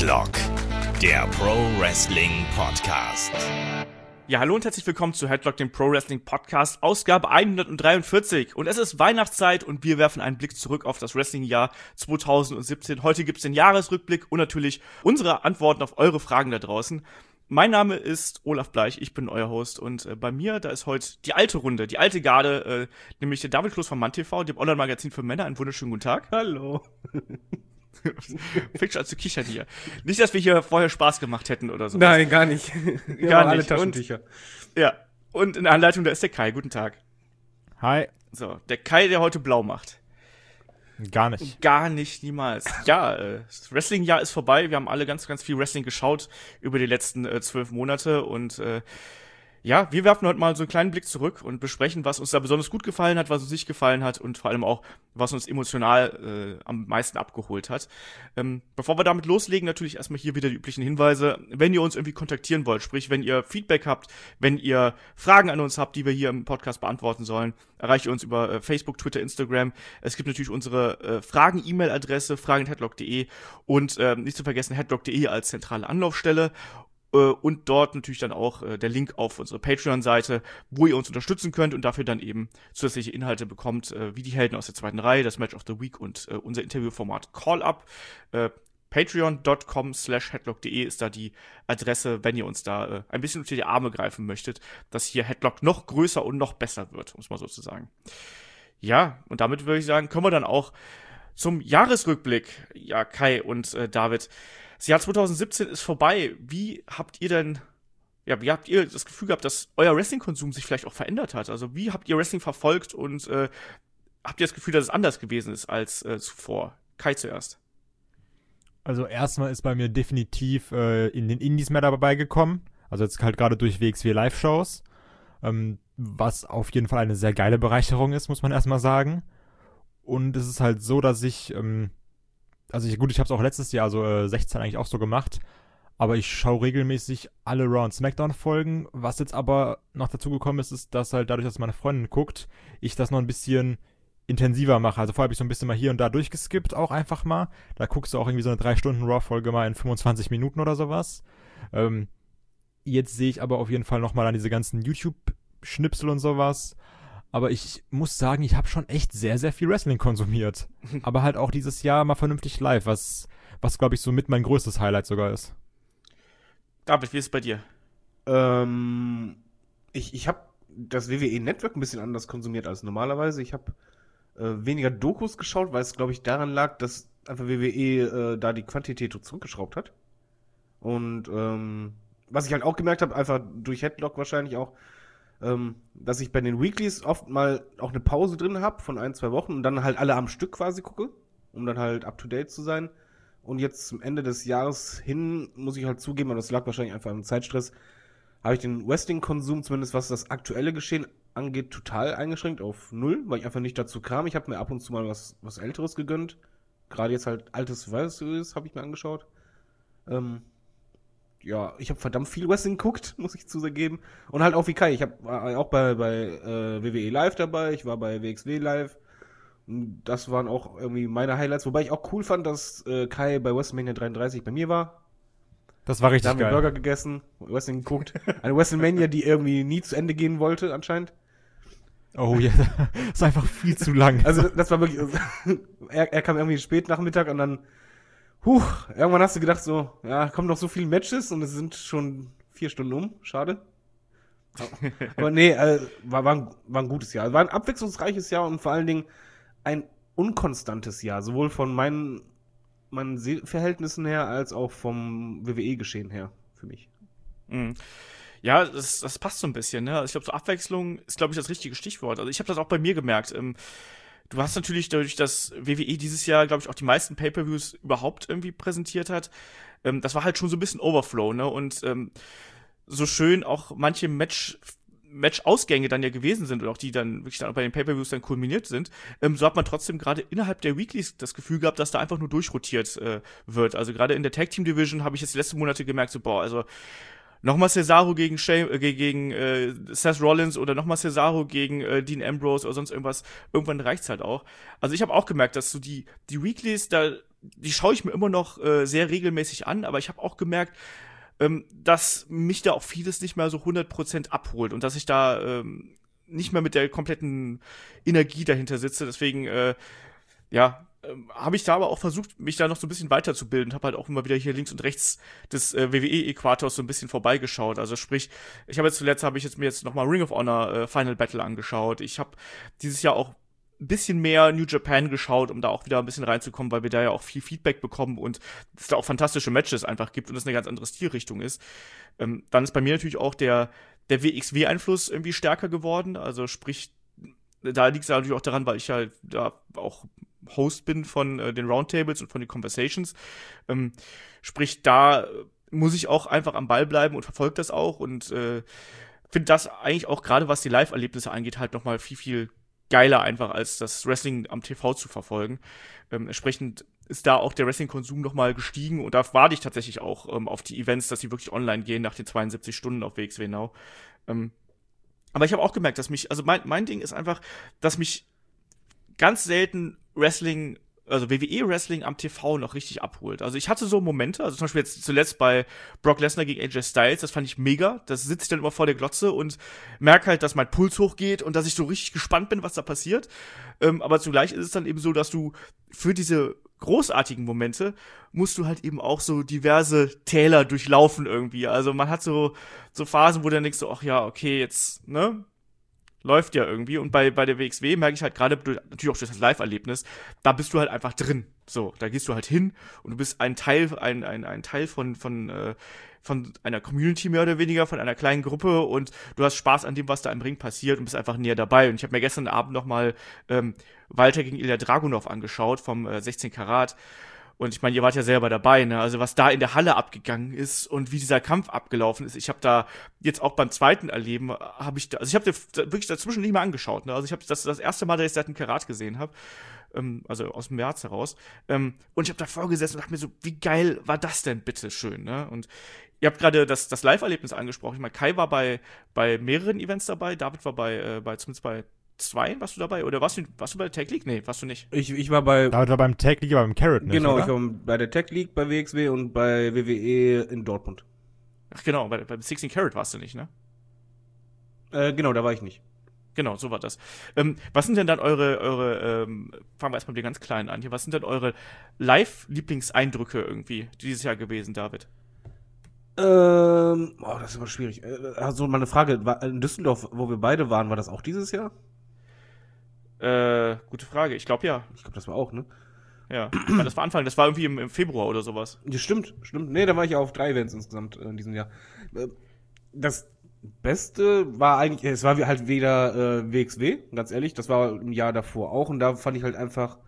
Headlock, der Pro Wrestling Podcast. Ja, hallo und herzlich willkommen zu Headlock, dem Pro Wrestling Podcast, Ausgabe 143. Und es ist Weihnachtszeit und wir werfen einen Blick zurück auf das Wrestling-Jahr 2017. Heute gibt's den Jahresrückblick und natürlich unsere Antworten auf eure Fragen da draußen. Mein Name ist Olaf Bleich, ich bin euer Host und bei mir, da ist heute die alte Runde, die alte Garde, nämlich der David Kloß von MannTV, dem Online-Magazin für Männer. Einen wunderschönen guten Tag. Hallo. Fängt schon an zu kichern hier. Nicht, dass wir hier vorher Spaß gemacht hätten oder so. Nein, gar nicht. Gar nicht. Alle Taschentücher. Und in der Anleitung, da ist der Kai. Guten Tag. Hi. So, der Kai, der heute blau macht. Gar nicht. Gar nicht, niemals. Ja, das Wrestling-Jahr ist vorbei. Wir haben alle ganz, ganz viel Wrestling geschaut über die letzten 12 Monate und ja, wir werfen heute mal so einen kleinen Blick zurück und besprechen, was uns da besonders gut gefallen hat, was uns nicht gefallen hat und vor allem auch, was uns emotional am meisten abgeholt hat. Bevor wir damit loslegen, natürlich erstmal hier wieder die üblichen Hinweise. Wenn ihr uns irgendwie kontaktieren wollt, sprich, wenn ihr Feedback habt, wenn ihr Fragen an uns habt, die wir hier im Podcast beantworten sollen, erreicht ihr uns über Facebook, Twitter, Instagram. Es gibt natürlich unsere Fragen-E-Mail-Adresse, fragen@headlock.de und nicht zu vergessen headlock.de als zentrale Anlaufstelle. Und dort natürlich dann auch der Link auf unsere Patreon-Seite, wo ihr uns unterstützen könnt und dafür dann eben zusätzliche Inhalte bekommt, wie die Helden aus der zweiten Reihe, das Match of the Week und unser Interviewformat Call-Up. Patreon.com/headlock.de ist da die Adresse, wenn ihr uns da ein bisschen unter die Arme greifen möchtet, dass hier Headlock noch größer und noch besser wird, um es mal so zu sagen. Ja, und damit würde ich sagen, kommen wir dann auch zum Jahresrückblick. Ja, Kai und David, das Jahr 2017 ist vorbei. Wie habt ihr das Gefühl gehabt, dass euer Wrestling-Konsum sich vielleicht auch verändert hat? Also wie habt ihr Wrestling verfolgt und habt ihr das Gefühl, dass es anders gewesen ist als zuvor? Kai zuerst. Also erstmal ist bei mir definitiv in den Indies mehr dabei gekommen. Also jetzt halt gerade durch WXW Live-Shows. Was auf jeden Fall eine sehr geile Bereicherung ist, muss man erstmal sagen. Und es ist halt so, dass ich ich habe es auch letztes Jahr, also 16 eigentlich auch so gemacht, aber ich schaue regelmäßig alle Raw und Smackdown-Folgen. Was jetzt aber noch dazu gekommen ist, ist, dass halt dadurch, dass meine Freundin guckt, ich das noch ein bisschen intensiver mache. Also vorher habe ich so ein bisschen mal hier und da durchgeskippt, auch einfach mal. Da guckst du auch irgendwie so eine 3-Stunden-Raw-Folge mal in 25 Minuten oder sowas. Jetzt sehe ich aber auf jeden Fall nochmal an diese ganzen YouTube-Schnipsel und sowas. Aber ich muss sagen, ich habe schon echt sehr, sehr viel Wrestling konsumiert. Aber halt auch dieses Jahr mal vernünftig live, was glaube ich, so mit mein größtes Highlight sogar ist. David, wie ist es bei dir? Ich habe das WWE-Network ein bisschen anders konsumiert als normalerweise. Ich habe weniger Dokus geschaut, weil es, glaube ich, daran lag, dass einfach WWE da die Quantität zurückgeschraubt hat. Und was ich halt auch gemerkt habe, einfach durch Headlock wahrscheinlich auch, dass ich bei den Weeklies oft mal auch eine Pause drin habe von 1-2 Wochen und dann halt alle am Stück quasi gucke, um dann halt up-to-date zu sein. Und jetzt zum Ende des Jahres hin, muss ich halt zugeben, und das lag wahrscheinlich einfach am Zeitstress, habe ich den Wrestling-Konsum, zumindest was das aktuelle Geschehen angeht, total eingeschränkt auf 0, weil ich einfach nicht dazu kam. Ich habe mir ab und zu mal was Älteres gegönnt. Gerade jetzt halt altes Survivor Series habe ich mir angeschaut. Ja, ich habe verdammt viel Wrestling geguckt, muss ich zugeben. Und halt auch wie Kai. Ich war auch bei WWE Live dabei, ich war bei WXW Live. Und das waren auch irgendwie meine Highlights. Wobei ich auch cool fand, dass Kai bei WrestleMania 33 bei mir war. Das war richtig da haben geil. Wir Burger gegessen, Wrestling geguckt. Eine WrestleMania, die irgendwie nie zu Ende gehen wollte, anscheinend. Oh ja, das ist einfach viel zu lang. Also das war wirklich... er kam irgendwie spät Nachmittag und dann... irgendwann hast du gedacht so, ja, kommen noch so viele Matches und es sind schon 4 Stunden um. Schade. Aber nee, war ein gutes Jahr. War ein abwechslungsreiches Jahr und vor allen Dingen ein unkonstantes Jahr. Sowohl von meinen Verhältnissen her als auch vom WWE-Geschehen her für mich. Mhm. Ja, das passt so ein bisschen, ne? Also ich glaube, so Abwechslung ist, glaube ich, das richtige Stichwort. Also ich habe das auch bei mir gemerkt. Du hast natürlich dadurch, dass WWE dieses Jahr, glaube ich, auch die meisten Pay-Per-Views überhaupt irgendwie präsentiert hat. Das war halt schon so ein bisschen Overflow, ne? Und so schön auch manche Match-Ausgänge dann ja gewesen sind und auch die dann wirklich dann auch bei den Pay-Per-Views dann kulminiert sind, so hat man trotzdem gerade innerhalb der Weeklies das Gefühl gehabt, dass da einfach nur durchrotiert wird. Also gerade in der Tag-Team-Division habe ich jetzt die letzten Monate gemerkt, so also nochmal Cesaro gegen Seth Rollins oder nochmal Cesaro gegen Dean Ambrose oder sonst irgendwas. Irgendwann reicht's halt auch. Also ich habe auch gemerkt, dass so die Weeklies, da die schaue ich mir immer noch sehr regelmäßig an, aber ich habe auch gemerkt, dass mich da auch vieles nicht mehr so 100% abholt und dass ich da nicht mehr mit der kompletten Energie dahinter sitze. Deswegen, habe ich da aber auch versucht, mich da noch so ein bisschen weiterzubilden. Habe halt auch immer wieder hier links und rechts des WWE-Äquators so ein bisschen vorbeigeschaut. Also sprich, habe ich mir jetzt nochmal Ring of Honor Final Battle angeschaut. Ich habe dieses Jahr auch ein bisschen mehr New Japan geschaut, um da auch wieder ein bisschen reinzukommen, weil wir da ja auch viel Feedback bekommen und es da auch fantastische Matches einfach gibt und es eine ganz andere Stilrichtung ist. Dann ist bei mir natürlich auch der WXW-Einfluss irgendwie stärker geworden. Also sprich, da liegt es natürlich auch daran, weil ich halt da auch Host bin von den Roundtables und von den Conversations. Sprich, da muss ich auch einfach am Ball bleiben und verfolge das auch und finde das eigentlich auch gerade, was die Live-Erlebnisse angeht, halt nochmal viel, viel geiler einfach, als das Wrestling am TV zu verfolgen. Entsprechend ist da auch der Wrestling-Konsum nochmal gestiegen und da warte ich tatsächlich auch auf die Events, dass sie wirklich online gehen nach den 72 Stunden auf WXW Now. Aber ich habe auch gemerkt, dass mich, also mein Ding ist einfach, dass mich ganz selten Wrestling, also WWE-Wrestling am TV noch richtig abholt. Also ich hatte so Momente, also zum Beispiel jetzt zuletzt bei Brock Lesnar gegen AJ Styles, das fand ich mega. Da sitze ich dann immer vor der Glotze und merke halt, dass mein Puls hochgeht und dass ich so richtig gespannt bin, was da passiert. Aber zugleich ist es dann eben so, dass du für diese großartigen Momente musst du halt eben auch so diverse Täler durchlaufen irgendwie. Also man hat so Phasen, wo du dann denkst so, ach ja, okay, jetzt, ne? Läuft ja irgendwie. Und bei der WXW merke ich halt gerade, natürlich auch durch das Live-Erlebnis, da bist du halt einfach drin. So, da gehst du halt hin und du bist ein Teil von einer Community mehr oder weniger, von einer kleinen Gruppe und du hast Spaß an dem, was da im Ring passiert und bist einfach näher dabei. Und ich habe mir gestern Abend nochmal Walter gegen Ilya Dragunov angeschaut vom 16 Karat. Und ich meine, ihr wart ja selber dabei, ne? Also was da in der Halle abgegangen ist und wie dieser Kampf abgelaufen ist. Ich habe da jetzt auch beim zweiten Erleben, ich habe wirklich dazwischen nicht mehr angeschaut, ne? Also ich habe das erste Mal, dass ich seit dem Karat gesehen habe, also aus dem März heraus. Und ich habe davor gesessen und dachte mir so, wie geil war das denn bitte schön, ne? Und ihr habt gerade das Live-Erlebnis angesprochen. Ich meine, Kai war bei mehreren Events dabei, David war zumindest bei 2, warst du dabei? Oder warst du bei der Tag League? Nee, warst du nicht. Ich war bei... Da war beim Tag League, aber beim Carrot nicht, Genau, oder? ich war bei der Tag League bei WXW und bei WWE in Dortmund. Ach genau, beim 16 Karat warst du nicht, ne? Genau, da war ich nicht. Genau, so war das. Was sind denn dann eure fangen wir erstmal mit den ganz Kleinen an hier, was sind denn eure Live-Lieblingseindrücke irgendwie dieses Jahr gewesen, David? Das ist immer schwierig. Also meine Frage, in Düsseldorf, wo wir beide waren, war das auch dieses Jahr? Gute Frage. Ich glaube ja. Ich glaube, das war auch, ne? Ja. Das war Anfang, das war irgendwie im Februar oder sowas. Ja, stimmt. Nee, da war ich ja auf 3 Events insgesamt in diesem Jahr. Das Beste war eigentlich, es war halt wieder WXW, ganz ehrlich. Das war im Jahr davor auch. Und da fand ich halt einfach,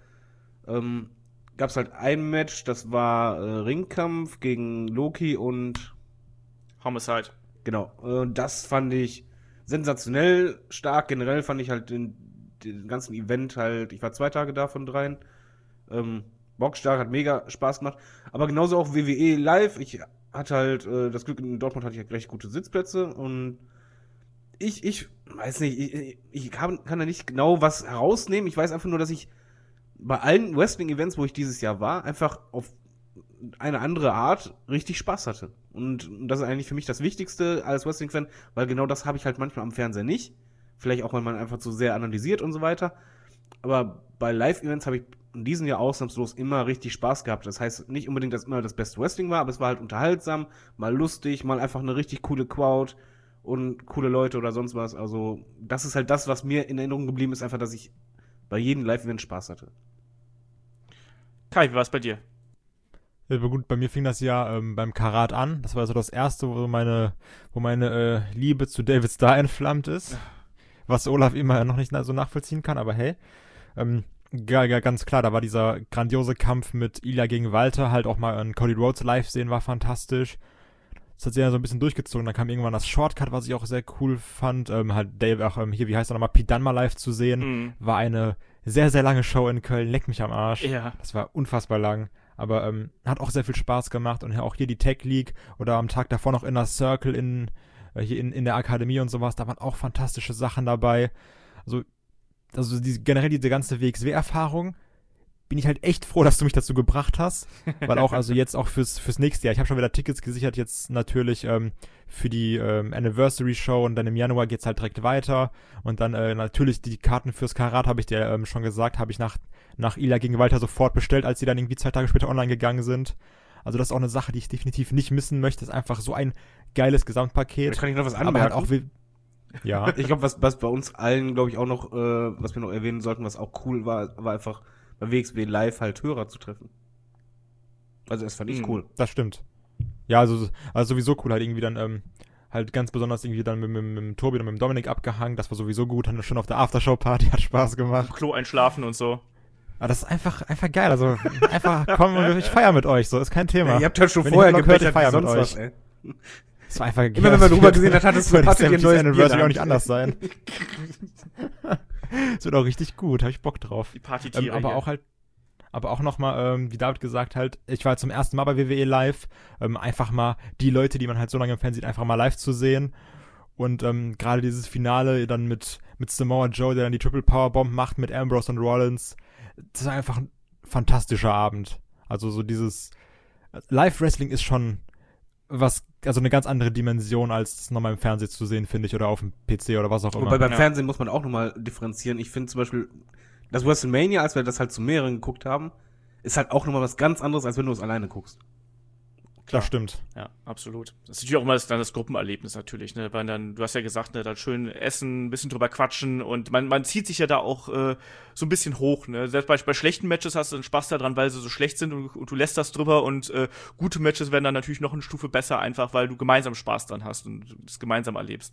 gab's halt ein Match, das war Ringkampf gegen Loki und Homicide. Genau. Das fand ich sensationell stark. Generell fand ich halt den ganzen Event halt, ich war 2 Tage da von 3. Bockstark, hat mega Spaß gemacht. Aber genauso auch WWE live. Ich hatte halt das Glück, in Dortmund hatte ich halt recht gute Sitzplätze und ich weiß nicht, ich kann da nicht genau was herausnehmen. Ich weiß einfach nur, dass ich bei allen Wrestling-Events, wo ich dieses Jahr war, einfach auf eine andere Art richtig Spaß hatte. Und das ist eigentlich für mich das Wichtigste als Wrestling-Fan, weil genau das habe ich halt manchmal am Fernseher nicht. Vielleicht auch, weil man einfach zu sehr analysiert und so weiter. Aber bei Live-Events habe ich in diesem Jahr ausnahmslos immer richtig Spaß gehabt. Das heißt nicht unbedingt, dass immer das beste Wrestling war, aber es war halt unterhaltsam, mal lustig, mal einfach eine richtig coole Crowd und coole Leute oder sonst was. Also das ist halt das, was mir in Erinnerung geblieben ist, einfach, dass ich bei jedem Live-Event Spaß hatte. Kai, wie war es bei dir? Ja, aber gut, bei mir fing das ja beim Karat an. Das war so das erste, wo meine Liebe zu David Starr entflammt ist. Was Olaf immer noch nicht so nachvollziehen kann, aber hey. Ja, ganz klar, da war dieser grandiose Kampf mit Ilya gegen Walter, halt auch mal an Cody Rhodes live sehen, war fantastisch. Das hat sich ja so ein bisschen durchgezogen, dann kam irgendwann das Shortcut, was ich auch sehr cool fand, halt Dave, auch hier, wie heißt er nochmal, Pete Dunne mal live zu sehen, war eine sehr, sehr lange Show in Köln, leck mich am Arsch. Ja. Das war unfassbar lang, aber hat auch sehr viel Spaß gemacht und auch hier die Tech League oder am Tag davor noch Inner Circle hier in der Akademie und sowas, da waren auch fantastische Sachen dabei. Also generell diese ganze WXW-Erfahrung bin ich halt echt froh, dass du mich dazu gebracht hast, weil auch, also jetzt auch fürs nächste Jahr, ich habe schon wieder Tickets gesichert, jetzt natürlich für die Anniversary Show und dann im Januar geht's halt direkt weiter und dann natürlich die Karten fürs Karat, habe ich dir schon gesagt, habe ich nach Ilya gegen Walter sofort bestellt, als sie dann irgendwie 2 Tage später online gegangen sind. Also das ist auch eine Sache, die ich definitiv nicht missen möchte, das ist einfach so ein geiles Gesamtpaket. Da kann ich noch was Aber halt anmerken. auch ja. Ich glaube, was bei uns allen, glaube ich, auch noch, was wir noch erwähnen sollten, was auch cool war einfach bei WXW Live halt Hörer zu treffen. Also das fand ich cool. Das stimmt. Ja, also sowieso cool, halt irgendwie dann, halt ganz besonders irgendwie dann mit Tobi und mit dem Dominik abgehangen, das war sowieso gut, dann schon auf der Aftershow-Party, hat Spaß gemacht. Klo einschlafen und so. Aber das ist einfach geil, also einfach kommen und ich feier mit euch, so, ist kein Thema. Ja, ihr habt halt schon Wenn vorher ich Vlog hört, gebechert ich feier wie mit sonst euch. was, ey. Das war einfach Immer wenn man drüber gesehen hat, hattest du das hattet ihr ein neues Bier Anniversary da. auch nicht anders sein. Das wird auch richtig gut, hab ich Bock drauf. Die Partytiere Aber auch nochmal, wie David gesagt halt, ich war zum ersten Mal bei WWE live, einfach mal die Leute, die man halt so lange im Fernsehen sieht, einfach mal live zu sehen. Und gerade dieses Finale dann mit Samoa Joe, der dann die Triple Powerbomb macht mit Ambrose und Rollins, das war einfach ein fantastischer Abend. Also so dieses Live-Wrestling ist schon also eine ganz andere Dimension, als das nochmal im Fernsehen zu sehen, finde ich, oder auf dem PC oder was auch immer. Wobei beim Fernsehen muss man auch nochmal differenzieren. Ich finde zum Beispiel, das WrestleMania, als wir das halt zu mehreren geguckt haben, ist halt auch nochmal was ganz anderes, als wenn du es alleine guckst. Das stimmt. Ja, absolut. Das ist natürlich auch immer das Gruppenerlebnis natürlich, ne? Weil dann, du hast ja gesagt, ne, dann schön essen, ein bisschen drüber quatschen und man zieht sich ja da auch so ein bisschen hoch, ne? Selbst bei schlechten Matches hast du einen Spaß daran, weil sie so schlecht sind und du lässt das drüber und gute Matches werden dann natürlich noch eine Stufe besser, einfach weil du gemeinsam Spaß dran hast und das gemeinsam erlebst.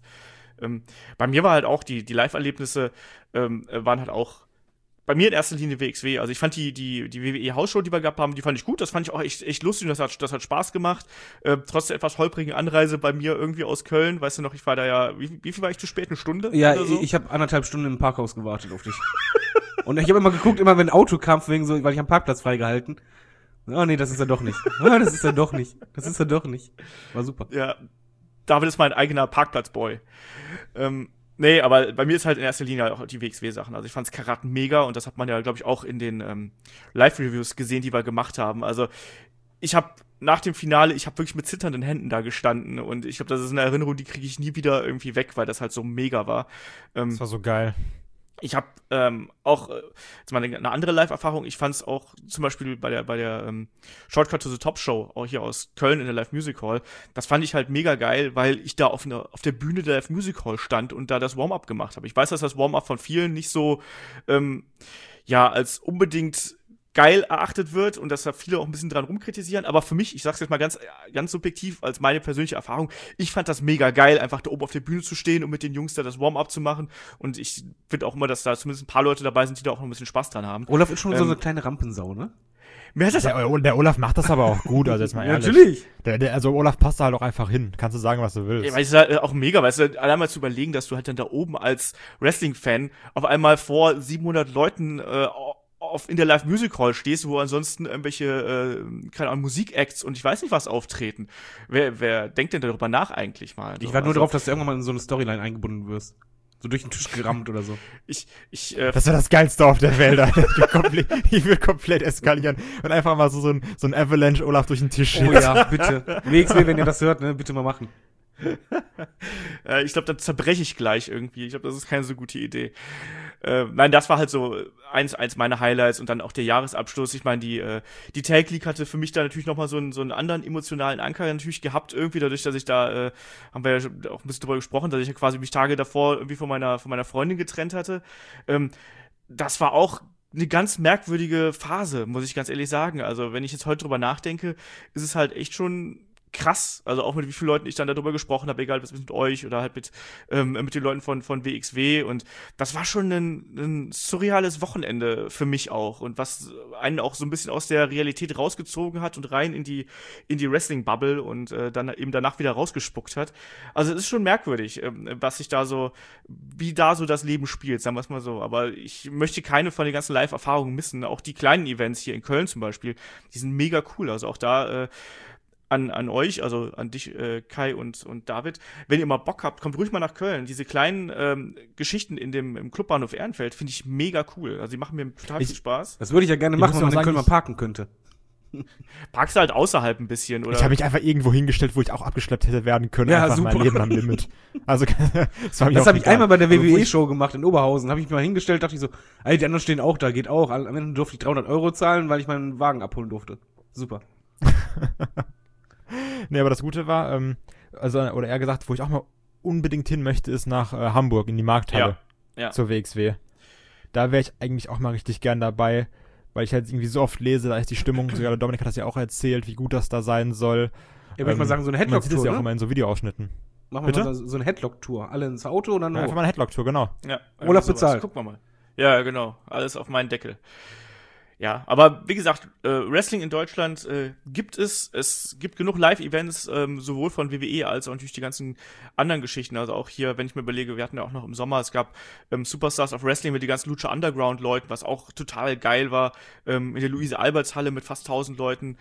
Bei mir war halt auch, die Live-Erlebnisse waren halt auch bei mir in erster Linie WXW. Also ich fand die WWE-Hausshow, die wir gehabt haben, die fand ich gut. Das fand ich auch echt lustig und das hat Spaß gemacht. Trotz der etwas holprigen Anreise bei mir irgendwie aus Köln. Weißt du noch, ich war da ja, wie viel war ich zu spät? Eine Stunde? Ja, oder so? ich habe 1,5 Stunden im Parkhaus gewartet auf dich. Und ich habe immer geguckt, immer wenn ein Auto kam, wegen so, weil ich am Parkplatz freigehalten. Oh nee, das ist er doch nicht. Oh, das ist er doch nicht. Das ist er doch nicht. War super. Ja, David ist mein eigener Parkplatzboy. Nee, aber bei mir ist halt in erster Linie auch die WXW-Sachen. Also ich fand's Karat mega und das hat man ja, glaube ich, auch in den Live-Reviews gesehen, die wir gemacht haben. Also ich habe nach dem Finale, ich habe wirklich mit zitternden Händen da gestanden und ich glaube, das ist eine Erinnerung, die kriege ich nie wieder irgendwie weg, weil das halt so mega war. Das war so geil. Ich habe auch jetzt mal eine andere Live-Erfahrung. Ich fand es auch zum Beispiel bei der Shortcut to the Top Show, auch hier aus Köln in der Live Music Hall. Das fand ich halt mega geil, weil ich da auf der Bühne der Live Music Hall stand und da das Warm-up gemacht habe. Ich weiß, dass das Warm-up von vielen nicht so als unbedingt geil erachtet wird und dass da viele auch ein bisschen dran rumkritisieren, aber für mich, ich sag's jetzt mal ganz subjektiv als meine persönliche Erfahrung, ich fand das mega geil, einfach da oben auf der Bühne zu stehen und mit den Jungs da das Warm-up zu machen und ich finde auch immer, dass da zumindest ein paar Leute dabei sind, die da auch noch ein bisschen Spaß dran haben. Olaf ist schon so eine kleine Rampensau, ne? Mir hat das Der Olaf macht das aber auch gut, also jetzt mal ehrlich. Natürlich. Also Olaf passt da halt auch einfach hin. Kannst du sagen, was du willst. Ja, weil es ist halt auch mega, weißt du, allein mal zu überlegen, dass du halt dann da oben als Wrestling-Fan auf einmal vor 700 Leuten in der Live Music Hall stehst, wo ansonsten irgendwelche, keine Ahnung, Musikacts und ich weiß nicht was auftreten. Wer denkt denn darüber nach eigentlich mal? Ich warte nur darauf, dass du irgendwann mal in so eine Storyline eingebunden wirst. So durch den Tisch gerammt oder so. Das wäre das Geilste auf der Welt, Alter. Ich will komplett eskalieren und einfach mal so ein Avalanche Olaf durch den Tisch Oh ja, bitte. WXW, wenn ihr das hört, ne, bitte mal machen. Ich glaube, dann zerbreche ich gleich irgendwie. Ich glaube, das ist keine so gute Idee. Nein, das war halt so eins meiner Highlights und dann auch der Jahresabschluss. Ich meine, die Tag League hatte für mich da natürlich nochmal so einen anderen emotionalen Anker natürlich gehabt, irgendwie dadurch, dass ich da, haben wir ja auch ein bisschen drüber gesprochen, dass ich ja quasi mich Tage davor irgendwie von meiner Freundin getrennt hatte. Das war auch eine ganz merkwürdige Phase, muss ich ganz ehrlich sagen. Also, wenn ich jetzt heute drüber nachdenke, ist es halt echt schon krass, also auch mit wie vielen Leuten ich dann darüber gesprochen habe, egal was mit euch oder halt mit den Leuten von WXW und das war schon ein surreales Wochenende für mich auch und was einen auch so ein bisschen aus der Realität rausgezogen hat und rein in die Wrestling-Bubble und dann eben danach wieder rausgespuckt hat. Also es ist schon merkwürdig, was sich da so, wie da so das Leben spielt, sagen wir es mal so, aber ich möchte keine von den ganzen Live-Erfahrungen missen, auch die kleinen Events hier in Köln zum Beispiel, die sind mega cool, also auch da an euch, also an dich, Kai und David, wenn ihr mal Bock habt, kommt ruhig mal nach Köln. Diese kleinen Geschichten im Clubbahnhof Ehrenfeld finde ich mega cool. Also die machen mir total viel Spaß. Das würde ich ja gerne machen, wenn man in Köln mal parken könnte. Parkst halt außerhalb ein bisschen, oder? Ich habe mich einfach irgendwo hingestellt, wo ich auch abgeschleppt hätte werden können. Ja, einfach super. mein Leben am Limit. Also, das Das habe ich einmal bei der WWE-Show gemacht in Oberhausen. Habe ich mich mal hingestellt, dachte ich so, ey, die anderen stehen auch da, geht auch. Am Ende durfte ich 300 € zahlen, weil ich meinen Wagen abholen durfte. Super. Nee, aber das Gute war, oder eher gesagt, wo ich auch mal unbedingt hin möchte, ist nach Hamburg in die Markthalle Ja. zur WXW. Da wäre ich eigentlich auch mal richtig gern dabei, weil ich halt irgendwie so oft lese, da ist die Stimmung, sogar der Dominik hat das ja auch erzählt, wie gut das da sein soll. Ja, würde ich mal sagen, so eine Man sieht es Headlock-Tour, ja auch ne? immer in so Videoausschnitten. Machen wir Bitte? mal so eine Headlock-Tour. Alle ins Auto und dann Ja, hoch. einfach mal eine Headlock-Tour, genau. Ja, Olaf sowas. bezahlt. Gucken wir mal. Ja, genau. Alles auf meinen Deckel. Ja, aber wie gesagt, Wrestling in Deutschland gibt es. Es gibt genug Live-Events, sowohl von WWE als auch natürlich die ganzen anderen Geschichten. Also auch hier, wenn ich mir überlege, wir hatten ja auch noch im Sommer, es gab Superstars of Wrestling mit den ganzen Lucha Underground-Leuten, was auch total geil war, in der Luise-Alberts-Halle mit fast 1000 Leuten.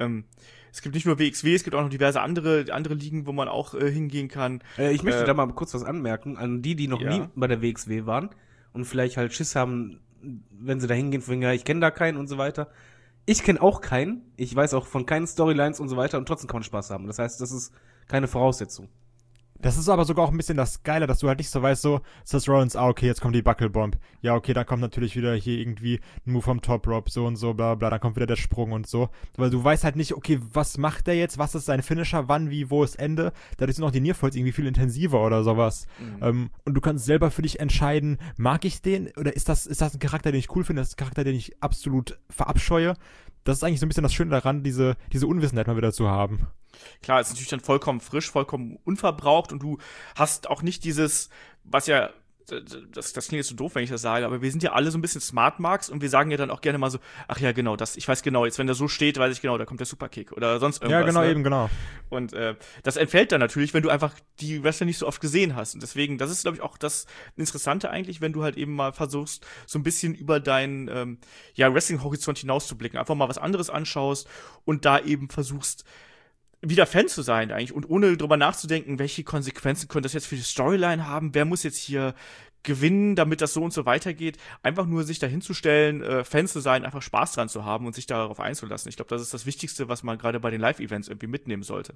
Es gibt nicht nur WXW, es gibt auch noch diverse andere Ligen, wo man auch hingehen kann. Ich möchte da mal kurz was anmerken an die noch Ja. nie bei der WXW waren und vielleicht halt Schiss haben, wenn sie da hingehen, von wegen, ja, ich kenne da keinen und so weiter. Ich kenne auch keinen. Ich weiß auch von keinen Storylines und so weiter und trotzdem kann man Spaß haben. Das heißt, das ist keine Voraussetzung. Das ist aber sogar auch ein bisschen das Geile, dass du halt nicht so weißt, so, Seth Rollins, okay, jetzt kommt die Buckelbomb. Ja, okay, dann kommt natürlich wieder hier irgendwie ein Move vom Top Rope, so und so, bla bla, dann kommt wieder der Sprung und so. Weil du weißt halt nicht, okay, was macht der jetzt, was ist sein Finisher, wann, wie, wo ist Ende. Dadurch sind auch die Nearfalls irgendwie viel intensiver oder sowas. Und du kannst selber für dich entscheiden, mag ich den oder ist das ein Charakter, den ich cool finde, ist das ein Charakter, den ich absolut verabscheue. Das ist eigentlich so ein bisschen das Schöne daran, diese Unwissenheit mal wieder zu haben. Klar, es ist natürlich dann vollkommen frisch, vollkommen unverbraucht und du hast auch nicht dieses, was ja, das klingt jetzt so doof, wenn ich das sage, aber wir sind ja alle so ein bisschen Smart Marks und wir sagen ja dann auch gerne mal so, ach ja, genau, ich weiß genau, jetzt wenn der so steht, weiß ich genau, da kommt der Superkick oder sonst irgendwas. Ja, genau, ne? eben, genau. Und das entfällt dann natürlich, wenn du einfach die Wrestler nicht so oft gesehen hast. Und deswegen, das ist, glaube ich, auch das Interessante eigentlich, wenn du halt eben mal versuchst, so ein bisschen über deinen Wrestling-Horizont hinauszublicken, einfach mal was anderes anschaust und da eben versuchst, wieder Fan zu sein eigentlich und ohne drüber nachzudenken, welche Konsequenzen könnte das jetzt für die Storyline haben, wer muss jetzt hier gewinnen, damit das so und so weitergeht, einfach nur sich dahinzustellen, Fan zu sein, einfach Spaß dran zu haben und sich darauf einzulassen. Ich glaube, das ist das Wichtigste, was man gerade bei den Live-Events irgendwie mitnehmen sollte.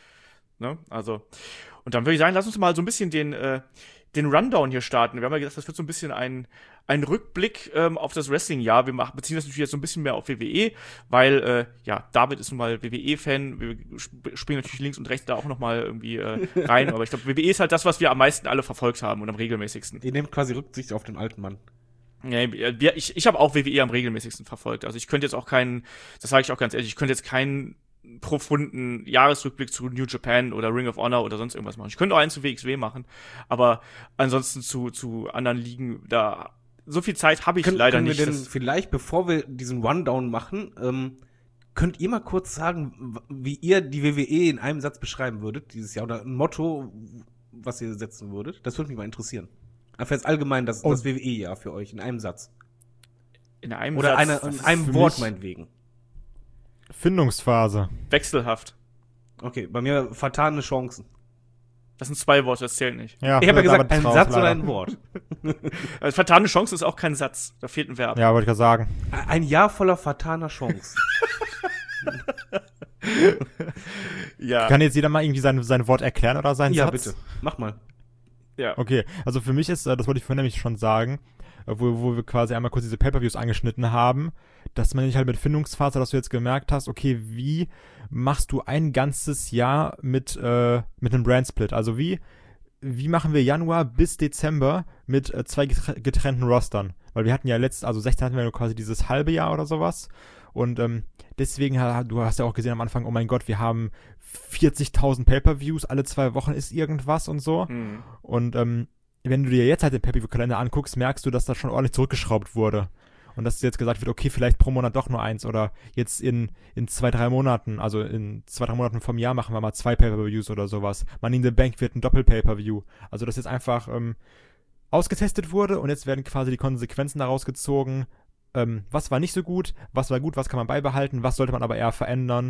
Ne? Also, und dann würde ich sagen, lass uns mal so ein bisschen den Rundown hier starten. Wir haben ja gesagt, das wird so ein bisschen ein Rückblick auf das Wrestling-Jahr. Wir beziehen das natürlich jetzt so ein bisschen mehr auf WWE, weil, David ist nun mal WWE-Fan. Wir springen natürlich links und rechts da auch noch mal irgendwie rein. Aber ich glaube, WWE ist halt das, was wir am meisten alle verfolgt haben und am regelmäßigsten. Ihr nehmt quasi Rücksicht auf den alten Mann. Ja, ich habe auch WWE am regelmäßigsten verfolgt. Also ich könnte jetzt auch das sage ich auch ganz ehrlich, ich könnte jetzt keinen profunden Jahresrückblick zu New Japan oder Ring of Honor oder sonst irgendwas machen. Ich könnte auch einen zu WXW machen, aber ansonsten zu anderen Ligen, da so viel Zeit habe ich leider nicht. Können wir denn vielleicht, bevor wir diesen Rundown machen, könnt ihr mal kurz sagen, wie ihr die WWE in einem Satz beschreiben würdet, dieses Jahr, oder ein Motto, was ihr setzen würdet? Das würde mich mal interessieren. Einfach jetzt allgemein das WWE-Jahr für euch in einem Satz. In einem Oder Satz, in einem Wort mich meinetwegen. Findungsphase. wechselhaft. Okay, bei mir vertane Chancen. Das sind 2 Worte, das zählt nicht. Ja, Ich habe ja gesagt, David ein raus, Satz oder leider. ein Wort. Also vertane Chance ist auch kein Satz, da fehlt ein Verb. Ja, wollte ich gerade sagen. Ein Jahr voller vertaner Chancen. Ja. Kann jetzt jeder mal irgendwie sein Wort erklären oder seinen Ja, Satz? bitte. Mach mal. Ja. Okay, also für mich ist, das wollte ich vorhin nämlich schon sagen, wo wir quasi einmal kurz diese Pay-Per-Views angeschnitten haben, dass man nicht halt mit Findungsphase, dass du jetzt gemerkt hast, okay, wie machst du ein ganzes Jahr mit einem Brand-Split? Also wie machen wir Januar bis Dezember mit 2 getrennten Rostern? Weil wir hatten ja 16 hatten wir nur quasi dieses halbe Jahr oder sowas. Und deswegen, du hast ja auch gesehen am Anfang, oh mein Gott, wir haben 40.000 Pay-Per-Views, alle 2 Wochen ist irgendwas und so. Mhm. Und wenn du dir jetzt halt den Pay-Per-View-Kalender anguckst, merkst du, dass das schon ordentlich zurückgeschraubt wurde. Und dass jetzt gesagt wird, okay, vielleicht pro Monat doch nur 1 oder jetzt in 2-3 Monaten, also in 2-3 Monaten vom Jahr machen wir mal 2 Pay-Per-Views oder sowas. Money in the Bank wird ein Doppel-Pay-Per-View. Also dass jetzt einfach ausgetestet wurde und jetzt werden quasi die Konsequenzen daraus gezogen, was war nicht so gut, was war gut, was kann man beibehalten, was sollte man aber eher verändern.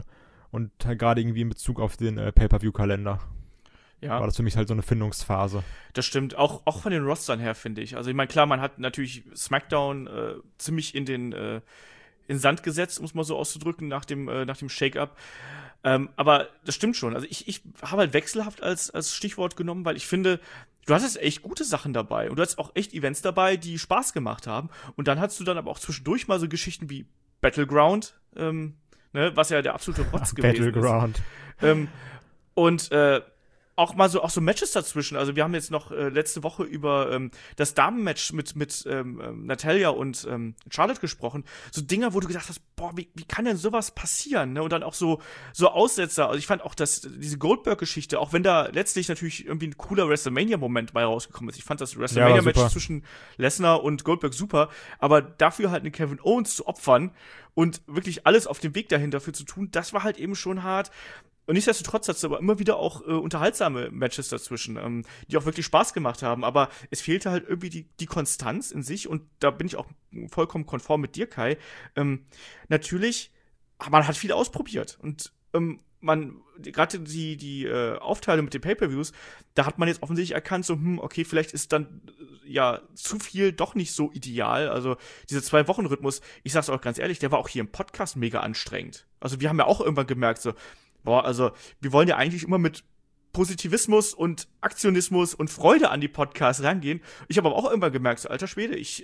Und halt gerade irgendwie in Bezug auf den Pay-Per-View-Kalender Ja. war das für mich halt so eine Findungsphase. Das stimmt, auch von den Rostern her, finde ich. Also ich meine, klar, man hat natürlich SmackDown ziemlich in den Sand gesetzt, um es mal so auszudrücken, nach dem Shake-Up. Aber das stimmt schon. Also ich habe halt wechselhaft als Stichwort genommen, weil ich finde, du hattest echt gute Sachen dabei. Und du hattest auch echt Events dabei, die Spaß gemacht haben. Und dann hattest du dann aber auch zwischendurch mal so Geschichten wie Battleground, ne, was ja der absolute Rotz gewesen Battleground. ist. Und auch mal so Matches dazwischen. Also wir haben jetzt noch letzte Woche über das Damenmatch mit Natalia und Charlotte gesprochen. So Dinger, wo du gedacht hast, boah, wie kann denn sowas passieren? Ne? Und dann auch so Aussetzer. Also ich fand auch, dass diese Goldberg-Geschichte, auch wenn da letztlich natürlich irgendwie ein cooler WrestleMania-Moment bei rausgekommen ist. Ich fand das WrestleMania-Match zwischen Lesnar und Goldberg super. Aber dafür halt einen Kevin Owens zu opfern und wirklich alles auf dem Weg dahin dafür zu tun, das war halt eben schon hart. Und nichtsdestotrotz hat es aber immer wieder auch unterhaltsame Matches dazwischen, die auch wirklich Spaß gemacht haben. Aber es fehlte halt irgendwie die Konstanz in sich. Und da bin ich auch vollkommen konform mit dir, Kai. Natürlich, man hat viel ausprobiert. Und gerade die Aufteilung mit den Pay-Per-Views, da hat man jetzt offensichtlich erkannt, so, okay, vielleicht ist dann ja zu viel doch nicht so ideal. Also dieser 2-Wochen-Rhythmus, ich sag's auch ganz ehrlich, der war auch hier im Podcast mega anstrengend. Also wir haben ja auch irgendwann gemerkt, so, boah, also wir wollen ja eigentlich immer mit Positivismus und Aktionismus und Freude an die Podcasts rangehen. Ich habe aber auch irgendwann gemerkt, so, alter Schwede, ich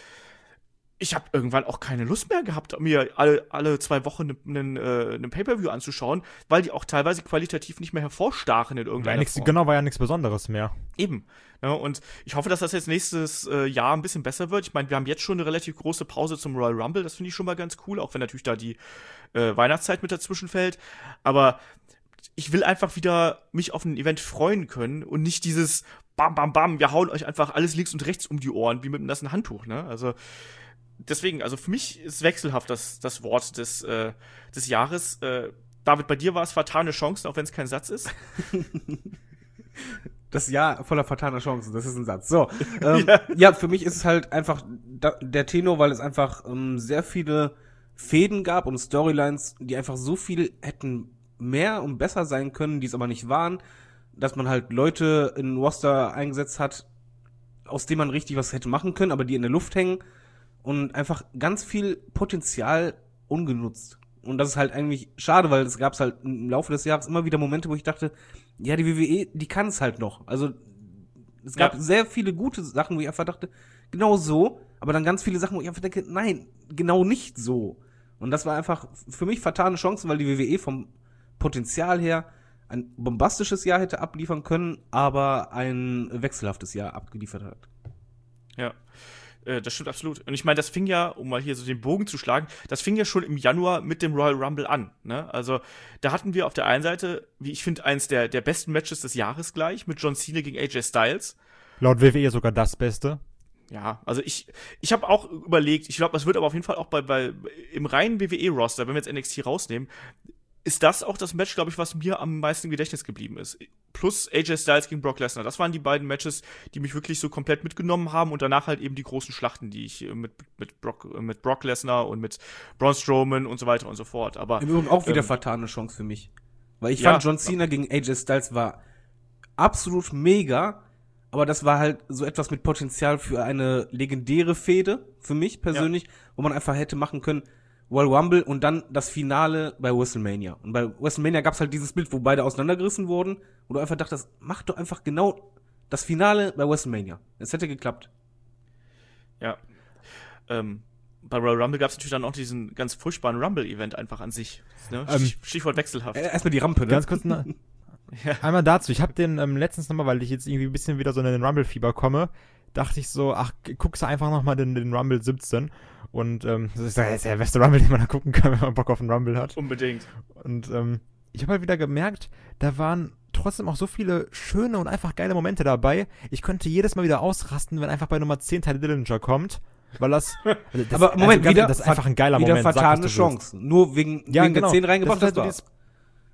habe irgendwann auch keine Lust mehr gehabt, mir alle 2 Wochen einen Pay-Per-View anzuschauen, weil die auch teilweise qualitativ nicht mehr hervorstachen in irgendeiner Form. Genau, war ja nichts Besonderes mehr. Eben. Ja, und ich hoffe, dass das jetzt nächstes Jahr ein bisschen besser wird. Ich meine, wir haben jetzt schon eine relativ große Pause zum Royal Rumble. Das finde ich schon mal ganz cool, auch wenn natürlich da die Weihnachtszeit mit dazwischen fällt. Aber ich will einfach wieder mich auf ein Event freuen können und nicht dieses Bam, Bam, Bam, wir hauen euch einfach alles links und rechts um die Ohren, wie mit einem nassen Handtuch, ne? Also deswegen, also für mich ist wechselhaft das Wort des Jahres. David, bei dir war es vertane Chancen, auch wenn es kein Satz ist. Das Jahr voller fataler Chancen, das ist ein Satz. So, Ja. ja, für mich ist es halt einfach der Tenor, weil es einfach sehr viele Fäden gab und Storylines, die einfach so viel hätten mehr und besser sein können, die es aber nicht waren, dass man halt Leute in Roster eingesetzt hat, aus denen man richtig was hätte machen können, aber die in der Luft hängen und einfach ganz viel Potenzial ungenutzt. Und das ist halt eigentlich schade, weil es gab halt im Laufe des Jahres immer wieder Momente, wo ich dachte, ja, die WWE, die kann es halt noch. Also es gab sehr viele gute Sachen, wo ich einfach dachte, genau so, aber dann ganz viele Sachen, wo ich einfach denke, nein, genau nicht so. Und das war einfach für mich fatale Chancen, weil die WWE vom Potenzial her ein bombastisches Jahr hätte abliefern können, aber ein wechselhaftes Jahr abgeliefert hat. Ja, das stimmt absolut. Und ich meine, das fing ja, um mal hier so den Bogen zu schlagen, das fing ja schon im Januar mit dem Royal Rumble an. Ne? Also da hatten wir auf der einen Seite, wie ich finde, eins der besten Matches des Jahres gleich, mit John Cena gegen AJ Styles. Laut WWE sogar das Beste. Ja, also ich habe auch überlegt, ich glaube, das wird aber auf jeden Fall auch bei im reinen WWE-Roster, wenn wir jetzt NXT rausnehmen, ist das auch das Match, glaube ich, was mir am meisten im Gedächtnis geblieben ist. Plus AJ Styles gegen Brock Lesnar. Das waren die beiden Matches, die mich wirklich so komplett mitgenommen haben und danach halt eben die großen Schlachten, die ich mit Brock Lesnar und mit Braun Strowman und so weiter und so fort. Aber Im Übrigen auch wieder fatale Chance für mich. Weil ich fand, John Cena gegen AJ Styles war absolut mega, aber das war halt so etwas mit Potenzial für eine legendäre Fehde, für mich persönlich, wo man einfach hätte machen können, Royal Rumble und dann das Finale bei WrestleMania. Und bei WrestleMania gab's halt dieses Bild, wo beide auseinandergerissen wurden, wo du einfach dachtest, mach doch einfach genau das Finale bei WrestleMania. Es hätte geklappt. Ja. Bei Royal Rumble gab's natürlich dann auch diesen ganz furchtbaren Rumble-Event einfach an sich. Ne? Stichwort wechselhaft. Erstmal die Rampe, ne? Ganz kurz einmal dazu. Ich habe den letztens nochmal, weil ich jetzt irgendwie ein bisschen wieder so in den Rumble-Fieber komme, dachte ich so, ach, guckst du einfach nochmal den Rumble 17. Und das ist der beste Rumble, den man da gucken kann, wenn man Bock auf einen Rumble hat. Unbedingt. Und ich habe halt wieder gemerkt, da waren trotzdem auch so viele schöne und einfach geile Momente dabei. Ich könnte jedes Mal wieder ausrasten, wenn einfach bei Nummer 10 Ty Dillinger kommt. Weil das aber Moment, das ist einfach ein geiler wieder Moment. Vertane Chance. Nur wegen der 10 reingebracht, das ist halt so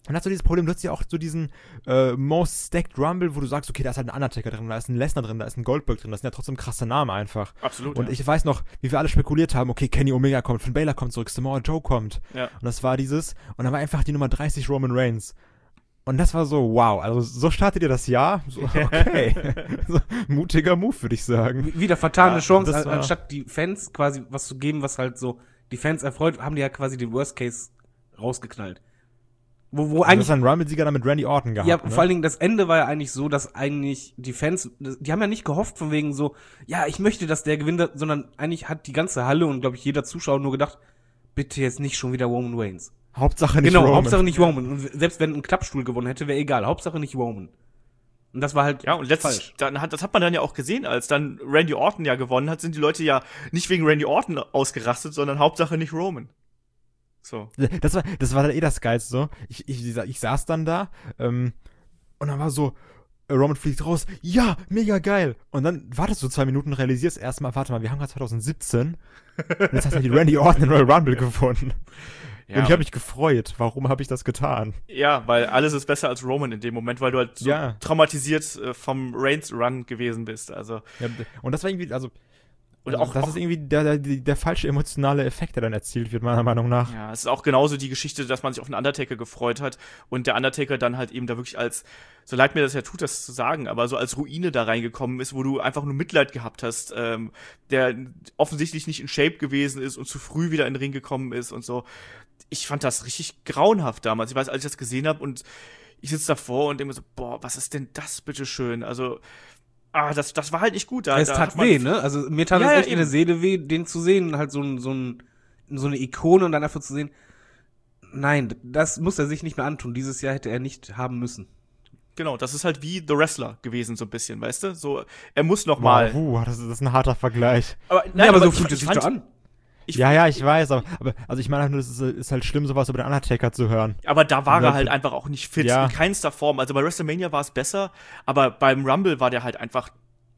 Man hat so dieses Problem, du hast ja auch so diesen Most Stacked Rumble, wo du sagst, okay, da ist halt ein Undertaker drin, da ist ein Lesnar drin, da ist ein Goldberg drin, das sind ja trotzdem krasse Namen einfach. Absolut. Und ich weiß noch, wie wir alle spekuliert haben, okay, Kenny Omega kommt, Finn Balor kommt zurück, Samoa Joe kommt. Ja. Und das war und dann war einfach die Nummer 30 Roman Reigns. Und das war so, wow, also so startet ihr das Jahr? So, okay. So, mutiger Move, würde ich sagen. Wieder vertane Chance, das war- anstatt die Fans quasi was zu geben, was halt so die Fans erfreut, haben die ja quasi den Worst Case rausgeknallt. Wo Also das eigentlich, ist ein Rumble-Sieger dann mit Randy Orton gehabt, ja, ne? vor allen Dingen das Ende war ja eigentlich so, dass eigentlich die Fans, die haben ja nicht gehofft von wegen so, ja, ich möchte, dass der gewinnt, sondern eigentlich hat die ganze Halle und glaube ich jeder Zuschauer nur gedacht, bitte jetzt nicht schon wieder Roman Reigns. Hauptsache nicht Genau, Roman. Hauptsache nicht Roman. Und selbst wenn ein Klappstuhl gewonnen hätte, wäre egal. Hauptsache nicht Roman. Und das war halt Ja, und letztlich, das hat man dann ja auch gesehen, als dann Randy Orton ja gewonnen hat, sind die Leute ja nicht wegen Randy Orton ausgerastet, sondern Hauptsache nicht Roman. So. Das war dann eh das Geilste so. Ich saß dann da und dann war so, Roman fliegt raus, ja, mega geil. Und dann wartest du 2 Minuten, realisierst erstmal, warte mal, wir haben gerade 2017 und jetzt hast du die Randy Orton in Royal Rumble gewonnen. Ja, Und ich habe mich gefreut. Warum habe ich das getan? ja, weil alles ist besser als Roman in dem Moment, weil du halt so Ja. traumatisiert vom Reigns-Run gewesen bist. Also, Ja, und das war irgendwie, also und auch, das ist irgendwie der falsche emotionale Effekt, der dann erzielt wird, meiner Meinung nach. ja, es ist auch genauso die Geschichte, dass man sich auf den Undertaker gefreut hat und der Undertaker dann halt eben da wirklich als, so leid mir das ja tut, das zu sagen, aber so als Ruine da reingekommen ist, wo du einfach nur Mitleid gehabt hast, der offensichtlich nicht in Shape gewesen ist und zu früh wieder in den Ring gekommen ist und so. Ich fand das richtig grauenhaft damals. Ich weiß, als ich das gesehen habe und ich sitze davor und denke mir so, boah, was ist denn das bitteschön? Also, das war halt nicht gut. es da tat hat man- weh, ne? Also mir tat Ja, es ja, echt in der eben. Seele weh, den zu sehen, halt so eine Ikone und dann einfach zu sehen, nein, das muss er sich nicht mehr antun. Dieses Jahr hätte er nicht haben müssen. Genau, das ist halt wie The Wrestler gewesen, so ein bisschen, weißt du? So, er muss noch mal. Das ist ein harter Vergleich. Aber, Ja, aber so ich- fühlt es ich sich doch fand- an. Ja, ich weiß, aber also ich meine halt nur, es ist halt schlimm, sowas über den Undertaker zu hören. Aber da war Ja, er halt einfach auch nicht fit, ja. in keinster Form. Also bei WrestleMania war es besser, aber beim Rumble war der halt einfach,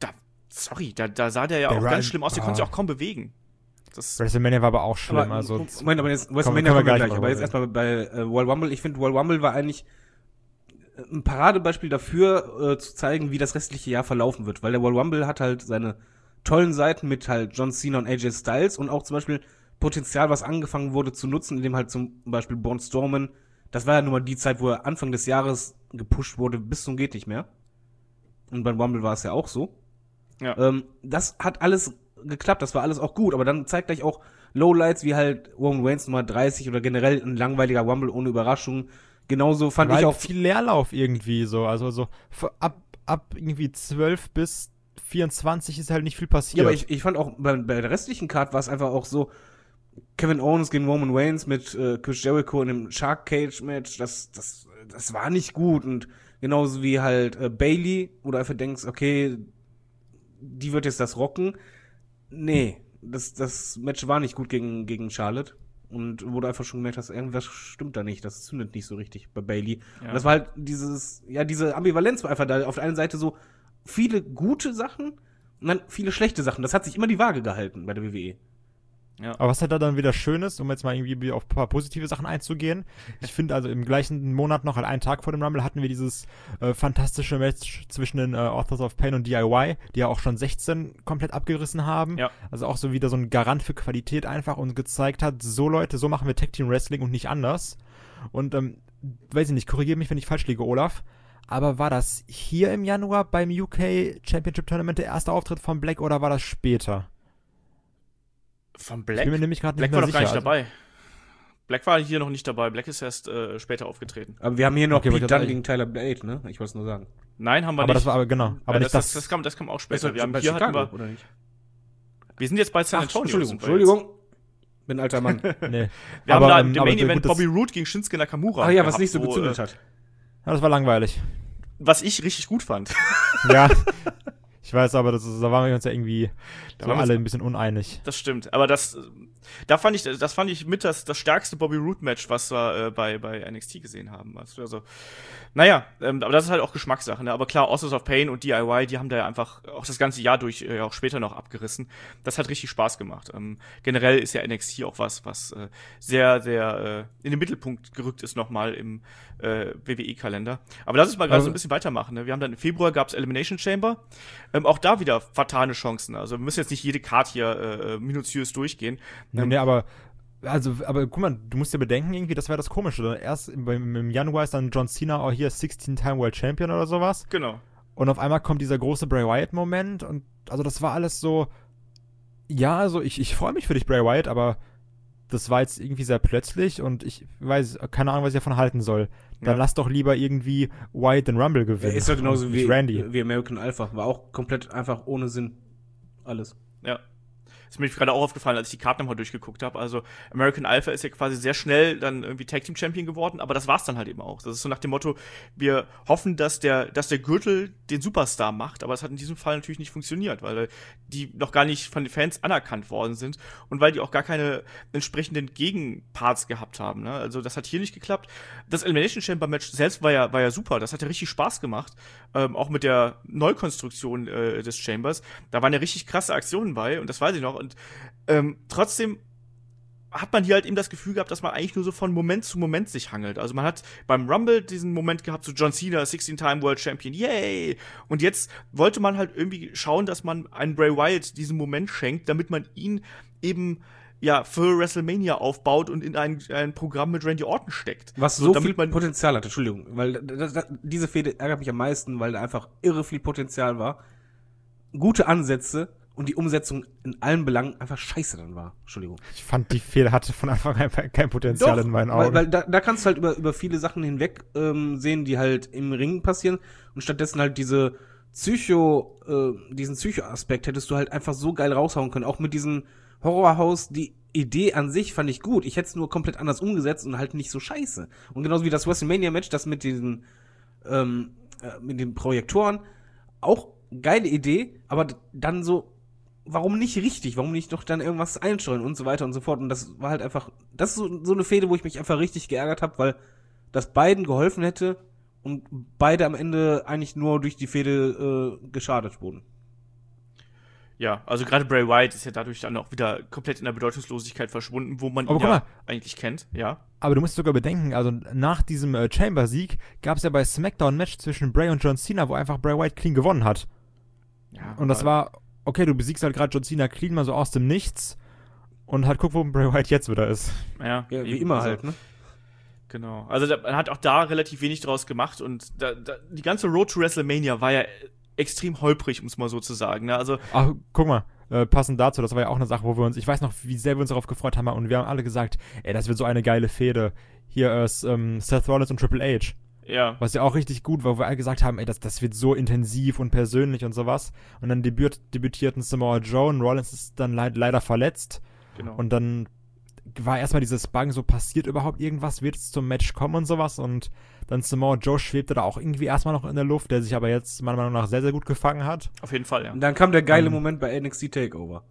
da sah der ja Der auch Run- ganz schlimm aus, der konnte sich auch kaum bewegen. Das, WrestleMania war aber auch schlimm, Aber, also Moment, aber jetzt WrestleMania können wir kommen wir gleich gleich. mal Aber jetzt reden. erstmal bei Royal Rumble. Ich finde, Royal Rumble war eigentlich ein Paradebeispiel dafür, zu zeigen, wie das restliche Jahr verlaufen wird. Weil der Royal Rumble hat halt seine tollen Seiten mit halt John Cena und AJ Styles und auch zum Beispiel Potenzial, was angefangen wurde zu nutzen, indem halt zum Beispiel Braun Strowman, das war ja nun mal die Zeit, wo er Anfang des Jahres gepusht wurde, bis zum geht nicht mehr. Und beim Rumble war es ja auch so. ja. Das hat alles geklappt, das war alles auch gut, aber dann zeigt gleich auch Lowlights wie halt Roman Reigns Nummer 30 oder generell ein langweiliger Rumble ohne Überraschung. Genauso fand war ich halt auch viel Leerlauf irgendwie so, also so ab irgendwie 12 bis 24 ist halt nicht viel passiert. Ja, aber ich fand auch bei der restlichen Card war es einfach auch so, Kevin Owens gegen Roman Reigns mit Chris Jericho in einem Shark Cage Match, das war nicht gut und genauso wie halt Bayley, wo du einfach denkst, okay, die wird jetzt das rocken. Nee, das Match war nicht gut gegen Charlotte und wo du einfach schon gemerkt hast, irgendwas stimmt da nicht, das zündet nicht so richtig bei Bayley. Ja. Und das war halt diese Ambivalenz war einfach da, auf der einen Seite so viele gute Sachen und dann viele schlechte Sachen. Das hat sich immer die Waage gehalten bei der WWE. Aber was halt da dann wieder schön ist, um jetzt mal irgendwie auf ein paar positive Sachen einzugehen, ich finde also im gleichen Monat noch, halt einen Tag vor dem Rumble, hatten wir dieses fantastische Match zwischen den Authors of Pain und DIY, die ja auch schon 16 komplett abgerissen haben. Ja. Also auch so wieder so ein Garant für Qualität einfach und gezeigt hat, so Leute, so machen wir Tag Team Wrestling und nicht anders. Und weiß ich nicht, korrigiere mich, wenn ich falsch liege, Olaf, aber war das hier im Januar beim UK Championship Tournament der erste Auftritt von Black oder war das später? Von Ich Black? bin mir nämlich gerade nicht Black war mehr doch gar sicher. nicht dabei. Black war hier noch nicht dabei. Black ist erst später aufgetreten. Aber wir haben hier noch Okay, Pete wollte ich Dunne sagen. gegen Tyler Bate, ne? Ich wollte es nur sagen. Nein, haben wir Aber nicht. das war aber Ja, nicht das. das kam auch Ist später. das Wir haben bei hier hatten wir, oder nicht? wir sind jetzt bei San Ach, Antonio. Entschuldigung. Bin ein alter Mann. Nee. Wir haben da aber im aber Main gut, Event das- Bobby Roode gegen Shinsuke Nakamura. Ach ja, was gehabt, nicht so wo, gezündet hat. Ja, das war langweilig. Was ich richtig gut fand. Ja. Ich weiß aber, da waren wir uns ja irgendwie Da so waren wir alle uns- ein bisschen uneinig. Das stimmt. Aber das fand ich mit das stärkste Bobby Roode Match, was wir bei NXT gesehen haben. Also, naja, aber das ist halt auch Geschmackssache, ne? Aber klar, Authors of Pain und DIY, die haben da ja einfach auch das ganze Jahr durch, auch später noch abgerissen. Das hat richtig Spaß gemacht. Generell ist ja NXT auch was sehr, sehr in den Mittelpunkt gerückt ist nochmal im WWE-Kalender. Aber lass uns mal gerade so ein bisschen weitermachen. Ne? Wir haben dann im Februar gab's Elimination Chamber. Auch da wieder fatale Chancen. Also wir müssen jetzt nicht jede Card hier minutiös durchgehen. Nee, aber guck mal, du musst dir bedenken, irgendwie, das wäre das Komische. Oder? Erst im Januar ist dann John Cena auch hier 16-Time World Champion oder sowas. Genau. Und auf einmal kommt dieser große Bray Wyatt-Moment und also das war alles so, ja, also ich freue mich für dich, Bray Wyatt, aber das war jetzt irgendwie sehr plötzlich und ich weiß, keine Ahnung, was ich davon halten soll. Dann lass doch lieber irgendwie Wyatt den Rumble gewinnen. Ist ja genauso und wie nicht Randy. wie American Alpha. War auch komplett einfach ohne Sinn. Alles. Ja. Ist mir gerade auch aufgefallen, als ich die Karten nochmal durchgeguckt habe. Also American Alpha ist ja quasi sehr schnell dann irgendwie Tag Team Champion geworden, aber das war's dann halt eben auch. Das ist so nach dem Motto, wir hoffen, dass der Gürtel den Superstar macht, aber es hat in diesem Fall natürlich nicht funktioniert, weil die noch gar nicht von den Fans anerkannt worden sind und weil die auch gar keine entsprechenden Gegenparts gehabt haben. Ne? Also das hat hier nicht geklappt. Das Elimination Chamber Match selbst war ja super. Das hat ja richtig Spaß gemacht, auch mit der Neukonstruktion des Chambers. Da waren ja richtig krasse Aktionen bei und das weiß ich noch. Und trotzdem hat man hier halt eben das Gefühl gehabt, dass man eigentlich nur so von Moment zu Moment sich hangelt. Also man hat beim Rumble diesen Moment gehabt, so John Cena, 16-Time World Champion, yay! Und jetzt wollte man halt irgendwie schauen, dass man einen Bray Wyatt diesen Moment schenkt, damit man ihn eben ja für WrestleMania aufbaut und in ein Programm mit Randy Orton steckt. Was so damit viel Potenzial hatte, Entschuldigung. Weil diese Fehde ärgert mich am meisten, weil da einfach irre viel Potenzial war. Gute Ansätze. Und die Umsetzung in allen Belangen einfach scheiße dann war. Entschuldigung. Ich fand, die Fehde hatte von Anfang an kein Potenzial in meinen Augen. Weil da kannst du halt über viele Sachen hinweg sehen, die halt im Ring passieren. Und stattdessen halt diesen Psycho-Aspekt hättest du halt einfach so geil raushauen können. Auch mit diesem Horrorhaus, die Idee an sich fand ich gut. Ich hätte es nur komplett anders umgesetzt und halt nicht so scheiße. Und genauso wie das WrestleMania-Match, das mit den Projektoren, auch geile Idee, aber dann so, warum nicht richtig? Warum nicht doch dann irgendwas einsteuern und so weiter und so fort? Und das war halt einfach, das ist so eine Fehde, wo ich mich einfach richtig geärgert habe, weil das beiden geholfen hätte und beide am Ende eigentlich nur durch die Fehde geschadet wurden. Ja, also gerade Bray Wyatt ist ja dadurch dann auch wieder komplett in der Bedeutungslosigkeit verschwunden, wo man Aber ihn guck ja mal. eigentlich kennt, ja. Aber du musst sogar bedenken, also nach diesem Chamber-Sieg gab es ja bei SmackDown ein Match zwischen Bray und John Cena, wo einfach Bray Wyatt clean gewonnen hat. Ja, Und das war, okay, du besiegst halt gerade John Cena clean mal so aus dem Nichts und halt guck, wo Bray Wyatt jetzt wieder ist. ja, Ja, wie eben, immer also, halt, ne? Genau. Also man hat auch da relativ wenig draus gemacht und die ganze Road to WrestleMania war ja extrem holprig, um es mal so zu sagen. Ne? Also Ach, guck mal, passend dazu, das war ja auch eine Sache, wo wir uns, ich weiß noch, wie sehr wir uns darauf gefreut haben und wir haben alle gesagt, ey, das wird so eine geile Fehde. Hier ist Seth Rollins und Triple H. ja, Was ja auch richtig gut war, wo wir alle gesagt haben, ey, das wird so intensiv und persönlich und sowas. Und dann debütierten Samoa Joe und Rollins ist dann leider verletzt. genau. Und dann war erstmal dieses Bangen, so passiert überhaupt irgendwas, wird es zum Match kommen und sowas. Und dann Samoa Joe schwebte da auch irgendwie erstmal noch in der Luft, der sich aber jetzt meiner Meinung nach sehr, sehr gut gefangen hat. Auf jeden Fall, ja. Und dann kam der geile Moment bei NXT TakeOver.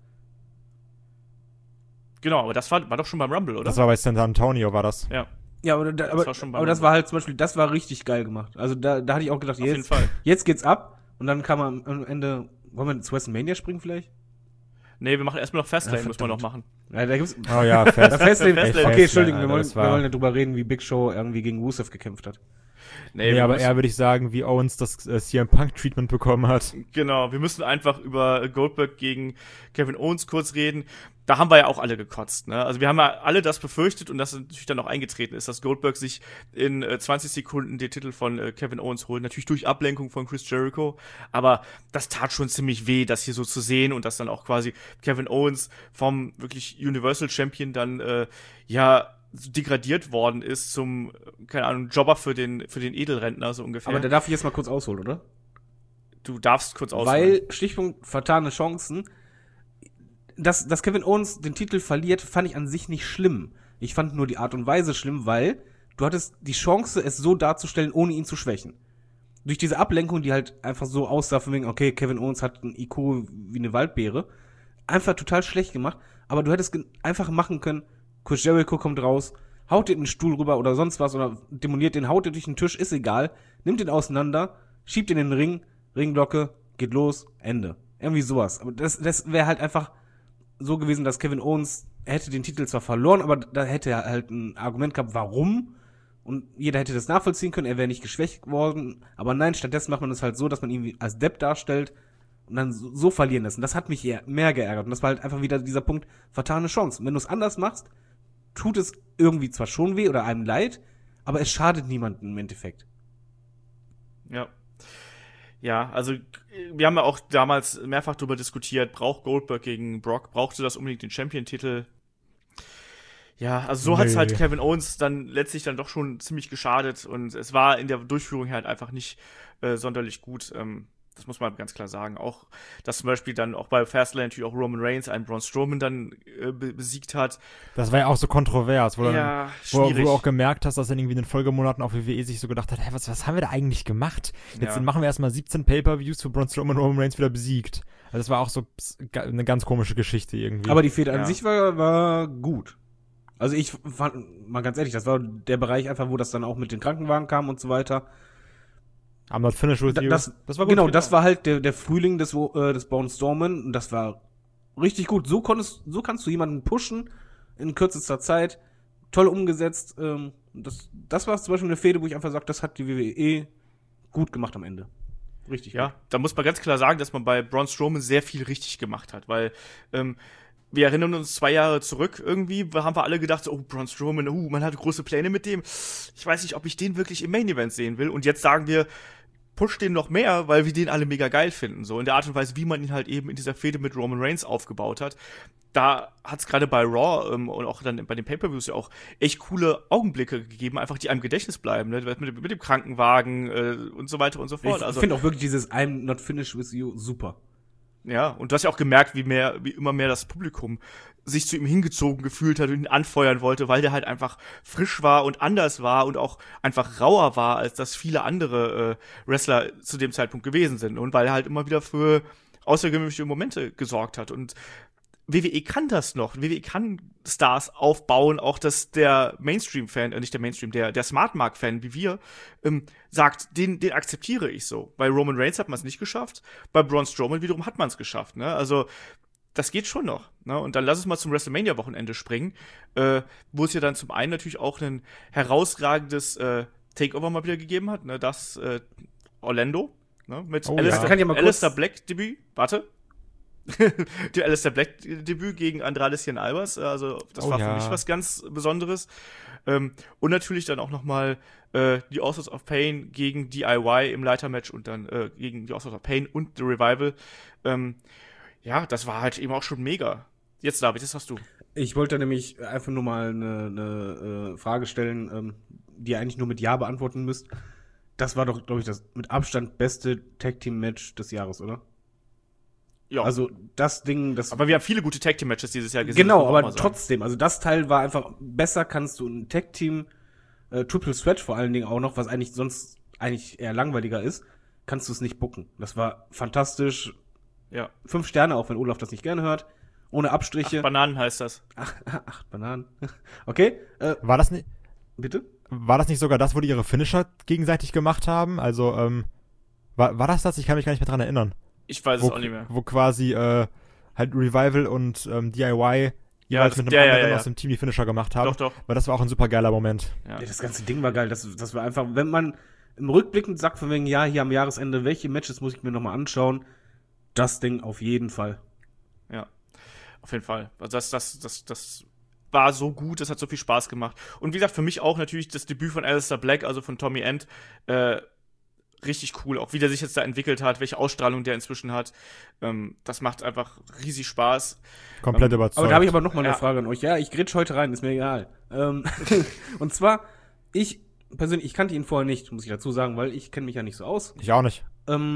Genau, aber das war doch schon beim Rumble, oder? Das war bei San Antonio, war das. ja, Ja, aber war schon beim das war halt zum Beispiel, das war richtig geil gemacht. Also da hatte ich auch gedacht, auf jeden jetzt, Fall. jetzt geht's ab. Und dann kam am Ende, wollen wir ins WrestleMania springen vielleicht? Nee, wir machen erstmal noch Fastlane, Ja, muss man noch verdammt. machen. Ja, da gibt's, Oh ja, Fastlane. Fastlane. Fastlane. Okay, Entschuldigung, Alter, wir das war- wollen ja drüber reden, wie Big Show irgendwie gegen Rusev gekämpft hat. Nee, wir aber müssen- eher würde ich sagen, wie Owens das CM Punk-Treatment bekommen hat. Genau, wir müssen einfach über Goldberg gegen Kevin Owens kurz reden. Da haben wir ja auch alle gekotzt, ne? Also wir haben ja alle das befürchtet und das natürlich dann auch eingetreten ist, dass Goldberg sich in 20 Sekunden den Titel von Kevin Owens holt. Natürlich durch Ablenkung von Chris Jericho. Aber das tat schon ziemlich weh, das hier so zu sehen und dass dann auch quasi Kevin Owens vom wirklich Universal Champion dann, degradiert worden ist zum, keine Ahnung, Jobber für den Edelrentner, so ungefähr. Aber da darf ich jetzt mal kurz ausholen, oder? Du darfst kurz ausholen. Weil, Stichpunkt vertane Chancen, dass Kevin Owens den Titel verliert, fand ich an sich nicht schlimm. Ich fand nur die Art und Weise schlimm, weil du hattest die Chance, es so darzustellen, ohne ihn zu schwächen. durch diese Ablenkung, die halt einfach so aussah von wegen, okay, Kevin Owens hat ein IQ wie eine Waldbeere, einfach total schlecht gemacht, aber du hättest einfach machen können, Chris Jericho kommt raus, haut dir den Stuhl rüber oder sonst was oder demoliert den, haut dir durch den Tisch, ist egal, nimmt den auseinander, schiebt ihn in den Ring, Ringglocke, geht los, Ende. Irgendwie sowas. Aber das wäre halt einfach so gewesen, dass Kevin Owens hätte den Titel zwar verloren, aber da hätte er halt ein Argument gehabt, warum. Und jeder hätte das nachvollziehen können, er wäre nicht geschwächt worden. Aber nein, stattdessen macht man es halt so, dass man ihn als Depp darstellt und dann so verlieren lässt. Und das hat mich eher mehr geärgert. Und das war halt einfach wieder dieser Punkt, vertane Chance. Und wenn du es anders machst, tut es irgendwie zwar schon weh oder einem leid, aber es schadet niemandem im Endeffekt. Ja. Ja, also wir haben ja auch damals mehrfach darüber diskutiert, braucht Goldberg gegen Brock, brauchte das unbedingt den Champion-Titel? Ja, also so hat's halt Kevin Owens dann letztlich dann doch schon ziemlich geschadet und es war in der Durchführung halt einfach nicht sonderlich gut. Das muss man ganz klar sagen. Auch, dass zum Beispiel dann auch bei Fastlane natürlich auch Roman Reigns einen Braun Strowman dann besiegt hat. Das war ja auch so kontrovers, wo schwierig. du auch gemerkt hast, dass dann irgendwie in den Folgemonaten auf WWE sich so gedacht hat, hey, was haben wir da eigentlich gemacht? Jetzt machen wir erstmal 17 Pay-Per-Views für Braun Strowman und Roman Reigns wieder besiegt. Also das war auch so eine ganz komische Geschichte irgendwie. Aber die Fehde an sich war gut. Also ich fand, mal ganz ehrlich, das war der Bereich einfach, wo das dann auch mit den Krankenwagen kam und so weiter. I'm not finished with you. Das war gut. Genau, das war halt der Frühling des Braun Strowman und das war richtig gut. So kannst du jemanden pushen in kürzester Zeit. Toll umgesetzt. Das war zum Beispiel eine Fehde, wo ich einfach sage, das hat die WWE gut gemacht am Ende. Richtig gut. Ja, da muss man ganz klar sagen, dass man bei Braun Strowman sehr viel richtig gemacht hat, weil wir erinnern uns 2 Jahre zurück irgendwie, haben wir alle gedacht, so, oh, Braun Strowman, man hat große Pläne mit dem. Ich weiß nicht, ob ich den wirklich im Main Event sehen will. Und jetzt sagen wir, push den noch mehr, weil wir den alle mega geil finden. So in der Art und Weise, wie man ihn halt eben in dieser Fehde mit Roman Reigns aufgebaut hat. Da hat's gerade bei Raw und auch dann bei den Pay-Per-Views ja auch echt coole Augenblicke gegeben, einfach die einem im Gedächtnis bleiben, ne? Mit dem Krankenwagen und so weiter und so fort. Ich finde auch wirklich dieses I'm not finished with you super. Ja, und du hast ja auch gemerkt, wie immer mehr das Publikum sich zu ihm hingezogen gefühlt hat und ihn anfeuern wollte, weil der halt einfach frisch war und anders war und auch einfach rauer war, als das viele andere Wrestler zu dem Zeitpunkt gewesen sind. Und weil er halt immer wieder für außergewöhnliche Momente gesorgt hat. Und WWE kann das noch. WWE kann Stars aufbauen, auch dass der Mainstream-Fan, nicht der Mainstream, der Smart-Mark-Fan wie wir, sagt, den akzeptiere ich so. Bei Roman Reigns hat man es nicht geschafft, bei Braun Strowman wiederum hat man es geschafft, ne? Also, das geht schon noch, ne? Und dann lass uns mal zum WrestleMania-Wochenende springen, wo es ja dann zum einen natürlich auch ein herausragendes Takeover mal wieder gegeben hat, ne? Das Orlando, ne? Mit Aleister Black-Debüt. Warte. Die Aleister Black-Debüt gegen Andrade Cien Almas, also das war für mich was ganz Besonderes. Und natürlich dann auch nochmal die Authors of Pain gegen DIY im Leitermatch und dann gegen die Authors of Pain und The Revival. Ja, das war halt eben auch schon mega. Jetzt, David, das hast du. Ich wollte nämlich einfach nur mal eine Frage stellen, die ihr eigentlich nur mit Ja beantworten müsst. Das war doch, glaube ich, das mit Abstand beste Tag-Team-Match des Jahres, oder? Ja. Also das Ding, das. Aber wir haben viele gute Tag-Team-Matches dieses Jahr gesehen. Genau, aber trotzdem, also das Teil war einfach besser, kannst du ein Tag-Team, Triple Threat vor allen Dingen auch noch, was eigentlich sonst eher langweiliger ist, kannst du es nicht booken. Das war fantastisch. Ja. 5 Sterne, auch wenn Olaf das nicht gerne hört. Ohne Abstriche. 8 Bananen heißt das. 8 Bananen. Okay. War das nicht? Bitte? War das nicht sogar das, wo die ihre Finisher gegenseitig gemacht haben? Also, war das? Ich kann mich gar nicht mehr dran erinnern. Ich weiß es auch nicht mehr. Wo quasi halt Revival und DIY jeweils mit einem anderen aus dem Team die Finisher gemacht haben. Doch. Weil das war auch ein super geiler Moment. Ja, das ganze Ding war geil. Das war einfach, wenn man im Rückblickend sagt von wegen, ja, hier am Jahresende, welche Matches muss ich mir nochmal anschauen, das Ding auf jeden Fall. Ja, auf jeden Fall. Also das war so gut, das hat so viel Spaß gemacht. Und wie gesagt, für mich auch natürlich das Debüt von Aleister Black, also von Tommy End, richtig cool, auch wie der sich jetzt da entwickelt hat, welche Ausstrahlung der inzwischen hat. Das macht einfach riesig Spaß. Komplett überzeugt. Aber da habe ich aber noch mal eine Frage an euch. Ja, ich grätsch heute rein, ist mir egal. Und zwar, ich persönlich, ich kannte ihn vorher nicht, muss ich dazu sagen, weil ich kenne mich ja nicht so aus. Ich auch nicht.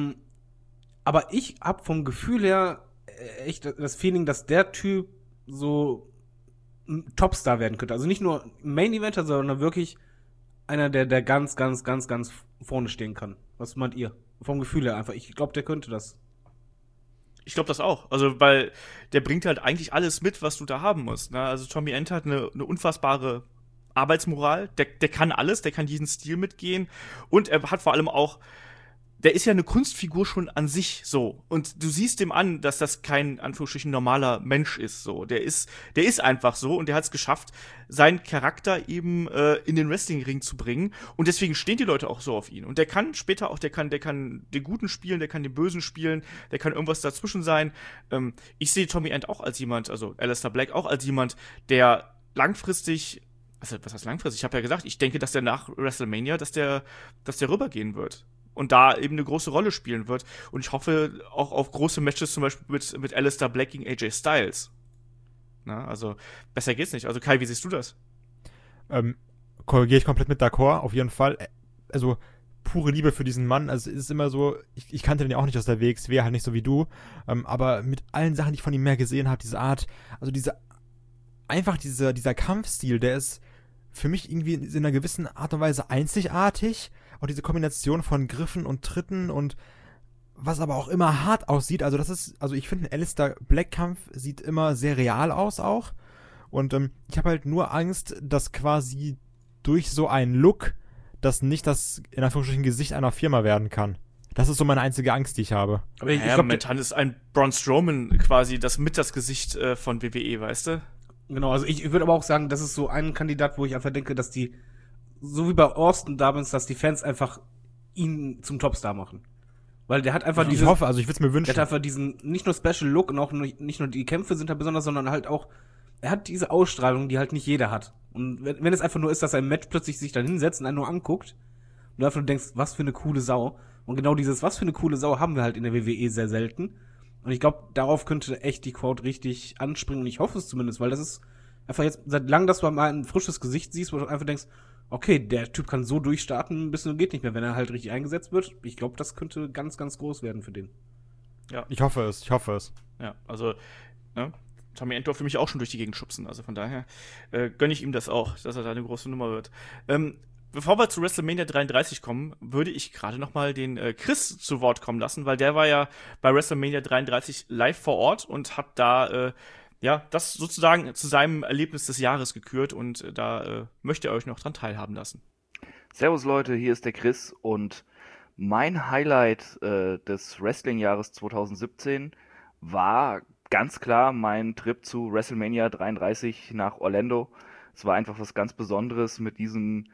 Aber ich hab vom Gefühl her echt das Feeling, dass der Typ so ein Topstar werden könnte. Also nicht nur Main Eventer, sondern wirklich einer, der ganz, ganz, ganz, ganz vorne stehen kann. Was meint ihr? Vom Gefühl her einfach. Ich glaube, der könnte das. Ich glaube das auch. Also, weil der bringt halt eigentlich alles mit, was du da haben musst. Ne? Also Tommy End hat eine unfassbare Arbeitsmoral. Der kann alles, der kann jeden Stil mitgehen. Und er hat vor allem auch, der ist ja eine Kunstfigur schon an sich so. Und du siehst dem an, dass das kein, Anführungsstrichen, normaler Mensch ist so. Der ist einfach so und der hat es geschafft, seinen Charakter eben in den Wrestlingring zu bringen. Und deswegen stehen die Leute auch so auf ihn. Und der kann später auch, der kann den Guten spielen, der kann den Bösen spielen, der kann irgendwas dazwischen sein. Ich sehe Tommy End auch als jemand, also Aleister Black auch als jemand, der langfristig, also was heißt langfristig? Ich habe ja gesagt, ich denke, dass der nach WrestleMania, dass der rübergehen wird. Und da eben eine große Rolle spielen wird. Und ich hoffe auch auf große Matches, zum Beispiel mit Aleister Black gegen AJ Styles. Na, also, besser geht's nicht. Also, Kai, wie siehst du das? Gehe ich komplett mit d'accord, auf jeden Fall. Also, pure Liebe für diesen Mann. Also, es ist immer so, ich kannte den ja auch nicht aus der WXW, halt nicht so wie du. Aber mit allen Sachen, die ich von ihm mehr gesehen habe, diese Art, also dieser Kampfstil, der ist für mich irgendwie in einer gewissen Art und Weise einzigartig. Auch diese Kombination von Griffen und Tritten und was aber auch immer hart aussieht. Also ich finde, ein Aleister Black Kampf sieht immer sehr real aus auch. Und ich habe halt nur Angst, dass quasi durch so einen Look das nicht das, in Anführungsstrichen, Gesicht einer Firma werden kann. Das ist so meine einzige Angst, die ich habe. Aber ich glaube, momentan ist ein Braun Strowman quasi das Gesicht von WWE, weißt du? Genau, also ich würde aber auch sagen, das ist so ein Kandidat, wo ich einfach denke, dass die, so wie bei Austin damals, dass die Fans einfach ihn zum Topstar machen. Weil der hat einfach ich hoffe, also ich würde es mir wünschen. Der hat einfach diesen, nicht nur Special Look und auch nicht nur die Kämpfe sind da besonders, sondern halt auch, er hat diese Ausstrahlung, die halt nicht jeder hat. Und wenn es einfach nur ist, dass er im Match plötzlich sich dann hinsetzt und einen nur anguckt und du einfach nur denkst, was für eine coole Sau. Und genau dieses, was für eine coole Sau, haben wir halt in der WWE sehr selten. Und ich glaube, darauf könnte echt die Crowd richtig anspringen. Und ich hoffe es zumindest, weil das ist einfach jetzt seit langem, dass du mal ein frisches Gesicht siehst, wo du einfach denkst, okay, der Typ kann so durchstarten, bis nur geht nicht mehr, wenn er halt richtig eingesetzt wird. Ich glaube, das könnte ganz, ganz groß werden für den. Ja. Ich hoffe es. Ja, also, ne? Tommy End durfte für mich auch schon durch die Gegend schubsen. Also von daher gönne ich ihm das auch, dass er da eine große Nummer wird. Bevor wir zu WrestleMania 33 kommen, würde ich gerade noch mal den Chris zu Wort kommen lassen, weil der war ja bei WrestleMania 33 live vor Ort und hat da das sozusagen zu seinem Erlebnis des Jahres gekürt und da möchte er euch noch dran teilhaben lassen. Servus Leute, hier ist der Chris und mein Highlight des Wrestling-Jahres 2017 war ganz klar mein Trip zu WrestleMania 33 nach Orlando. Es war einfach was ganz Besonderes mit diesen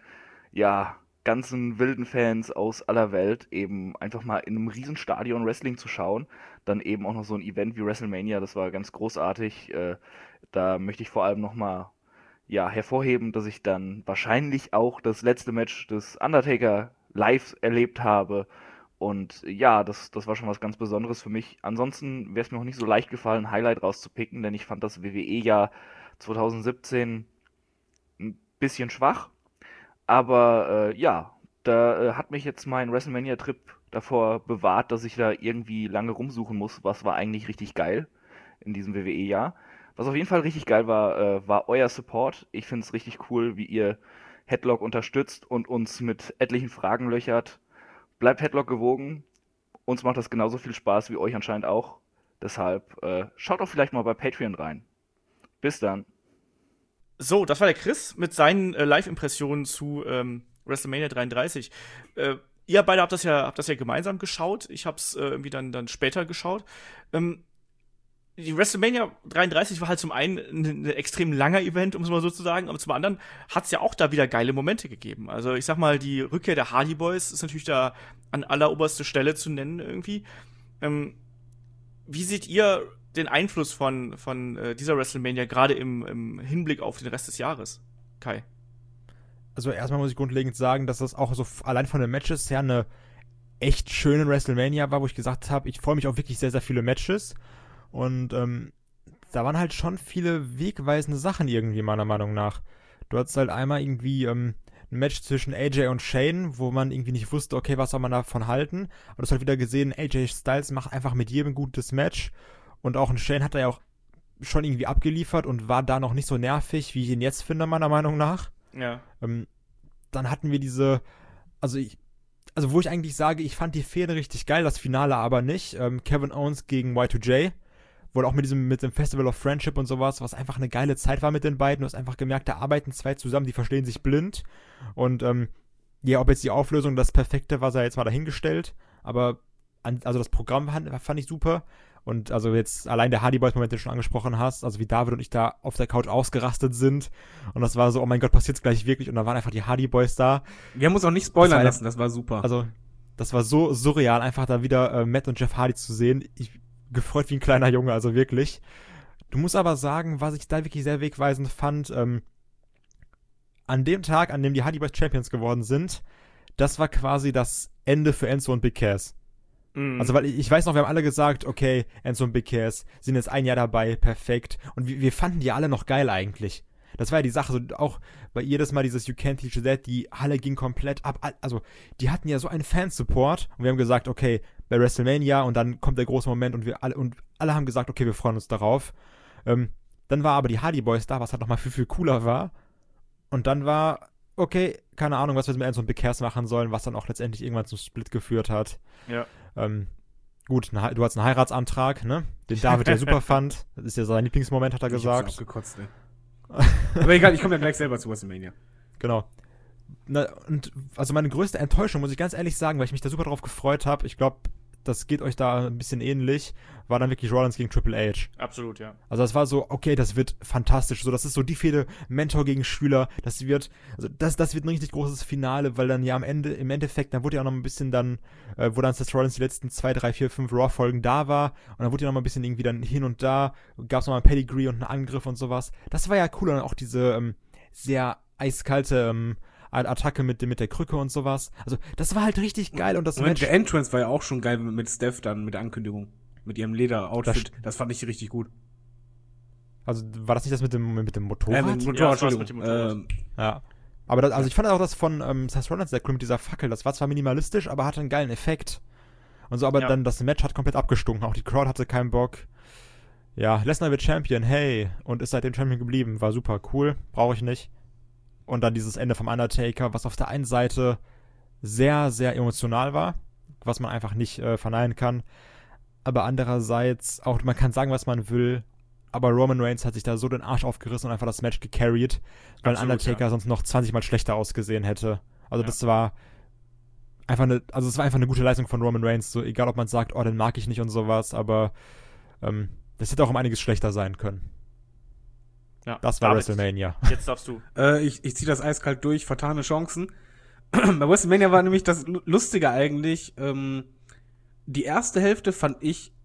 ganzen wilden Fans aus aller Welt eben einfach mal in einem Riesenstadion Wrestling zu schauen. Dann eben auch noch so ein Event wie WrestleMania, das war ganz großartig. Da möchte ich vor allem nochmal hervorheben, dass ich dann wahrscheinlich auch das letzte Match des Undertaker live erlebt habe. Und ja, das war schon was ganz Besonderes für mich. Ansonsten wäre es mir auch nicht so leicht gefallen, ein Highlight rauszupicken, denn ich fand das WWE-Jahr 2017 ein bisschen schwach. Aber da hat mich jetzt mein WrestleMania-Trip davor bewahrt, dass ich da irgendwie lange rumsuchen muss, was war eigentlich richtig geil in diesem WWE-Jahr. Was auf jeden Fall richtig geil war, war euer Support. Ich finde es richtig cool, wie ihr Headlock unterstützt und uns mit etlichen Fragen löchert. Bleibt Headlock gewogen. Uns macht das genauso viel Spaß wie euch anscheinend auch. Deshalb schaut doch vielleicht mal bei Patreon rein. Bis dann. So, das war der Chris mit seinen Live-Impressionen zu WrestleMania 33. Ihr beide habt das ja gemeinsam geschaut. Ich hab's irgendwie dann später geschaut. Die WrestleMania 33 war halt zum einen ein extrem langer Event, um es mal so zu sagen, aber zum anderen hat's ja auch da wieder geile Momente gegeben. Also ich sag mal, die Rückkehr der Hardy Boys ist natürlich da an alleroberste Stelle zu nennen irgendwie. Wie seht ihr den Einfluss von dieser WrestleMania gerade im Hinblick auf den Rest des Jahres? Kai? Also erstmal muss ich grundlegend sagen, dass das auch so allein von den Matches her eine echt schöne WrestleMania war, wo ich gesagt habe, ich freue mich auf wirklich sehr, sehr viele Matches. Und da waren halt schon viele wegweisende Sachen irgendwie, meiner Meinung nach. Du hattest halt einmal irgendwie ein Match zwischen AJ und Shane, wo man irgendwie nicht wusste, okay, was soll man davon halten. Aber du hast halt wieder gesehen, AJ Styles macht einfach mit jedem ein gutes Match. Und auch ein Shane hat er ja auch schon irgendwie abgeliefert und war da noch nicht so nervig, wie ich ihn jetzt finde, meiner Meinung nach. Ja. Dann hatten wir diese, also also wo ich eigentlich sage, ich fand die Fehde richtig geil, das Finale aber nicht. Kevin Owens gegen Y2J, wohl auch mit dem Festival of Friendship und sowas, was einfach eine geile Zeit war mit den beiden. Du hast einfach gemerkt, da arbeiten zwei zusammen, die verstehen sich blind. Und ja, ob jetzt die Auflösung das Perfekte war, sei jetzt mal dahingestellt. Aber also das Programm fand ich super. Und also jetzt allein der Hardy Boys-Moment, den du schon angesprochen hast, also wie David und ich da auf der Couch ausgerastet sind. Und das war so, oh mein Gott, passiert's gleich wirklich? Und da waren einfach die Hardy Boys da. Wir haben uns auch nicht spoilern lassen, das war super. Also, das war so surreal, einfach da wieder Matt und Jeff Hardy zu sehen. Ich gefreut wie ein kleiner Junge, also wirklich. Du musst aber sagen, was ich da wirklich sehr wegweisend fand, an dem Tag, an dem die Hardy Boys Champions geworden sind, das war quasi das Ende für Enzo und Big Cass. Also, weil ich weiß noch, wir haben alle gesagt, okay, Enzo und Big Cass sind jetzt ein Jahr dabei, perfekt. Und wir fanden die alle noch geil eigentlich. Das war ja die Sache, so auch bei jedes Mal dieses You Can't Teach That, die Halle ging komplett ab. Also, die hatten ja so einen Fansupport und wir haben gesagt, okay, bei WrestleMania und dann kommt der große Moment und alle haben gesagt, okay, wir freuen uns darauf. Dann war aber die Hardy Boys da, was halt nochmal viel, viel cooler war. Und dann war, okay, keine Ahnung, was wir mit Enzo und Big Cass machen sollen, was dann auch letztendlich irgendwann zum Split geführt hat. Ja. Gut, du hattest einen Heiratsantrag, ne? Den David ja super fand. Das ist ja sein Lieblingsmoment, hat er gesagt. Ich hab's abgekotzt, ey. Aber egal, ich komme ja gleich selber zu WrestleMania. Genau. Und also meine größte Enttäuschung, muss ich ganz ehrlich sagen, weil ich mich da super drauf gefreut habe, ich glaube, das geht euch da ein bisschen ähnlich, war dann wirklich Rollins gegen Triple H. Absolut, ja. Also das war so, okay, das wird fantastisch. So, das ist so die Fehde Mentor gegen Schüler. Das wird ein richtig großes Finale, weil dann ja im Endeffekt, dann wurde ja auch noch ein bisschen dann, wo dann Seth Rollins die letzten 2, 3, 4, 5 Raw-Folgen da war und dann wurde ja noch mal ein bisschen irgendwie dann hin und da, gab es noch mal ein Pedigree und einen Angriff und sowas. Das war ja cool und dann auch diese sehr eiskalte Attacke mit der Krücke und sowas. Also, das war halt richtig geil und das Match. Der Entrance war ja auch schon geil mit Steph dann, mit der Ankündigung. Mit ihrem Leder-Outfit. Das fand ich richtig gut. Also, war das nicht das mit dem Motorrad? Mit dem Motorrad, Ja, Entschuldigung. mit dem Motorrad. Ja. Aber also ich fand auch das von Seth Rollins sehr cool mit dieser Fackel. Das war zwar minimalistisch, aber hatte einen geilen Effekt. Und so, aber dann das Match hat komplett abgestunken. Auch die Crowd hatte keinen Bock. Ja, Lesnar wird Champion, hey. Und ist seitdem Champion geblieben. War super cool. Brauche ich nicht. Und dann dieses Ende vom Undertaker, was auf der einen Seite sehr, sehr emotional war, was man einfach nicht verneinen kann. Aber andererseits, auch man kann sagen, was man will, aber Roman Reigns hat sich da so den Arsch aufgerissen und einfach das Match gecarried, weil Absolut, Undertaker sonst noch 20 Mal schlechter ausgesehen hätte. Also das war einfach eine gute Leistung von Roman Reigns, so egal ob man sagt, oh, den mag ich nicht und sowas, aber das hätte auch um einiges schlechter sein können. Ja. Das war David, WrestleMania. Jetzt darfst du. Ich ziehe das eiskalt durch, vertane Chancen. Bei WrestleMania war nämlich das Lustige eigentlich, die erste Hälfte fanden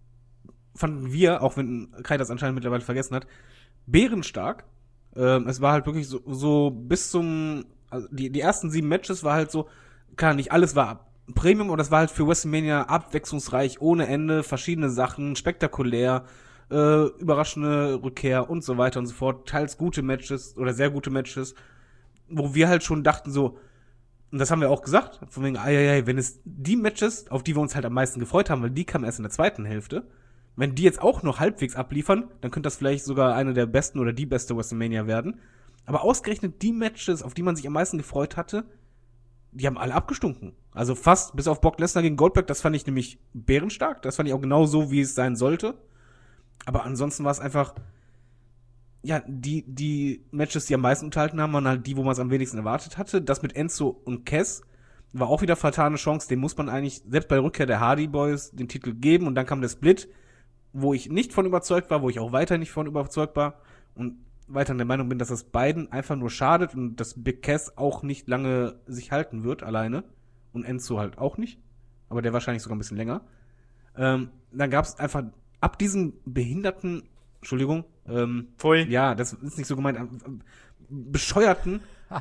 wir, auch wenn Kai das anscheinend mittlerweile vergessen hat, bärenstark. Es war halt wirklich so bis zum, also die ersten 7 Matches war halt so, klar, nicht alles war Premium, und das war halt für WrestleMania abwechslungsreich, ohne Ende, verschiedene Sachen, spektakulär, überraschende Rückkehr und so weiter und so fort, teils gute Matches oder sehr gute Matches, wo wir halt schon dachten so, und das haben wir auch gesagt, von wegen, wenn es die Matches, auf die wir uns halt am meisten gefreut haben, weil die kamen erst in der zweiten Hälfte, wenn die jetzt auch noch halbwegs abliefern, dann könnte das vielleicht sogar eine der besten oder die beste WrestleMania werden. Aber ausgerechnet die Matches, auf die man sich am meisten gefreut hatte, die haben alle abgestunken. Also fast, bis auf Brock Lesnar gegen Goldberg, das fand ich nämlich bärenstark. Das fand ich auch genau so, wie es sein sollte. Aber ansonsten war es einfach, ja, die Matches, die am meisten unterhalten haben, waren halt die, wo man es am wenigsten erwartet hatte. Das mit Enzo und Cass war auch wieder vertane Chance. Den muss man eigentlich, selbst bei der Rückkehr der Hardy Boys, den Titel geben. Und dann kam der Split, wo ich nicht von überzeugt war, wo ich auch weiter nicht von überzeugt war. Und weiter der Meinung bin, dass das beiden einfach nur schadet und dass Big Cass auch nicht lange sich halten wird, alleine. Und Enzo halt auch nicht. Aber der wahrscheinlich sogar ein bisschen länger. Dann gab es einfach ab diesem behinderten, Entschuldigung, Pfui. ja, das ist nicht so gemeint, bescheuerten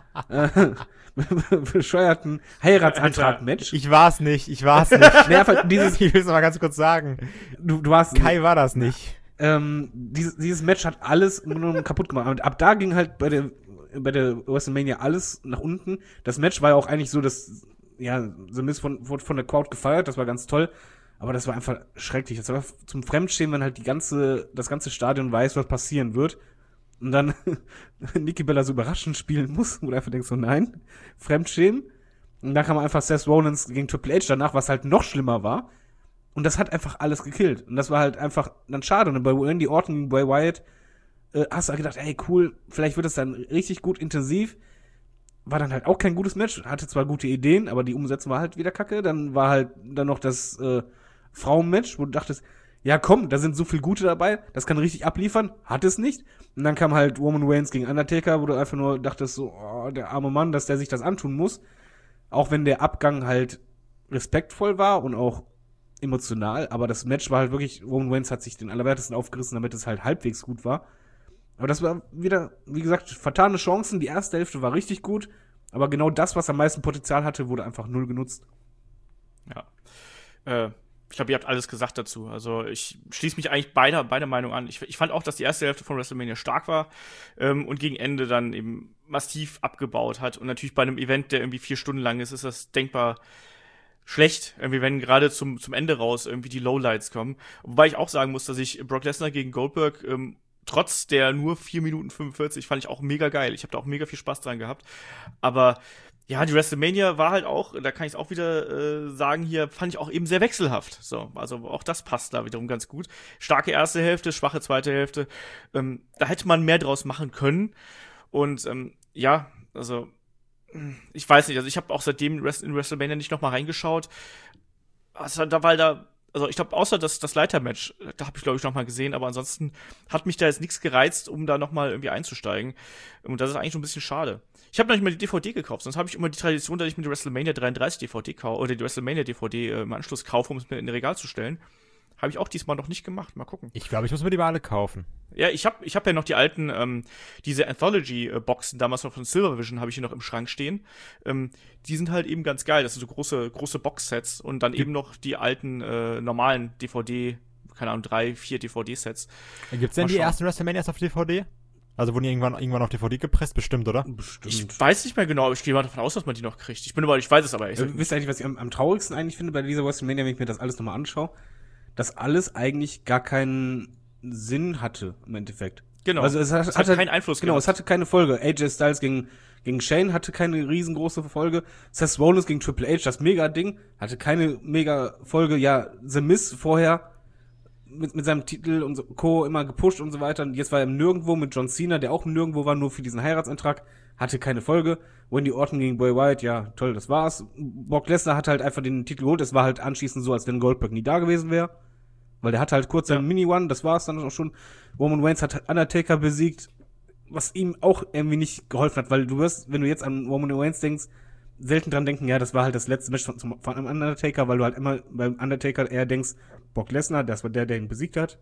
Heiratsantrag-Match. Ich war's nicht. Nee, einfach Ich will es mal ganz kurz sagen. du warst Kai war das nicht. dieses Match hat alles nur kaputt gemacht. Und ab da ging halt bei der WrestleMania alles nach unten. Das Match war ja auch eigentlich so, dass, ja, The Miz wurde von der Crowd gefeiert, das war ganz toll. Aber das war einfach schrecklich. Das war zum Fremdschämen, wenn halt das ganze Stadion weiß, was passieren wird. Und dann Nikki Bella so überraschend spielen muss, wo du einfach denkst so, nein, Fremdschämen. Und dann kam einfach Seth Rollins gegen Triple H danach, was halt noch schlimmer war. Und das hat einfach alles gekillt. Und das war halt einfach dann schade. Und bei Randy Orton gegen Bray Wyatt hast du halt gedacht, ey, cool, vielleicht wird es dann richtig gut intensiv. War dann halt auch kein gutes Match. Hatte zwar gute Ideen, aber die Umsetzung war halt wieder kacke. Dann war halt dann noch das Frauenmatch, wo du dachtest, ja komm, da sind so viel Gute dabei, das kann richtig abliefern. Hat es nicht. Und dann kam halt Roman Reigns gegen Undertaker, wo du einfach nur dachtest, so, oh, der arme Mann, dass der sich das antun muss. Auch wenn der Abgang halt respektvoll war und auch emotional, aber das Match war halt wirklich, Roman Reigns hat sich den Allerwertesten aufgerissen, damit es halt halbwegs gut war. Aber das war wieder, wie gesagt, vertane Chancen. Die erste Hälfte war richtig gut, aber genau das, was am meisten Potenzial hatte, wurde einfach null genutzt. Ja. Ich glaube, ihr habt alles gesagt dazu. Also ich schließe mich eigentlich beide Meinungen an. Ich fand auch, dass die erste Hälfte von WrestleMania stark war und gegen Ende dann eben massiv abgebaut hat. Und natürlich bei einem Event, der irgendwie 4 Stunden lang ist das denkbar schlecht, irgendwie, wenn gerade zum Ende raus irgendwie die Lowlights kommen. Wobei ich auch sagen muss, dass ich Brock Lesnar gegen Goldberg trotz der nur 4 Minuten 45 fand ich auch mega geil. Ich habe da auch mega viel Spaß dran gehabt. Aber ja, die WrestleMania war halt auch, da kann ich es auch wieder sagen hier, fand ich auch eben sehr wechselhaft. So, also auch das passt da wiederum ganz gut. Starke erste Hälfte, schwache zweite Hälfte. Da hätte man mehr draus machen können. Und ja, also ich weiß nicht, also ich habe auch seitdem in WrestleMania nicht nochmal reingeschaut. Also ich glaube, außer das Leitermatch, da habe ich, glaube ich, noch mal gesehen, aber ansonsten hat mich da jetzt nichts gereizt, um da noch mal irgendwie einzusteigen. Und das ist eigentlich schon ein bisschen schade. Ich habe noch nicht mal die DVD gekauft, sonst habe ich immer die Tradition, dass ich mir die WrestleMania 33 DVD kaufe, oder die WrestleMania DVD im Anschluss kaufe, um es mir in den Regal zu stellen. Habe ich auch diesmal noch nicht gemacht. Mal gucken. Ich glaube, ich muss mir die mal alle kaufen. Ja, ich hab ja noch die alten, diese Anthology-Boxen, damals noch von Silvervision, habe ich hier noch im Schrank stehen. Die sind halt eben ganz geil. Das sind so große Box-Sets und dann eben noch die alten, normalen DVD, keine Ahnung, 3, 4 DVD-Sets. Gibt's denn die ersten WrestleManias auf DVD? Also wurden die irgendwann auf DVD gepresst? Bestimmt, oder? Bestimmt. Ich weiß nicht mehr genau, aber ich gehe mal davon aus, dass man die noch kriegt. Ich weiß es aber echt. Wisst ihr eigentlich, was ich am traurigsten eigentlich finde bei dieser WrestleMania, wenn ich mir das alles nochmal anschaue? Dass alles eigentlich gar keinen Sinn hatte, im Endeffekt. Genau. Also es hatte keinen Einfluss gehabt. Es hatte keine Folge. AJ Styles gegen Shane hatte keine riesengroße Folge. Seth Rollins gegen Triple H, das Mega-Ding, hatte keine Mega-Folge. Ja, The Miz vorher mit seinem Titel und so, Co. immer gepusht und so weiter. Und jetzt war er im Nirgendwo mit John Cena, der auch im Nirgendwo war, nur für diesen Heiratsantrag. Hatte keine Folge. Randy Orton gegen Bray Wyatt, ja, toll, das war's. Brock Lesnar hat halt einfach den Titel geholt. Es war halt anschließend so, als wenn Goldberg nie da gewesen wäre. Weil der hatte halt kurz seinen Mini-One, das war's dann auch schon. Roman Reigns hat Undertaker besiegt, was ihm auch irgendwie nicht geholfen hat, weil du wirst, wenn du jetzt an Roman Reigns denkst, selten dran denken, ja, das war halt das letzte Match von einem Undertaker, weil du halt immer beim Undertaker eher denkst, Brock Lesnar, das war der ihn besiegt hat.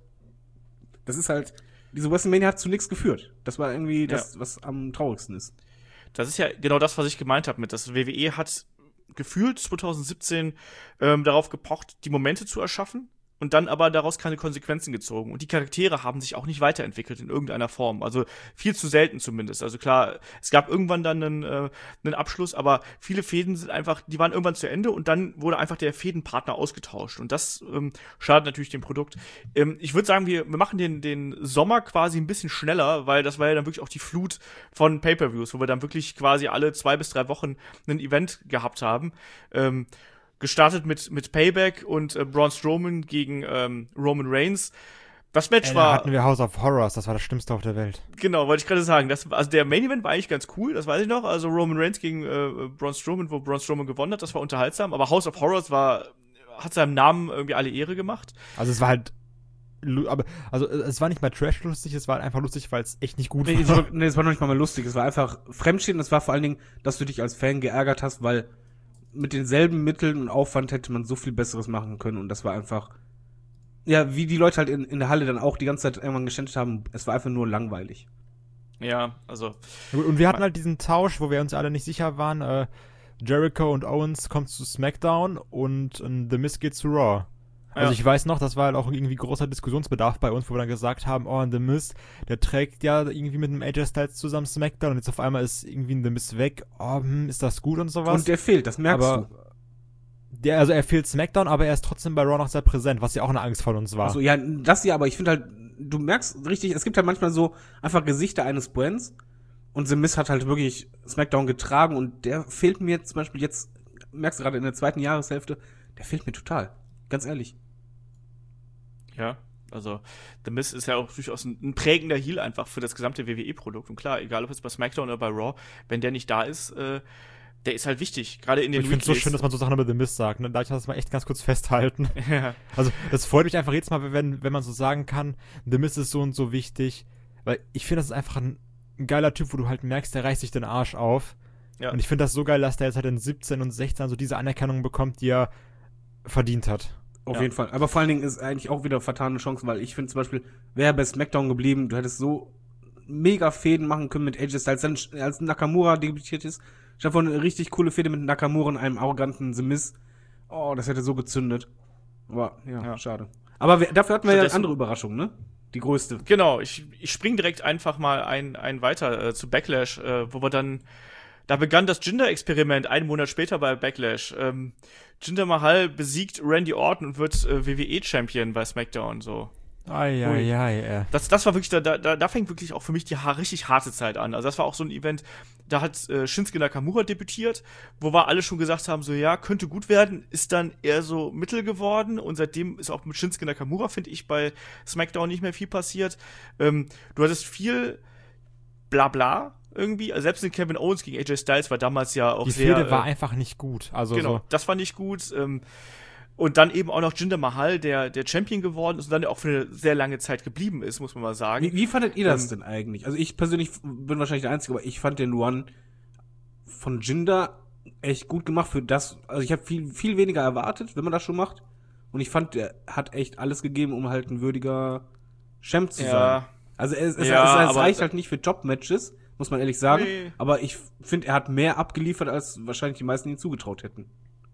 Das ist halt, diese WrestleMania hat zu nichts geführt. Das war irgendwie das, was am traurigsten ist. Das ist ja genau das, was ich gemeint habe mit, das WWE hat gefühlt 2017 darauf gepocht, die Momente zu erschaffen und dann aber daraus keine Konsequenzen gezogen. Und die Charaktere haben sich auch nicht weiterentwickelt in irgendeiner Form. Also viel zu selten zumindest. Also klar, es gab irgendwann dann einen Abschluss, aber viele Fäden sind einfach, die waren irgendwann zu Ende und dann wurde einfach der Fädenpartner ausgetauscht. Und das schadet natürlich dem Produkt. Ich würde sagen, wir machen den Sommer quasi ein bisschen schneller, weil das war ja dann wirklich auch die Flut von Pay-Per-Views, wo wir dann wirklich quasi alle 2 bis 3 Wochen ein Event gehabt haben. Gestartet mit Payback und Braun Strowman gegen Roman Reigns. Das Match war... Da hatten wir House of Horrors, das war das Schlimmste auf der Welt. Genau, wollte ich gerade sagen. Also der Main Event war eigentlich ganz cool, das weiß ich noch. Also Roman Reigns gegen Braun Strowman, wo Braun Strowman gewonnen hat, das war unterhaltsam. Aber House of Horrors hat seinem Namen irgendwie alle Ehre gemacht. Also es war halt... Also es war nicht mal trash-lustig, es war einfach lustig, weil es echt nicht gut war. Nee, es war noch nicht mal lustig. Es war einfach Fremdschämen. Es war vor allen Dingen, dass du dich als Fan geärgert hast, weil mit denselben Mitteln und Aufwand hätte man so viel Besseres machen können und das war einfach, ja, wie die Leute halt in der Halle dann auch die ganze Zeit irgendwann geschändet haben, es war einfach nur langweilig. Ja, also. Und wir hatten halt diesen Tausch, wo wir uns alle nicht sicher waren, Jericho und Owens kommt zu SmackDown und The Miz geht zu Raw. Also ich weiß noch, das war halt auch irgendwie großer Diskussionsbedarf bei uns, wo wir dann gesagt haben, oh, The Miz, der trägt ja irgendwie mit dem AJ Styles zusammen SmackDown und jetzt auf einmal ist irgendwie The Miz weg. Oh, ist das gut und sowas? Und der fehlt, das merkst du. Also er fehlt SmackDown, aber er ist trotzdem bei Raw noch sehr präsent, was ja auch eine Angst von uns war. Also ja, das ja, aber ich finde halt, du merkst richtig, es gibt halt manchmal so einfach Gesichter eines Brands und The Miz hat halt wirklich SmackDown getragen und der fehlt mir zum Beispiel jetzt merkst du gerade in der zweiten Jahreshälfte, der fehlt mir total. Ganz ehrlich. Ja, also The Miz ist ja auch durchaus ein prägender Heel einfach für das gesamte WWE-Produkt. Und klar, egal ob jetzt bei SmackDown oder bei Raw, wenn der nicht da ist, der ist halt wichtig, gerade in den Ich finde es so Weeklies. schön, dass man so Sachen über The Miz sagt. Ne? Da ich das mal echt ganz kurz festhalten. Ja. Also, das freut mich einfach jedes Mal, wenn man so sagen kann, The Miz ist so und so wichtig. Weil ich finde, das ist einfach ein geiler Typ, wo du halt merkst, der reißt sich den Arsch auf. Ja. Und ich finde das so geil, dass der jetzt halt in 17 und 16 so diese Anerkennung bekommt, die er verdient hat. Auf Ja. jeden Fall. Aber vor allen Dingen ist eigentlich auch wieder vertane Chance, weil ich finde zum Beispiel, wäre er bei SmackDown geblieben, du hättest so mega Fäden machen können mit AJ Styles, dann, als Nakamura debütiert ist. Ich habe eine richtig coole Fäde mit Nakamura und einem arroganten The Miz. Oh, das hätte so gezündet. Aber, ja. Schade. Aber dafür hatten wir ja eine andere Überraschung, ne? Die größte. Genau, ich spring direkt einfach mal ein weiter zu Backlash, wo wir dann, da begann das Jinder-Experiment einen Monat später bei Backlash. Jinder Mahal besiegt Randy Orton und wird WWE-Champion bei SmackDown, so. Ei. Das war wirklich, da fängt wirklich auch für mich die richtig harte Zeit an. Also das war auch so ein Event, da hat Shinsuke Nakamura debütiert, wo wir alle schon gesagt haben, so ja, könnte gut werden, ist dann eher so mittel geworden und seitdem ist auch mit Shinsuke Nakamura, finde ich, bei SmackDown nicht mehr viel passiert. Du hattest viel Blabla irgendwie, also selbst in Kevin Owens gegen AJ Styles war damals ja auch Die sehr... Fehde war einfach nicht gut. Also Genau, so. das war nicht gut. Und dann eben auch noch Jinder Mahal, der Champion geworden ist und dann auch für eine sehr lange Zeit geblieben ist, muss man mal sagen. Wie fandet ihr das denn eigentlich? Also ich persönlich bin wahrscheinlich der Einzige, aber ich fand den Run von Jinder echt gut gemacht für das. Also ich habe viel weniger erwartet, wenn man das schon macht. Und ich fand, der hat echt alles gegeben, um halt ein würdiger Champ zu sein. Also es reicht halt nicht für Job-Matches, muss man ehrlich sagen. Nee. Aber ich finde, er hat mehr abgeliefert, als wahrscheinlich die meisten ihm zugetraut hätten.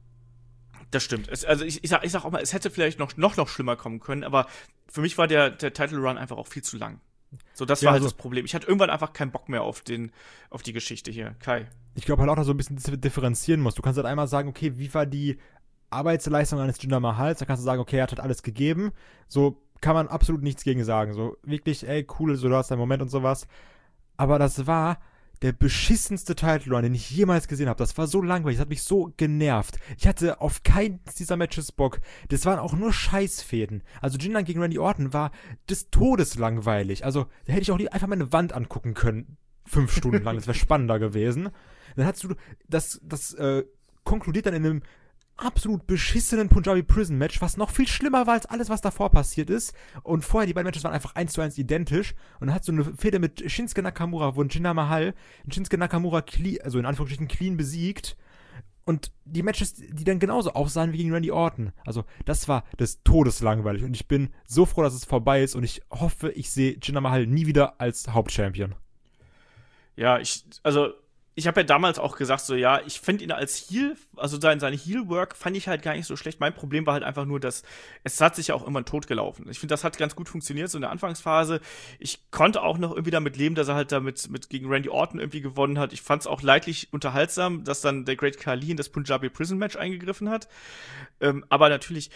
Das stimmt. Ich sag auch mal, es hätte vielleicht noch schlimmer kommen können, aber für mich war der Title Run einfach auch viel zu lang. So, das war halt das Problem. Ich hatte irgendwann einfach keinen Bock mehr auf die Geschichte hier. Kai. Ich glaube halt auch, dass du so ein bisschen differenzieren musst. Du kannst halt einmal sagen, okay, wie war die Arbeitsleistung eines Jinder Mahals? Da kannst du sagen, okay, er hat halt alles gegeben. So kann man absolut nichts gegen sagen. So wirklich, ey, cool, so du hast deinen Moment und sowas. Aber das war der beschissenste Title Run, den ich jemals gesehen habe. Das war so langweilig, das hat mich so genervt. Ich hatte auf keins dieser Matches Bock. Das waren auch nur Scheißfäden. Also Jinder gegen Randy Orton war des Todes langweilig. Also da hätte ich auch einfach mal eine Wand angucken können. 5 Stunden lang, das wäre spannender gewesen. Dann hast du das konkludiert dann in einem absolut beschissenen Punjabi Prison Match, was noch viel schlimmer war als alles, was davor passiert ist. Und vorher, die beiden Matches waren einfach 1:1 identisch. Und dann hast du eine Fehde mit Shinsuke Nakamura, wo Jinder Mahal Shinsuke Nakamura also in Anführungsstrichen clean besiegt. Und die Matches, die dann genauso aussahen wie gegen Randy Orton. Also das war des Todes langweilig. Und ich bin so froh, dass es vorbei ist. Und ich hoffe, ich sehe Jinder Mahal nie wieder als Hauptchampion. Ja, ich habe ja damals auch gesagt, so ja, ich finde ihn als Heel, also seine Heel-Work fand ich halt gar nicht so schlecht. Mein Problem war halt einfach nur, dass es hat sich ja auch immer totgelaufen. Ich finde, das hat ganz gut funktioniert, so in der Anfangsphase. Ich konnte auch noch irgendwie damit leben, dass er halt damit gegen Randy Orton irgendwie gewonnen hat. Ich fand es auch leidlich unterhaltsam, dass dann der Great Khali in das Punjabi Prison Match eingegriffen hat. Aber natürlich,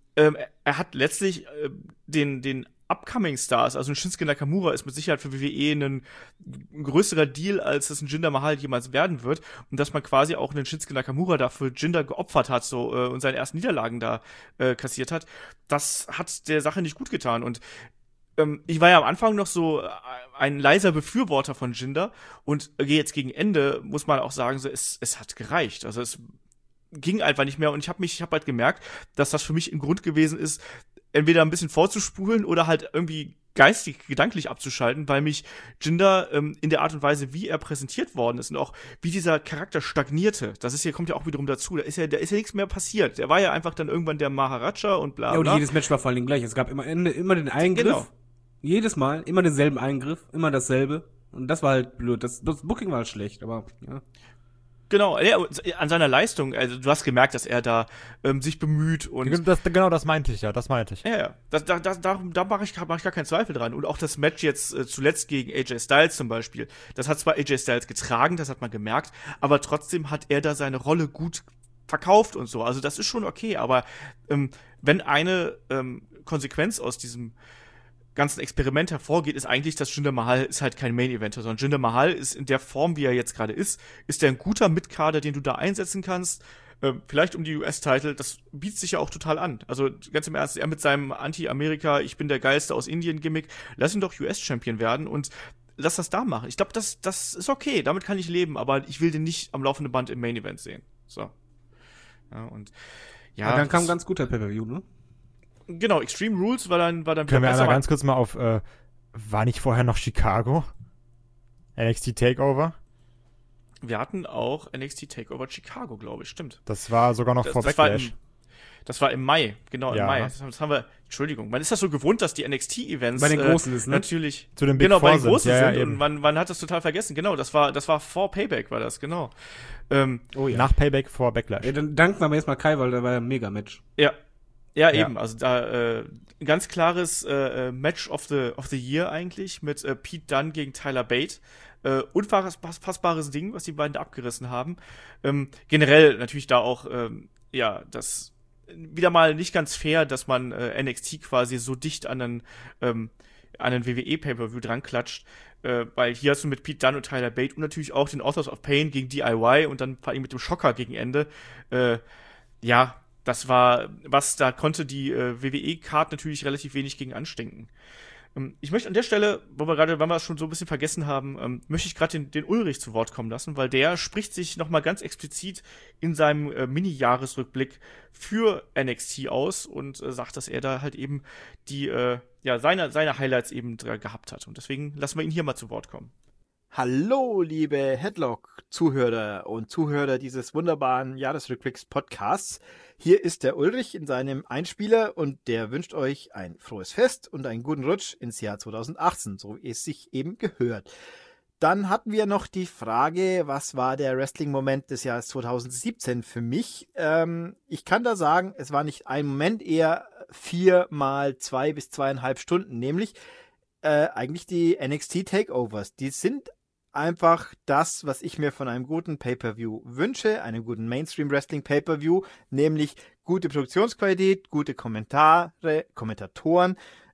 er hat letztlich den Upcoming Stars, also ein Shinsuke Nakamura ist mit Sicherheit für WWE ein größerer Deal, als es ein Jinder Mahal jemals werden wird. Und dass man quasi auch einen Shinsuke Nakamura dafür Jinder geopfert hat so und seine ersten Niederlagen da kassiert hat, das hat der Sache nicht gut getan. Und ich war ja am Anfang noch so ein leiser Befürworter von Jinder und jetzt gegen Ende muss man auch sagen, so es hat gereicht. Also es ging einfach nicht mehr und ich habe halt gemerkt, dass das für mich ein Grund gewesen ist, entweder ein bisschen vorzuspulen oder halt irgendwie gedanklich abzuschalten, weil mich Jinder in der Art und Weise, wie er präsentiert worden ist und auch wie dieser Charakter stagnierte, kommt ja auch wiederum dazu, da ist ja nichts mehr passiert. Der war ja einfach dann irgendwann der Maharaja und bla bla. Ja, und jedes Match war vor allem gleich. Es gab immer den Eingriff. Genau. Jedes Mal, immer denselben Eingriff, immer dasselbe. Und das war halt blöd. Das Booking war halt schlecht, aber ja. Genau, an seiner Leistung, also du hast gemerkt, dass er da sich bemüht und Das meinte ich. Ja. Da mache ich gar keinen Zweifel dran. Und auch das Match jetzt zuletzt gegen AJ Styles zum Beispiel, das hat zwar AJ Styles getragen, das hat man gemerkt, aber trotzdem hat er da seine Rolle gut verkauft und so. Also das ist schon okay, aber wenn eine Konsequenz aus diesem ganzen Experiment hervorgeht, ist eigentlich, dass Jinder Mahal ist halt kein Main-Eventer, sondern Jinder Mahal ist in der Form, wie er jetzt gerade ist er ein guter Mitkader, den du da einsetzen kannst. vielleicht um die US-Title, das bietet sich ja auch total an. Also ganz im Ernst, er mit seinem Anti-Amerika, ich bin der Geilste aus Indien-Gimmick, lass ihn doch US-Champion werden und lass das da machen. Ich glaube, das ist okay, damit kann ich leben, aber ich will den nicht am laufenden Band im Main-Event sehen. So. Ja, und ja. Aber dann kam ein ganz guter Pay-Per-View, ne? Genau, Extreme Rules war dann Können wir einmal ganz kurz mal auf, war nicht vorher noch Chicago? NXT Takeover? Wir hatten auch NXT Takeover Chicago, glaube ich, stimmt. Das war sogar noch vor Backlash. Das war im Mai, genau, im Ja. Mai. Das haben wir, Entschuldigung, man ist das so gewohnt, dass die NXT-Events Bei den Großen ist, ne? Natürlich, Zu den Big genau, Four bei den Großen sind. Ja, sind ja, und man hat das total vergessen. Genau, das war vor Payback, war das, genau. Oh ja. Nach Payback, vor Backlash. Ja, dann danken wir aber erstmal Kai, weil da war ja ein Mega-Match. Ja, eben, also da ein ganz klares Match of the Year eigentlich mit Pete Dunne gegen Tyler Bate. Unfassbares Ding, was die beiden da abgerissen haben. Generell natürlich da auch, das wieder mal nicht ganz fair, dass man NXT quasi so dicht an einen WWE Pay-Per-View dran klatscht, weil hier hast du mit Pete Dunne und Tyler Bate und natürlich auch den Authors of Pain gegen DIY und dann vor allem mit dem Schocker gegen Ende. Das war was, da konnte die WWE-Card natürlich relativ wenig gegen anstinken. Ich möchte an der Stelle, wenn wir es schon so ein bisschen vergessen haben, möchte ich gerade den Ulrich zu Wort kommen lassen, weil der spricht sich nochmal ganz explizit in seinem Mini-Jahresrückblick für NXT aus und sagt, dass er da halt eben seine Highlights eben gehabt hat. Und deswegen lassen wir ihn hier mal zu Wort kommen. Hallo, liebe Headlock-Zuhörer und Zuhörer dieses wunderbaren Jahresrückblicks-Podcasts. Hier ist der Ulrich in seinem Einspieler und der wünscht euch ein frohes Fest und einen guten Rutsch ins Jahr 2018, so wie es sich eben gehört. Dann hatten wir noch die Frage, was war der Wrestling-Moment des Jahres 2017 für mich? Ich kann da sagen, es war nicht ein Moment, eher 4 mal 2 bis 2,5 Stunden, nämlich eigentlich die NXT-Takeovers. Die sind einfach das, was ich mir von einem guten Pay-Per-View wünsche, einem guten Mainstream-Wrestling-Pay-Per-View, nämlich gute Produktionsqualität, gute Kommentatoren,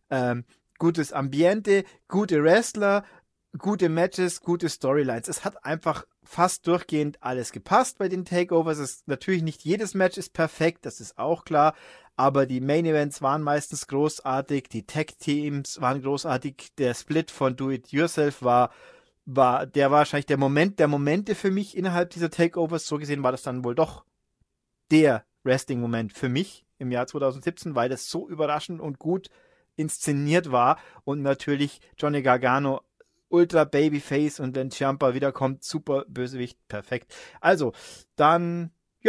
gutes Ambiente, gute Wrestler, gute Matches, gute Storylines. Es hat einfach fast durchgehend alles gepasst bei den Takeovers. Natürlich nicht jedes Match ist perfekt, das ist auch klar, aber die Main Events waren meistens großartig, die Tag Teams waren großartig, der Split von Do It Yourself war wahrscheinlich der Moment der Momente für mich innerhalb dieser Takeovers. So gesehen war das dann wohl doch der Wrestling-Moment für mich im Jahr 2017, weil das so überraschend und gut inszeniert war und natürlich Johnny Gargano Ultra Babyface und wenn Ciampa wiederkommt, super Bösewicht, perfekt. Also, dann,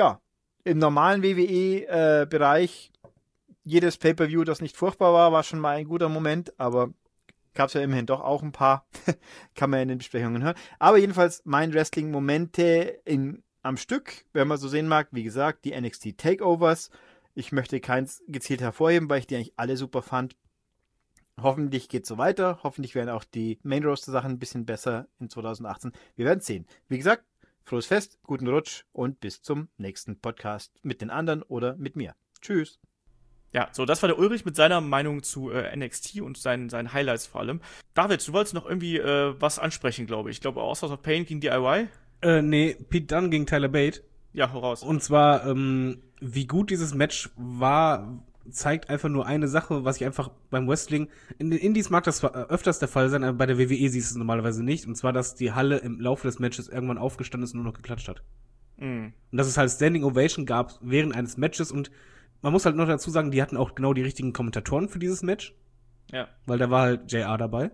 im normalen WWE-Bereich, jedes Pay-Per-View, das nicht furchtbar war schon mal ein guter Moment, aber gab es ja immerhin doch auch ein paar, kann man in den Besprechungen hören. Aber jedenfalls mein Wrestling-Momente am Stück, wenn man so sehen mag, wie gesagt, die NXT Takeovers. Ich möchte keins gezielt hervorheben, weil ich die eigentlich alle super fand. Hoffentlich geht's so weiter. Hoffentlich werden auch die Main-Roster-Sachen ein bisschen besser in 2018. Wir werden sehen. Wie gesagt, frohes Fest, guten Rutsch und bis zum nächsten Podcast mit den anderen oder mit mir. Tschüss. Ja, so, das war der Ulrich mit seiner Meinung zu NXT und seinen Highlights vor allem. David, du wolltest noch irgendwie was ansprechen, glaube ich. Ich glaube, Authors of Pain gegen DIY? Nee, Pete Dunne gegen Tyler Bate. Ja, hau raus. Und zwar, wie gut dieses Match war, zeigt einfach nur eine Sache, was ich einfach beim Wrestling, in den Indies mag das zwar öfters der Fall sein, aber bei der WWE siehst du es normalerweise nicht. Und zwar, dass die Halle im Laufe des Matches irgendwann aufgestanden ist und nur noch geklatscht hat. Und dass es halt Standing Ovation gab während eines Matches und man muss halt noch dazu sagen, die hatten auch genau die richtigen Kommentatoren für dieses Match. Ja. Weil da war halt JR dabei.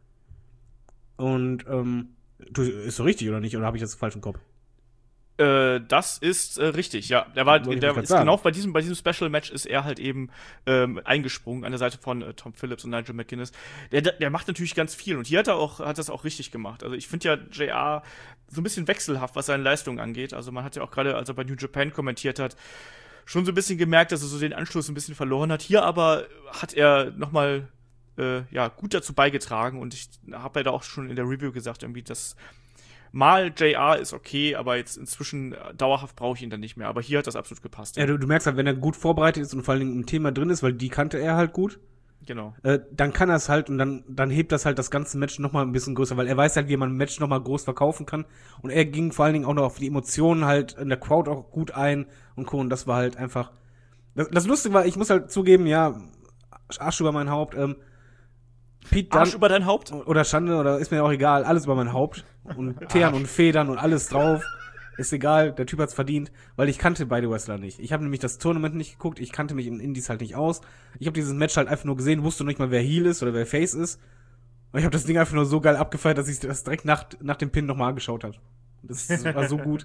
Und, ist so richtig oder nicht? Oder habe ich das falsch im Kopf? Das ist richtig, ja. Genau bei diesem Special Match ist er halt eben eingesprungen an der Seite von Tom Phillips und Nigel McGuinness. Der macht natürlich ganz viel und hier hat das auch richtig gemacht. Also ich finde ja JR so ein bisschen wechselhaft, was seine Leistungen angeht. Also man hat ja auch gerade, als er bei New Japan kommentiert hat, schon so ein bisschen gemerkt, dass er so den Anschluss ein bisschen verloren hat. Hier aber hat er nochmal gut dazu beigetragen und ich habe ja da auch schon in der Review gesagt, irgendwie, dass mal JR ist okay, aber jetzt inzwischen dauerhaft brauche ich ihn dann nicht mehr. Aber hier hat das absolut gepasst. Ja, du merkst halt, wenn er gut vorbereitet ist und vor allen Dingen im Thema drin ist, weil die kannte er halt gut, Genau. dann kann er es halt und dann hebt das halt das ganze Match nochmal ein bisschen größer, weil er weiß halt, wie man ein Match nochmal groß verkaufen kann. Und er ging vor allen Dingen auch noch auf die Emotionen halt in der Crowd auch gut ein und Co. Und das war halt einfach. Das Lustige war, ich muss halt zugeben, ja, Arsch über mein Haupt, Pete Dunne, Arsch über dein Haupt? oder Schande, oder ist mir auch egal, alles über mein Haupt. Und Teeren und Federn und alles drauf. Ist egal, der Typ hat's verdient, weil ich kannte beide Wrestler nicht. Ich habe nämlich das Tournament nicht geguckt, ich kannte mich in Indies halt nicht aus. Ich habe dieses Match halt einfach nur gesehen, wusste nicht mal, wer Heel ist oder wer Face ist. Und ich habe das Ding einfach nur so geil abgefeiert, dass ich das direkt nach dem Pin nochmal angeschaut habe. Das war so gut.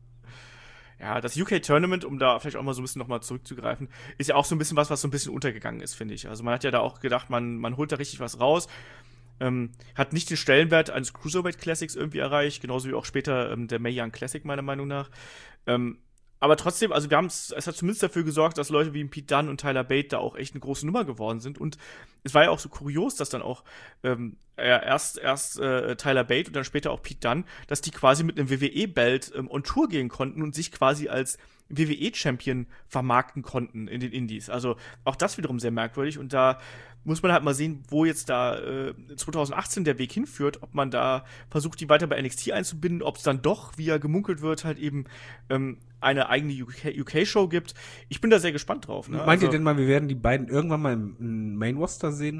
Ja, das UK-Tournament, um da vielleicht auch mal so ein bisschen nochmal zurückzugreifen, ist ja auch so ein bisschen was so ein bisschen untergegangen ist, finde ich. Also man hat ja da auch gedacht, man holt da richtig was raus. Hat nicht den Stellenwert eines Cruiserweight Classics irgendwie erreicht, genauso wie auch später der Mae Young Classic, meiner Meinung nach. Aber trotzdem, also es hat zumindest dafür gesorgt, dass Leute wie Pete Dunne und Tyler Bate da auch echt eine große Nummer geworden sind. Und es war ja auch so kurios, dass dann auch erst Tyler Bate und dann später auch Pete Dunne, dass die quasi mit einem WWE-Belt on Tour gehen konnten und sich quasi als WWE-Champion vermarkten konnten in den Indies. Also auch das wiederum sehr merkwürdig. Und da muss man halt mal sehen, wo jetzt da 2018 der Weg hinführt, ob man da versucht, die weiter bei NXT einzubinden, ob es dann doch, wie ja gemunkelt wird, halt eben eine eigene UK-Show gibt. Ich bin da sehr gespannt drauf. Ne? Meint ihr denn mal, wir werden die beiden irgendwann mal im Main-Roster sehen?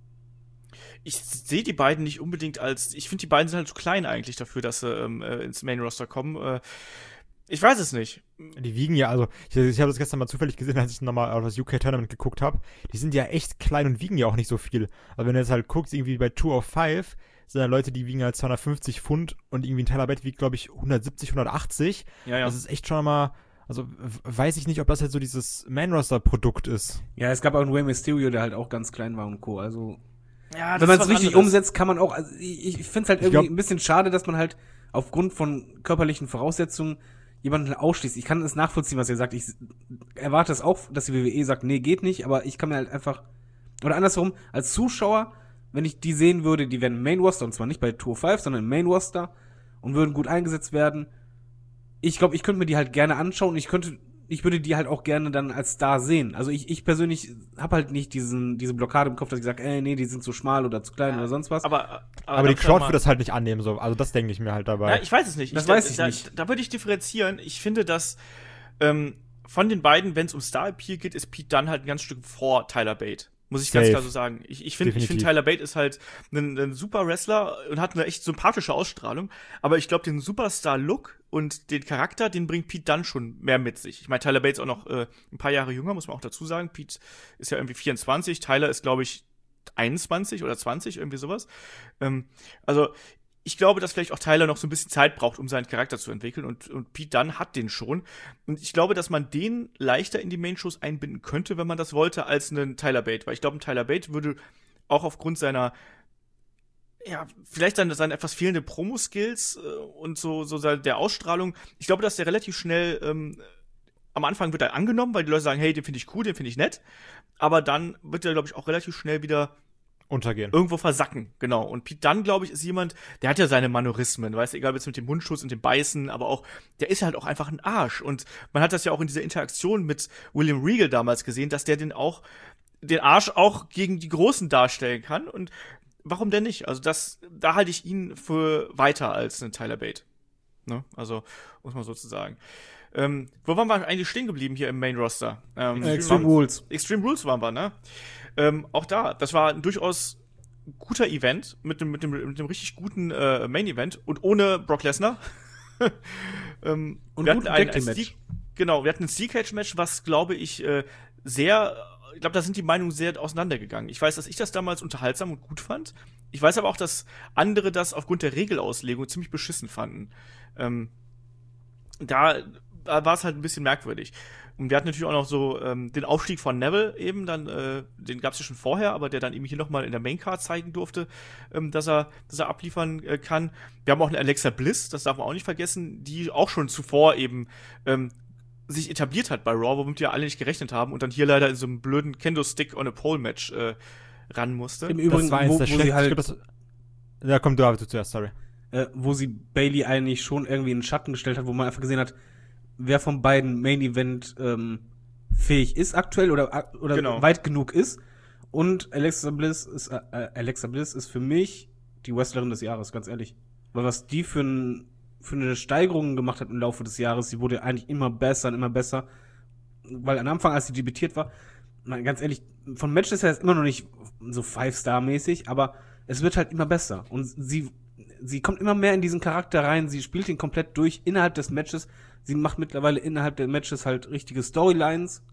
Ich sehe die beiden nicht unbedingt ich finde, die beiden sind halt zu klein eigentlich dafür, dass sie ins Main-Roster kommen. Ich weiß es nicht. Die wiegen ja, also, ich habe das gestern mal zufällig gesehen, als ich nochmal auf das UK-Tournament geguckt habe. Die sind ja echt klein und wiegen ja auch nicht so viel. Also, wenn du jetzt halt guckst, irgendwie bei 2 of 5 sind da Leute, die wiegen halt 250 Pfund und irgendwie ein Tyler Bate wiegt, glaube ich, 170, 180. Ja. Das ist echt schon mal, also, weiß ich nicht, ob das halt so dieses Man-Roster-Produkt ist. Ja, es gab auch einen Rey Mysterio, der halt auch ganz klein war und Co. Also, Ja, wenn man es richtig umsetzt, kann man auch, also ich finde es halt irgendwie ein bisschen schade, dass man halt aufgrund von körperlichen Voraussetzungen jemanden ausschließt. Ich kann es nachvollziehen, was ihr sagt. Ich erwarte es auch, dass die WWE sagt, nee, geht nicht, aber ich kann mir halt einfach, oder andersherum, als Zuschauer, wenn ich die sehen würde, die wären im Main Roster, und zwar nicht bei 205, sondern im Main Roster und würden gut eingesetzt werden. Ich glaube, ich könnte mir die halt gerne anschauen und ich würde die halt auch gerne dann als Star sehen. Also ich persönlich habe halt nicht diese Blockade im Kopf, dass ich sage, nee, die sind zu schmal oder zu klein oder sonst was. Aber die Crowd wird das halt nicht annehmen, so. Also das denke ich mir halt dabei. Ja, ich weiß es nicht. Weiß ich nicht. Da würde ich differenzieren. Ich finde, dass von den beiden, wenn es um Star-Appeal geht, ist Pete Dunne halt ein ganz Stück vor Tyler Bate. Muss ich ganz klar so sagen. Ich finde, Tyler Bate ist halt ein super Wrestler und hat eine echt sympathische Ausstrahlung. Aber ich glaube, den Superstar-Look und den Charakter, den bringt Pete Dunne schon mehr mit sich. Ich meine, Tyler Bate ist auch noch ein paar Jahre jünger, muss man auch dazu sagen. Pete ist ja irgendwie 24, Tyler ist, glaube ich, 21 oder 20, irgendwie sowas. Also, ich glaube, dass vielleicht auch Tyler noch so ein bisschen Zeit braucht, um seinen Charakter zu entwickeln und Pete Dunne hat den schon. Und ich glaube, dass man den leichter in die Main-Shows einbinden könnte, wenn man das wollte, als einen Tyler Bate. Weil ich glaube, ein Tyler Bate würde auch aufgrund seiner, ja, vielleicht seine etwas fehlende Promo-Skills und so der Ausstrahlung, ich glaube, dass der relativ schnell am Anfang wird er angenommen, weil die Leute sagen, hey, den finde ich cool, den finde ich nett. Aber dann wird er, glaube ich, auch relativ schnell wieder untergehen. Irgendwo versacken, genau. Und Pete Dunne, glaube ich, ist jemand, der hat ja seine Manorismen, weißt du, egal jetzt mit dem Mundschutz und dem Beißen, aber auch, der ist halt auch einfach ein Arsch. Und man hat das ja auch in dieser Interaktion mit William Regal damals gesehen, dass der den Arsch auch gegen die Großen darstellen kann. Und warum denn nicht? Also da halte ich ihn für weiter als einen Tyler Bate. Ne? Also, muss man sozusagen. Wo waren wir eigentlich stehen geblieben hier im Main Roster? Extreme Rules. Extreme Rules waren wir, ne? Auch das war ein durchaus guter Event mit dem richtig guten Main Event und ohne Brock Lesnar. Und wir hatten ein Match. Genau, wir hatten ein Steel Cage Match, was glaube ich ich glaube, da sind die Meinungen sehr auseinandergegangen. Ich weiß, dass ich das damals unterhaltsam und gut fand. Ich weiß aber auch, dass andere das aufgrund der Regelauslegung ziemlich beschissen fanden. Da war es halt ein bisschen merkwürdig. Und wir hatten natürlich auch noch so den Aufstieg von Neville eben, dann den gab es ja schon vorher, aber der dann eben hier nochmal in der Maincard zeigen durfte, dass er abliefern kann. Wir haben auch eine Alexa Bliss, das darf man auch nicht vergessen, die auch schon zuvor eben sich etabliert hat bei Raw, womit wir alle nicht gerechnet haben und dann hier leider in so einem blöden Kendo-Stick-on-a-Pole-Match ran musste. Im Übrigen, das war eins der sie halt da kommt du aber zuerst, sorry. Wo sie Bayley eigentlich schon irgendwie in den Schatten gestellt hat, wo man einfach gesehen hat, wer von beiden Main Event fähig ist aktuell oder genau. weit genug ist. Und Alexa Bliss ist für mich die Wrestlerin des Jahres, ganz ehrlich. Weil was die für eine Steigerung gemacht hat im Laufe des Jahres, sie wurde eigentlich immer besser und immer besser. Weil am Anfang, als sie debütiert war, mal ganz ehrlich, von Matches her ist immer noch nicht so 5-Star-mäßig, aber es wird halt immer besser. Und sie kommt immer mehr in diesen Charakter rein, sie spielt ihn komplett durch innerhalb des Matches. Sie macht mittlerweile innerhalb der Matches halt richtige Storylines.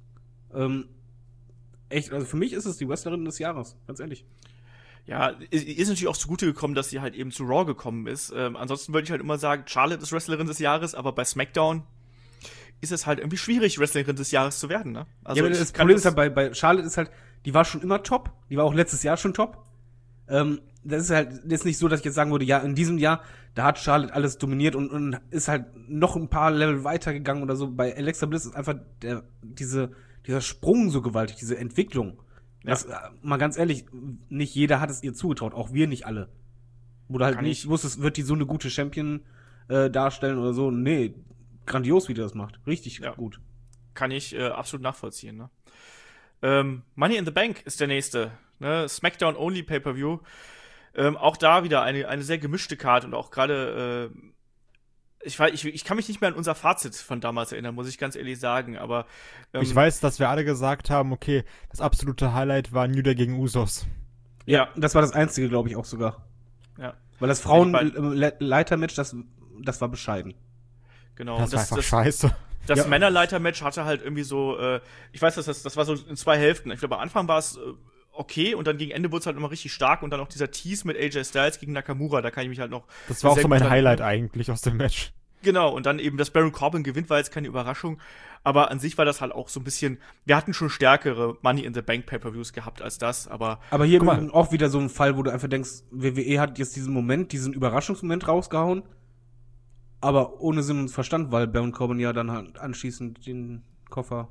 Echt, also für mich ist es die Wrestlerin des Jahres, ganz ehrlich. Ja, ist natürlich auch zugute gekommen, dass sie halt eben zu Raw gekommen ist. Ansonsten würde ich halt immer sagen, Charlotte ist Wrestlerin des Jahres, aber bei SmackDown ist es halt irgendwie schwierig, Wrestlerin des Jahres zu werden, ne? Also ja, aber das Problem ist halt bei Charlotte ist halt, die war schon immer top, die war auch letztes Jahr schon top. Das ist halt jetzt nicht so, dass ich jetzt sagen würde, ja, in diesem Jahr, da hat Charlotte alles dominiert und ist halt noch ein paar Level weitergegangen oder so. Bei Alexa Bliss ist einfach dieser Sprung so gewaltig, diese Entwicklung. Ja. Das, mal ganz ehrlich, nicht jeder hat es ihr zugetraut, auch wir nicht alle. Oder halt nicht wusstest, wird die so eine gute Champion darstellen oder so. Nee, grandios, wie die das macht. Richtig gut. Kann ich absolut nachvollziehen, ne? Money in the Bank ist der nächste, ne? SmackDown Only Pay-Per-View. Auch da wieder eine sehr gemischte Card und auch gerade ich kann mich nicht mehr an unser Fazit von damals erinnern, muss ich ganz ehrlich sagen, aber ich weiß, dass wir alle gesagt haben, okay, das absolute Highlight war New Day gegen Usos. Ja, das war das einzige, glaube ich, auch sogar. Ja. Weil das Frauen-Leiter-Match, das war bescheiden. Genau. Das war einfach scheiße. Das Männerleiter-Match hatte halt irgendwie so, ich weiß, das war so in 2 Hälften. Ich glaube, am Anfang war es okay und dann gegen Ende wurde es halt immer richtig stark und dann auch dieser Tease mit AJ Styles gegen Nakamura, da kann ich mich halt noch. Das war auch so mein Highlight eigentlich aus dem Match. Genau, und dann eben, dass Baron Corbin gewinnt, war jetzt keine Überraschung, aber an sich war das halt auch so ein bisschen, wir hatten schon stärkere Money in the Bank Pay-Per-Views gehabt als das, aber hier auch wieder so ein Fall, wo du einfach denkst, WWE hat jetzt diesen Überraschungsmoment rausgehauen, aber ohne Sinn und Verstand, weil Baron Corbin ja dann halt anschließend den Koffer,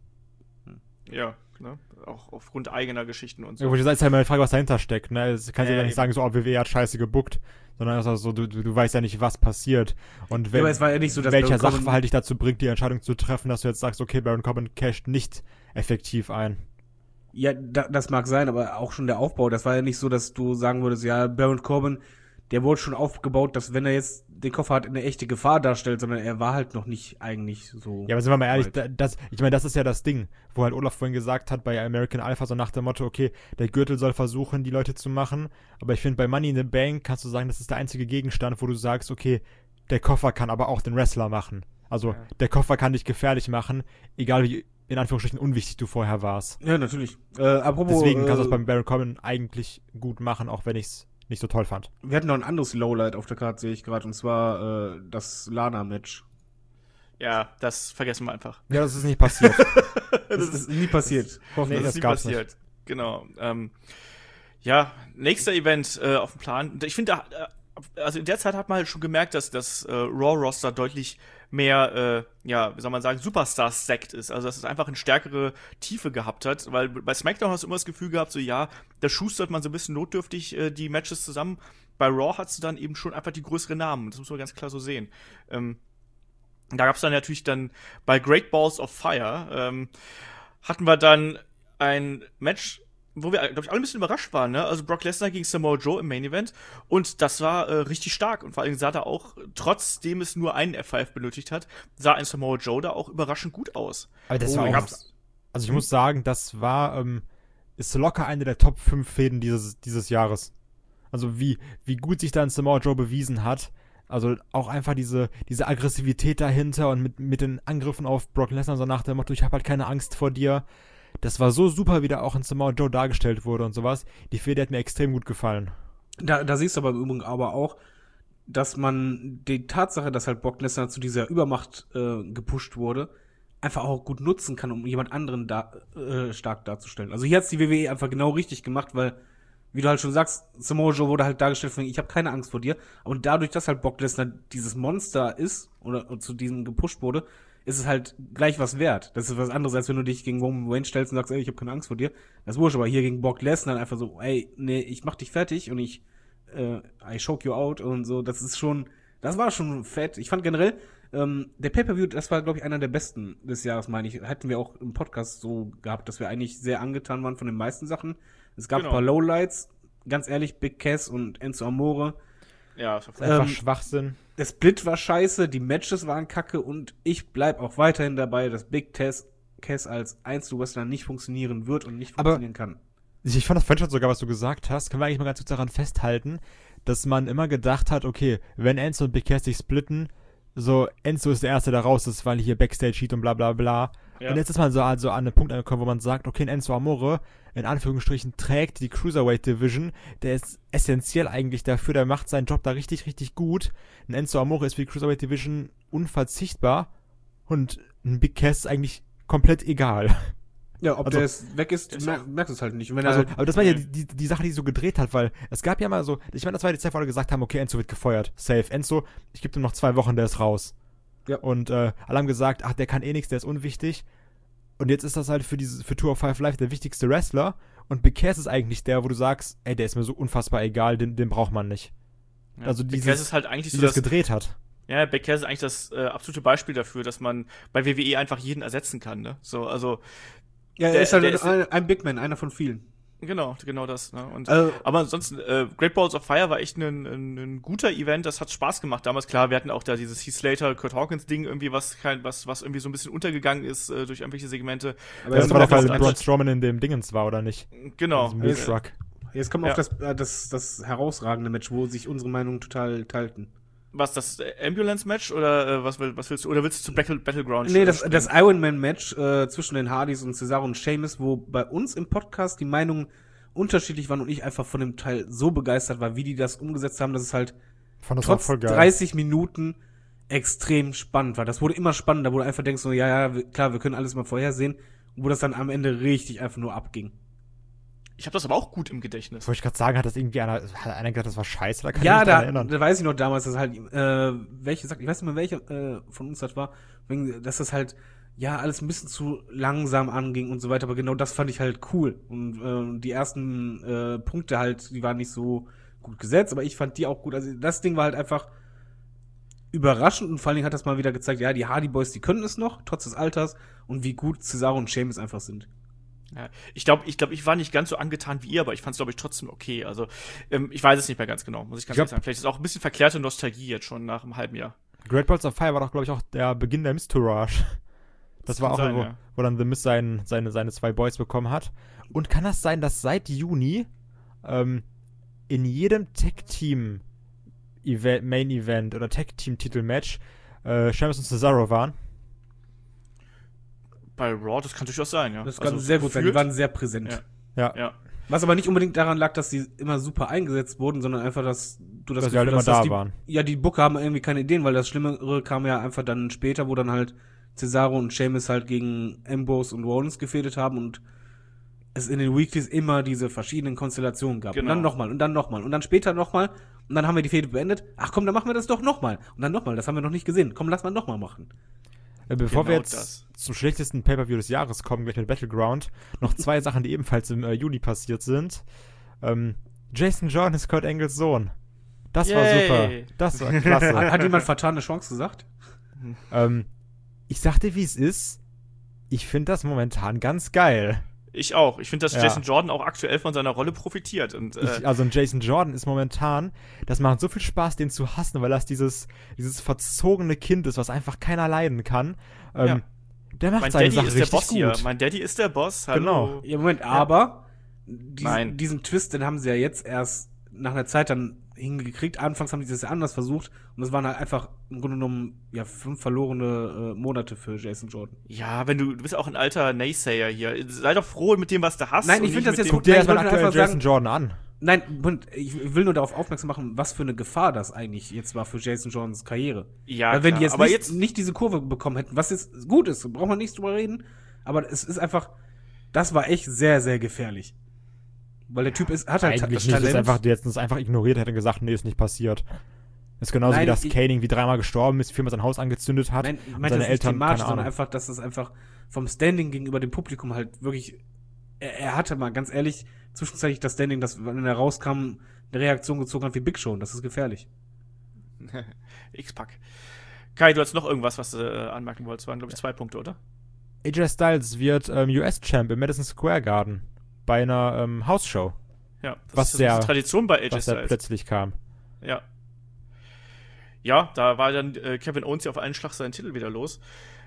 Ja, ne? Auch aufgrund eigener Geschichten und so. Ja, wo ich jetzt halt mal die Frage, was dahinter steckt, ne? Das kannst du ja nicht sagen, so, WWE hat scheiße gebuckt, sondern also so, du weißt ja nicht, was passiert. Und aber es war ja nicht so, dass welcher Sachverhalt dich dazu bringt, die Entscheidung zu treffen, dass du jetzt sagst, okay, Baron Corbin casht nicht effektiv ein. Ja, das mag sein, aber auch schon der Aufbau, das war ja nicht so, dass du sagen würdest, ja, Baron Corbin, der wurde schon aufgebaut, dass wenn er jetzt den Koffer hat, eine echte Gefahr darstellt, sondern er war halt noch nicht eigentlich so. Ja, aber sind wir mal ehrlich, ich meine, das ist ja das Ding, wo halt Olaf vorhin gesagt hat, bei American Alpha, so nach dem Motto, okay, der Gürtel soll versuchen, die Leute zu machen, aber ich finde, bei Money in the Bank kannst du sagen, das ist der einzige Gegenstand, wo du sagst, okay, der Koffer kann aber auch den Wrestler machen. Also, der Koffer kann dich gefährlich machen, egal wie, in Anführungsstrichen, unwichtig du vorher warst. Ja, natürlich. Apropos, deswegen kannst du es beim Baron Corbin eigentlich gut machen, auch wenn ich's nicht so toll fand. Wir hatten noch ein anderes Lowlight auf der Karte, sehe ich gerade, und zwar das Lana-Match. Ja, das vergessen wir einfach. Ja, das ist nicht passiert. das ist nie passiert. Nee, das ist nie passiert. Nicht. Genau. Ja, nächster Event auf dem Plan. Ich finde, also in der Zeit hat man halt schon gemerkt, dass das Raw-Roster deutlich mehr, wie soll man sagen, Superstars-Stacked ist. Also, dass es einfach eine stärkere Tiefe gehabt hat. Weil bei SmackDown hast du immer das Gefühl gehabt, so ja, da schustert man so ein bisschen notdürftig die Matches zusammen. Bei Raw hast du dann eben schon einfach die größeren Namen. Das muss man ganz klar so sehen. Da gab's dann natürlich dann bei Great Balls of Fire hatten wir dann ein Match, wo wir, glaube ich, alle ein bisschen überrascht waren, ne? Also Brock Lesnar gegen Samoa Joe im Main Event. Und das war richtig stark. Und vor allem sah da auch, trotzdem es nur einen F5 benötigt hat, sah ein Samoa Joe da auch überraschend gut aus. Aber das war auch, also ich muss sagen, das war, ist locker eine der Top 5 Fäden dieses Jahres. Also wie gut sich da ein Samoa Joe bewiesen hat. Also auch einfach diese Aggressivität dahinter und mit den Angriffen auf Brock Lesnar, so nach dem Motto, ich habe halt keine Angst vor dir. Das war so super, wie da auch in Samoa Joe dargestellt wurde und sowas. Die Fehde hat mir extrem gut gefallen. Da siehst du aber im Übrigen aber auch, dass man die Tatsache, dass halt Brock Lesnar zu dieser Übermacht gepusht wurde, einfach auch gut nutzen kann, um jemand anderen stark darzustellen. Also hier hat's die WWE einfach genau richtig gemacht, weil, wie du halt schon sagst, Samoa Joe wurde halt dargestellt von, ich habe keine Angst vor dir. Und dadurch, dass halt Brock Lesnar dieses Monster ist oder zu diesem gepusht wurde, ist es halt gleich was wert. Das ist was anderes, als wenn du dich gegen Roman Reigns stellst und sagst, ey, ich habe keine Angst vor dir. Das ist wurscht, aber hier gegen Brock Lesnar einfach so, ey, nee, ich mach dich fertig und I choke you out und so. Das Das war schon fett. Ich fand generell, der Pay-Per-View, das war, glaube ich, einer der besten des Jahres, meine ich. Hatten wir auch im Podcast so gehabt, dass wir eigentlich sehr angetan waren von den meisten Sachen. Es gab ein paar Lowlights. Ganz ehrlich, Big Cass und Enzo Amore. Ja, Das ist einfach Schwachsinn. Der Split war scheiße, die Matches waren kacke und ich bleib auch weiterhin dabei, dass Big Cass als Einzelwrestler nicht funktionieren wird und nicht funktionieren kann. Ich fand das Franchise sogar, was du gesagt hast, können wir eigentlich mal ganz kurz daran festhalten, dass man immer gedacht hat, okay, wenn Enzo und Big Cass sich splitten, so Enzo ist der Erste, der raus ist, weil hier Backstage-Heat und bla bla bla. Ja. Und jetzt ist man so also an einem Punkt angekommen, wo man sagt, okay, ein Enzo Amore, in Anführungsstrichen, trägt die Cruiserweight Division, der ist essentiell eigentlich dafür, der macht seinen Job da richtig, richtig gut. Ein Enzo Amore ist für die Cruiserweight Division unverzichtbar und ein Big Cass ist eigentlich komplett egal. Ja, ob der jetzt weg ist, merkst du es halt nicht. Und wenn aber das war ja die Sache, die so gedreht hat, weil es gab ja mal so, ich meine, das war die Zeit, wo alle gesagt haben, okay, Enzo wird gefeuert, safe. Enzo, ich gebe ihm noch 2 Wochen, der ist raus. Ja. Und alle haben gesagt, ach, der kann eh nichts, der ist unwichtig. Und jetzt ist das halt für 205 Live der wichtigste Wrestler. Und Big Cass ist eigentlich der, wo du sagst, ey, der ist mir so unfassbar egal, den braucht man nicht. Ja, also Big Cass ist halt eigentlich so, das gedreht hat. Ja, Big Cass ist eigentlich das absolute Beispiel dafür, dass man bei WWE einfach jeden ersetzen kann, ne? So, also ja, er ist halt ein Big Man, einer von vielen. Genau das. Ne? Und, aber ansonsten, Great Balls of Fire war echt ein guter Event, das hat Spaß gemacht damals. Klar, wir hatten auch da dieses Heath Slater, Kurt Hawkins Ding irgendwie, was irgendwie so ein bisschen untergegangen ist durch irgendwelche Segmente. Aber das war doch, weil Braun Strowman in dem Dingens war, oder nicht? Genau. Jetzt kommt auf das herausragende Match, wo sich unsere Meinungen total teilten. Was, das Ambulance-Match oder was willst du? Oder willst du zu Battleground? Nee, das Ironman-Match zwischen den Hardys und Cesaro und Sheamus, wo bei uns im Podcast die Meinungen unterschiedlich waren und ich einfach von dem Teil so begeistert war, wie die das umgesetzt haben, dass es halt trotz 30 Minuten extrem spannend war. Das wurde immer spannender, wo du einfach denkst, so, ja, klar, wir können alles mal vorhersehen, wo das dann am Ende richtig einfach nur abging. Ich habe das aber auch gut im Gedächtnis. Wollte ich gerade sagen, hat einer gesagt, das war scheiße? Da kann ich mich daran erinnern. Da weiß ich noch damals, dass halt, ich weiß nicht mehr, welcher von uns das war, dass das halt, ja, alles ein bisschen zu langsam anging und so weiter, aber genau das fand ich halt cool. Und die ersten Punkte halt, die waren nicht so gut gesetzt, aber ich fand die auch gut. Also das Ding war halt einfach überraschend und vor allen Dingen hat das mal wieder gezeigt, ja, die Hardy Boys, die können es noch, trotz des Alters, und wie gut Cesaro und Sheamus einfach sind. Ja, ich glaube, ich war nicht ganz so angetan wie ihr, aber ich fand es, glaube ich, trotzdem okay. Also, ich weiß es nicht mehr ganz genau, muss ich ganz ehrlich sagen. Vielleicht ist es auch ein bisschen verklärte Nostalgie jetzt schon nach einem halben Jahr. Great Balls of Fire war doch, glaube ich, auch der Beginn der Mist-Tourage. Das war auch, wo dann The Mist seine 2 Boys bekommen hat. Und kann das sein, dass seit Juni in jedem Tag-Team-Main-Event oder Tag-Team-Titel-Match Sheamus und Cesaro waren? Bei Raw, das kann durchaus sein, ja. Das kann sehr gut sein, die waren sehr präsent. Ja. Was aber nicht unbedingt daran lag, dass die immer super eingesetzt wurden, sondern einfach, dass du das Gefühl hast, dass die waren. Ja, die Booker haben irgendwie keine Ideen, weil das Schlimmere kam ja einfach dann später, wo dann halt Cesaro und Sheamus halt gegen Ambrose und Rollins gefädelt haben und es in den Weeklies immer diese verschiedenen Konstellationen gab. Genau. Und dann nochmal und dann nochmal und dann später nochmal und dann haben wir die Fehde beendet. Ach komm, dann machen wir das doch nochmal. Und dann nochmal, das haben wir noch nicht gesehen. Komm, lass mal nochmal machen. Bevor wir jetzt zum schlechtesten Pay-Per-View des Jahres kommen, gleich mit Battleground, noch 2 Sachen, die ebenfalls im Juni passiert sind. Jason Jordan ist Kurt Angles Sohn. Das war super. Das war klasse. Hat jemand vertane Chance gesagt? Ich sag dir, wie es ist. Ich finde das momentan ganz geil. Ich auch. Ich finde, dass Jason Jordan auch aktuell von seiner Rolle profitiert. Und, also ein Jason Jordan ist momentan, das macht so viel Spaß, den zu hassen, weil das dieses verzogene Kind ist, was einfach keiner leiden kann. Der macht seine Sache richtig gut. Hier. Mein Daddy ist der Boss. Hallo. Genau. Ja, Moment, aber diesen Twist, den haben sie ja jetzt erst nach einer Zeit dann hingekriegt. Anfangs haben die das ja anders versucht und das waren halt einfach im Grunde genommen 5 verlorene Monate für Jason Jordan. Ja, du bist auch ein alter Naysayer hier. Sei doch froh mit dem, was du hast. Nein, ich finde das jetzt... Guck dir erstmal aktuell Jason Jordan an. Nein, ich will nur darauf aufmerksam machen, was für eine Gefahr das eigentlich jetzt war für Jason Jordans Karriere. Ja, weil wenn die jetzt nicht diese Kurve bekommen hätten, was jetzt gut ist, braucht man nicht drüber reden, aber es ist einfach, das war echt sehr, sehr gefährlich. Weil der Typ hat halt das Talent. Der jetzt einfach ignoriert hätte und gesagt, nee, ist nicht passiert. Ist genauso wie das Caning wie 3-mal gestorben ist, 4-mal sein Haus angezündet hat. Nein, ich meine, das ist thematisch, sondern einfach, dass es einfach vom Standing gegenüber dem Publikum halt wirklich, er hatte mal ganz ehrlich zwischenzeitlich das Standing, dass, wenn er rauskam, eine Reaktion gezogen hat wie Big Show, und das ist gefährlich. X-Pack. Kai, du hast noch irgendwas, was du anmerken wolltest. Das waren, glaube ich, 2 Punkte, oder? AJ Styles wird US-Champ im Madison Square Garden bei einer Hausshow. Ja, Was ist eine der- Tradition bei AJ Was da Styles. plötzlich kam. Ja. Ja, da war dann Kevin Owens ja auf einen Schlag seinen Titel wieder los.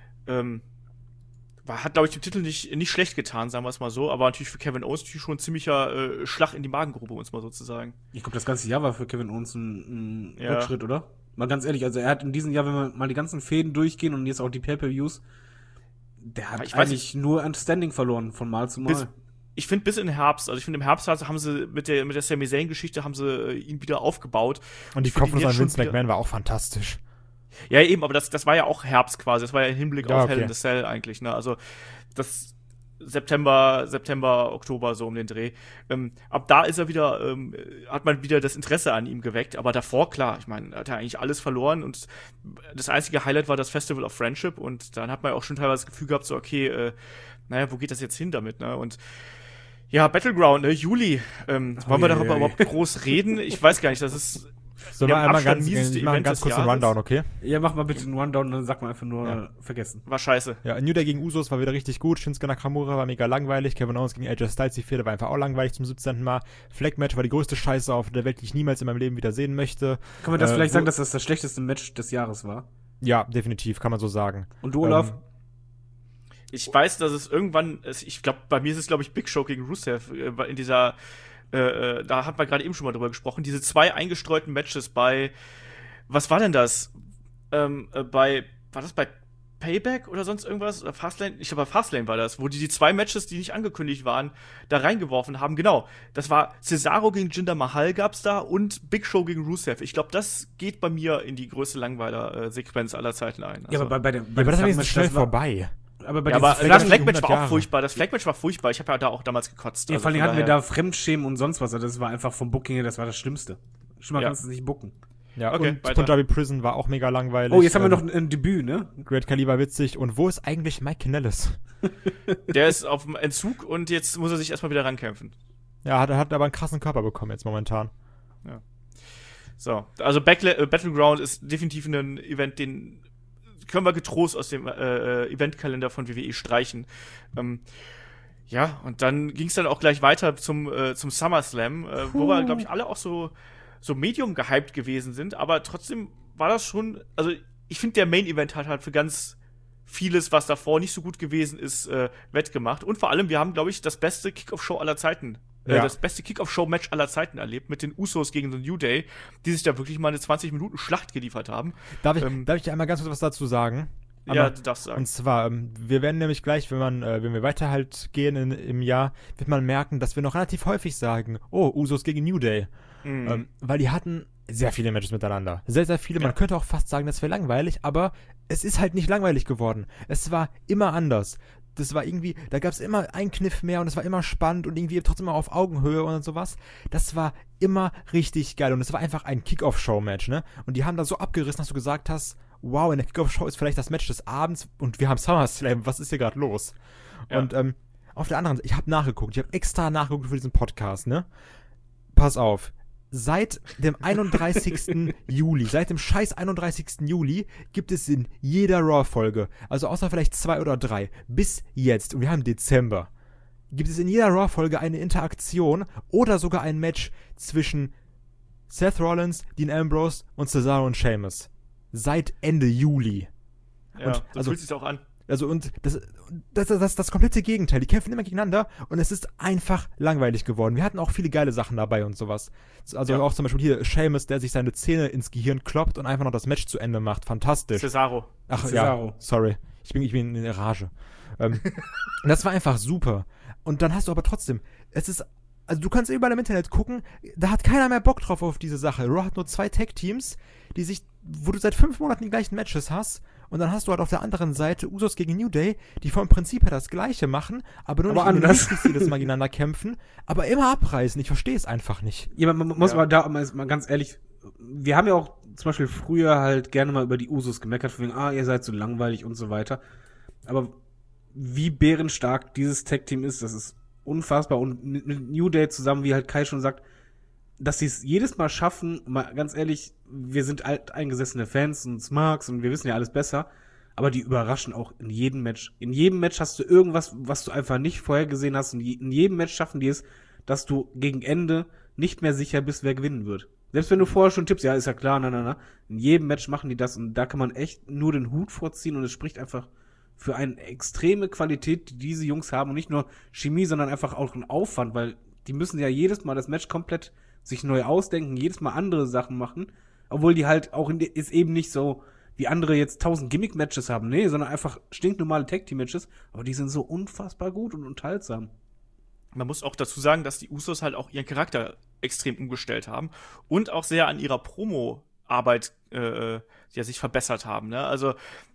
Hat, glaube ich, dem Titel nicht schlecht getan, sagen wir es mal so, aber natürlich für Kevin Owens natürlich schon ein ziemlicher Schlag in die Magengrube, um es mal so zu sagen. Ich glaube, das ganze Jahr war für Kevin Owens ein Ja. Rückschritt, oder? Mal ganz ehrlich, also er hat in diesem Jahr, wenn wir mal die ganzen Fäden durchgehen und jetzt auch die Pay-Per-Views, der hat Ich weiß eigentlich nur an Standing verloren von Mal zu Mal. Ich finde bis in den Herbst, also ich finde im Herbst haben sie mit der Sami Zayn-Geschichte haben sie ihn wieder aufgebaut. Und die Ich find ihn Kopfnuss jetzt an schon Vince wieder- McMahon war auch fantastisch. Ja, eben, aber das war ja auch Herbst quasi. Das war ja im Hinblick Ja, auf okay. Hell in a Cell eigentlich, ne? Also das September, Oktober, so um den Dreh. Ab da ist er wieder, hat man wieder das Interesse an ihm geweckt. Aber davor, klar, ich meine, hat er eigentlich alles verloren und das einzige Highlight war das Festival of Friendship und dann hat man auch schon teilweise das Gefühl gehabt, so, okay, naja, wo geht das jetzt hin damit, ne? Und ja, Battleground, ne, Juli. Wollen wir darüber überhaupt groß reden? Ich weiß gar nicht, das ist Sollen Ja, wir im einmal Abstand ganz, mieseste ich mach Event ganz des kurz einen Jahres. Rundown, okay? Ja, mach mal bitte einen Rundown, dann sagt man einfach nur vergessen. war scheiße. Ja, New Day gegen Usos war wieder richtig gut. Shinsuke Nakamura war mega langweilig. Kevin Owens gegen AJ Styles, die Fehde war einfach auch langweilig zum 17. Mal. Flag-Match war die größte Scheiße auf der Welt, die ich niemals in meinem Leben wieder sehen möchte. Kann man das vielleicht wo- sagen, dass das schlechteste Match des Jahres war? Ja, definitiv, kann man so sagen. Und du, Olaf? Ich weiß, dass es irgendwann, ich glaube, bei mir ist es, glaube ich, Big Show gegen Rusev in dieser, da hat man gerade eben schon mal drüber gesprochen, diese 2 eingestreuten Matches bei, was war denn das? War das bei Payback oder sonst irgendwas? Oder Fastlane? Ich glaube, bei Fastlane war das, wo die 2 Matches, die nicht angekündigt waren, da reingeworfen haben. Genau, das war Cesaro gegen Jinder Mahal gab's da und Big Show gegen Rusev. Ich glaube, das geht bei mir in die größte Langweiler-Sequenz aller Zeiten ein. Ja, aber bei Ja, aber das ist Flag-Match, jetzt schnell das war- vorbei. Aber bei Ja, diesem aber das Flag- Flag-Match 100 war auch Jahre. furchtbar. Das Flag-Match war furchtbar. Ich habe ja da auch damals gekotzt. Ja, Also vor allem von hatten wir daher- da Fremdschämen und sonst was. Also das war einfach vom Booking her, das war das Schlimmste. Schlimmer Ja. kannst du nicht booken. Ja, Okay, und weiter. Punjabi Prison war auch mega langweilig. Oh, jetzt haben wir noch ein Debüt, ne? Great Khali war witzig. Und wo ist eigentlich Mike Kanellis? Der ist auf dem Entzug und jetzt muss er sich erstmal wieder rankämpfen. Ja, hat aber einen krassen Körper bekommen jetzt momentan. So, also Battleground ist definitiv ein Event, den können wir getrost aus dem Eventkalender von WWE streichen. Ja, und dann ging es dann auch gleich weiter zum SummerSlam, wo wir, glaube ich, alle auch so medium gehypt gewesen sind, aber trotzdem war das schon, also ich finde, der Main-Event hat halt für ganz vieles, was davor nicht so gut gewesen ist, wettgemacht. Und vor allem, wir haben, glaube ich, das beste Kickoff-Show aller Zeiten, Ja. das beste Kickoff-Show-Match aller Zeiten erlebt, mit den Usos gegen den New Day, die sich da wirklich mal eine 20-Minuten-Schlacht geliefert haben. Darf ich einmal ganz kurz was dazu sagen? Ja, Einmal- du darfst sagen. Und zwar, wir werden nämlich gleich, wenn wir weiter halt gehen im Jahr, wird man merken, dass wir noch relativ häufig sagen, oh, Usos gegen New Day. Weil die hatten sehr viele Matches miteinander. Sehr, sehr viele. Man könnte auch fast sagen, das wäre langweilig, aber es ist halt nicht langweilig geworden. Es war immer anders. Das war irgendwie, da gab es immer einen Kniff mehr und es war immer spannend und irgendwie trotzdem auch auf Augenhöhe und sowas. Das war immer richtig geil und es war einfach ein Kick-Off-Show-Match, ne? Und die haben da so abgerissen, dass du gesagt hast, wow, in der Kickoff-Show ist vielleicht das Match des Abends und wir haben SummerSlam, was ist hier gerade los? Ja. Und auf der anderen Seite, ich habe nachgeguckt, ich habe extra nachgeguckt für diesen Podcast, ne? Pass auf, seit dem 31. Juli, seit dem scheiß 31. Juli gibt es in jeder Raw-Folge, also außer vielleicht 2 oder 3, bis jetzt, und wir haben Dezember, gibt es in jeder Raw-Folge eine Interaktion oder sogar ein Match zwischen Seth Rollins, Dean Ambrose und Cesaro und Sheamus. Seit Ende Juli. Ja, und so also- fühlt sich auch an. Also und das komplette Gegenteil. Die kämpfen immer gegeneinander und es ist einfach langweilig geworden. Wir hatten auch viele geile Sachen dabei und sowas. Also Ja. auch zum Beispiel hier Sheamus, der sich seine Zähne ins Gehirn kloppt und einfach noch das Match zu Ende macht. Fantastisch. Cesaro. Ach Cesaro. ja, sorry. Ich bin in der Rage. Und das war einfach super. Und dann hast du aber trotzdem, also du kannst überall im Internet gucken, da hat keiner mehr Bock drauf auf diese Sache. Raw hat nur 2 Tag-Teams, wo du seit 5 Monaten die gleichen Matches hast. Und dann hast du halt auf der anderen Seite Usos gegen New Day, die vom Prinzip her das Gleiche machen, aber nur Aber nicht anders. jedes Mal gegeneinander kämpfen, aber immer abreißen. Ich verstehe es einfach nicht. Ja, man muss Ja. mal da mal ganz ehrlich, wir haben ja auch zum Beispiel früher halt gerne mal über die Usos gemeckert, von wegen, ihr seid so langweilig und so weiter. Aber wie bärenstark dieses Tag-Team ist, das ist unfassbar. Und mit New Day zusammen, wie halt Kai schon sagt, dass sie es jedes Mal schaffen, mal ganz ehrlich, wir sind alteingesessene Fans und Smarks und wir wissen ja alles besser, aber die überraschen auch in jedem Match. In jedem Match hast du irgendwas, was du einfach nicht vorhergesehen hast, und in jedem Match schaffen die es, dass du gegen Ende nicht mehr sicher bist, wer gewinnen wird. Selbst wenn du vorher schon tippst, ja, ist ja klar, in jedem Match machen die das, und da kann man echt nur den Hut vorziehen, und es spricht einfach für eine extreme Qualität, die diese Jungs haben, und nicht nur Chemie, sondern einfach auch einen Aufwand, weil die müssen ja jedes Mal das Match komplett sich neu ausdenken, jedes Mal andere Sachen machen, obwohl die halt auch ist eben nicht so, wie andere jetzt 1000 Gimmick-Matches haben, nee, sondern einfach stinknormale Tag-Team-Matches, aber die sind so unfassbar gut und unterhaltsam. Man muss auch dazu sagen, dass die Usos halt auch ihren Charakter extrem umgestellt haben und auch sehr an ihrer Promo-Arbeit sich verbessert haben. Ne? Also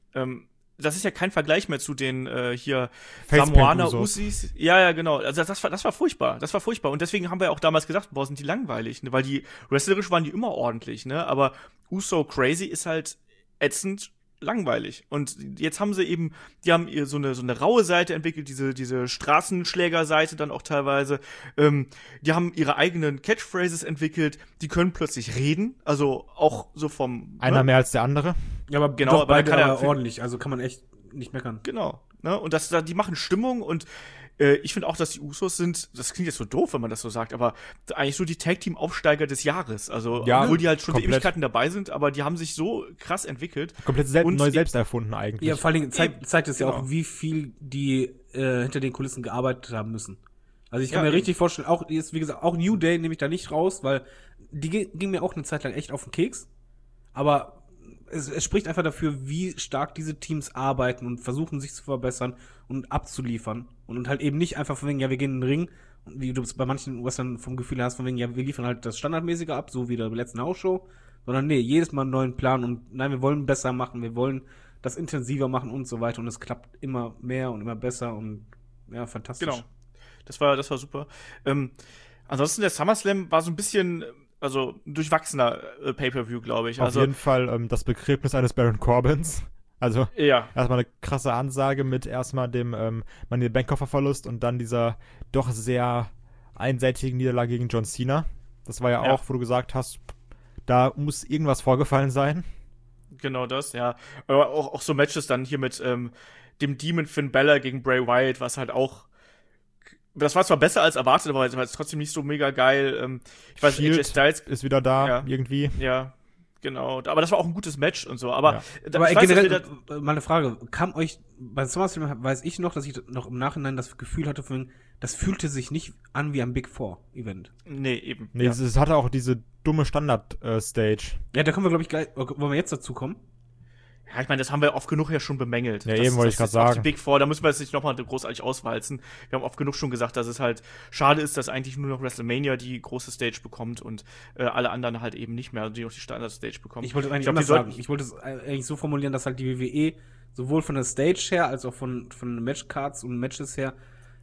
das ist ja kein Vergleich mehr zu den hier Samoaner Usos. Ja, genau. Also das war furchtbar. Das war furchtbar. Und deswegen haben wir ja auch damals gesagt, boah, sind die langweilig. Ne? Weil die wrestlerisch waren die immer ordentlich. Ne? Aber Uso Crazy ist halt ätzend langweilig. Und jetzt haben sie eben, die haben so eine raue Seite entwickelt, diese Straßenschlägerseite dann auch teilweise. Die haben ihre eigenen Catchphrases entwickelt, die können plötzlich reden, also auch so vom... Einer mehr als der andere. Ja, aber genau, doch, aber beide kann er ordentlich, also kann man echt nicht meckern. Genau, ne? Und die machen Stimmung, und ich finde auch, dass die Usos sind, das klingt jetzt so doof, wenn man das so sagt, aber eigentlich so die Tag-Team-Aufsteiger des Jahres. Also, ja, obwohl die halt schon komplett. Ewigkeiten dabei sind, aber die haben sich so krass entwickelt. Komplett neu selbst erfunden eigentlich. Ja, vor allen Dingen zeigt es ja genau. auch, wie viel die hinter den Kulissen gearbeitet haben müssen. Also ich kann Ja, mir richtig vorstellen, auch jetzt, wie gesagt, auch New Day nehme ich da nicht raus, weil die ging mir auch eine Zeit lang echt auf den Keks. Aber es spricht einfach dafür, wie stark diese Teams arbeiten und versuchen, sich zu verbessern und abzuliefern. Und halt eben nicht einfach von wegen, ja, wir gehen in den Ring, und wie du es bei manchen Western vom Gefühl hast, von wegen, ja, wir liefern halt das Standardmäßige ab, so wie der letzten House-Show. Sondern nee, jedes Mal einen neuen Plan, und nein, wir wollen besser machen, wir wollen das intensiver machen und so weiter. Und es klappt immer mehr und immer besser, und ja, fantastisch. Genau. Das war super. Ansonsten der SummerSlam war so ein bisschen, also durchwachsener Pay-Per-View, glaube ich. Auf jeden Fall das Begräbnis eines Baron Corbins. Also ja. Erstmal eine krasse Ansage mit erstmal dem Money in the Bank Kofferverlust und dann dieser doch sehr einseitigen Niederlage gegen John Cena. Das war ja auch, wo du gesagt hast, da muss irgendwas vorgefallen sein. Genau das, ja. Aber auch so Matches dann hier mit dem Demon Finn Balor gegen Bray Wyatt, was halt auch, das war zwar besser als erwartet, aber es war jetzt trotzdem nicht so mega geil. Ich weiß nicht, AJ Styles ist wieder da, irgendwie. Ja, genau. Aber das war auch ein gutes Match und so. Aber generell, mal eine Frage, kam euch, bei SummerSlam weiß ich noch, dass ich noch im Nachhinein das Gefühl hatte, das fühlte sich nicht an wie am Big Four Event. Nee, eben. Nee, es hatte auch diese dumme Standard-Stage. Ja, da kommen wir, glaube ich, gleich, wollen wir jetzt dazu kommen? Ja, ich meine, das haben wir oft genug ja schon bemängelt. Ja, eben wollte ich gerade sagen. Die Big Four, da müssen wir jetzt nicht nochmal großartig auswalzen. Wir haben oft genug schon gesagt, dass es halt schade ist, dass eigentlich nur noch WrestleMania die große Stage bekommt und alle anderen halt eben nicht mehr, die noch die Standard-Stage bekommen. Ich wollte es eigentlich anders sagen. Ich wollte es eigentlich so formulieren, dass halt die WWE sowohl von der Stage her, als auch von Matchcards und Matches her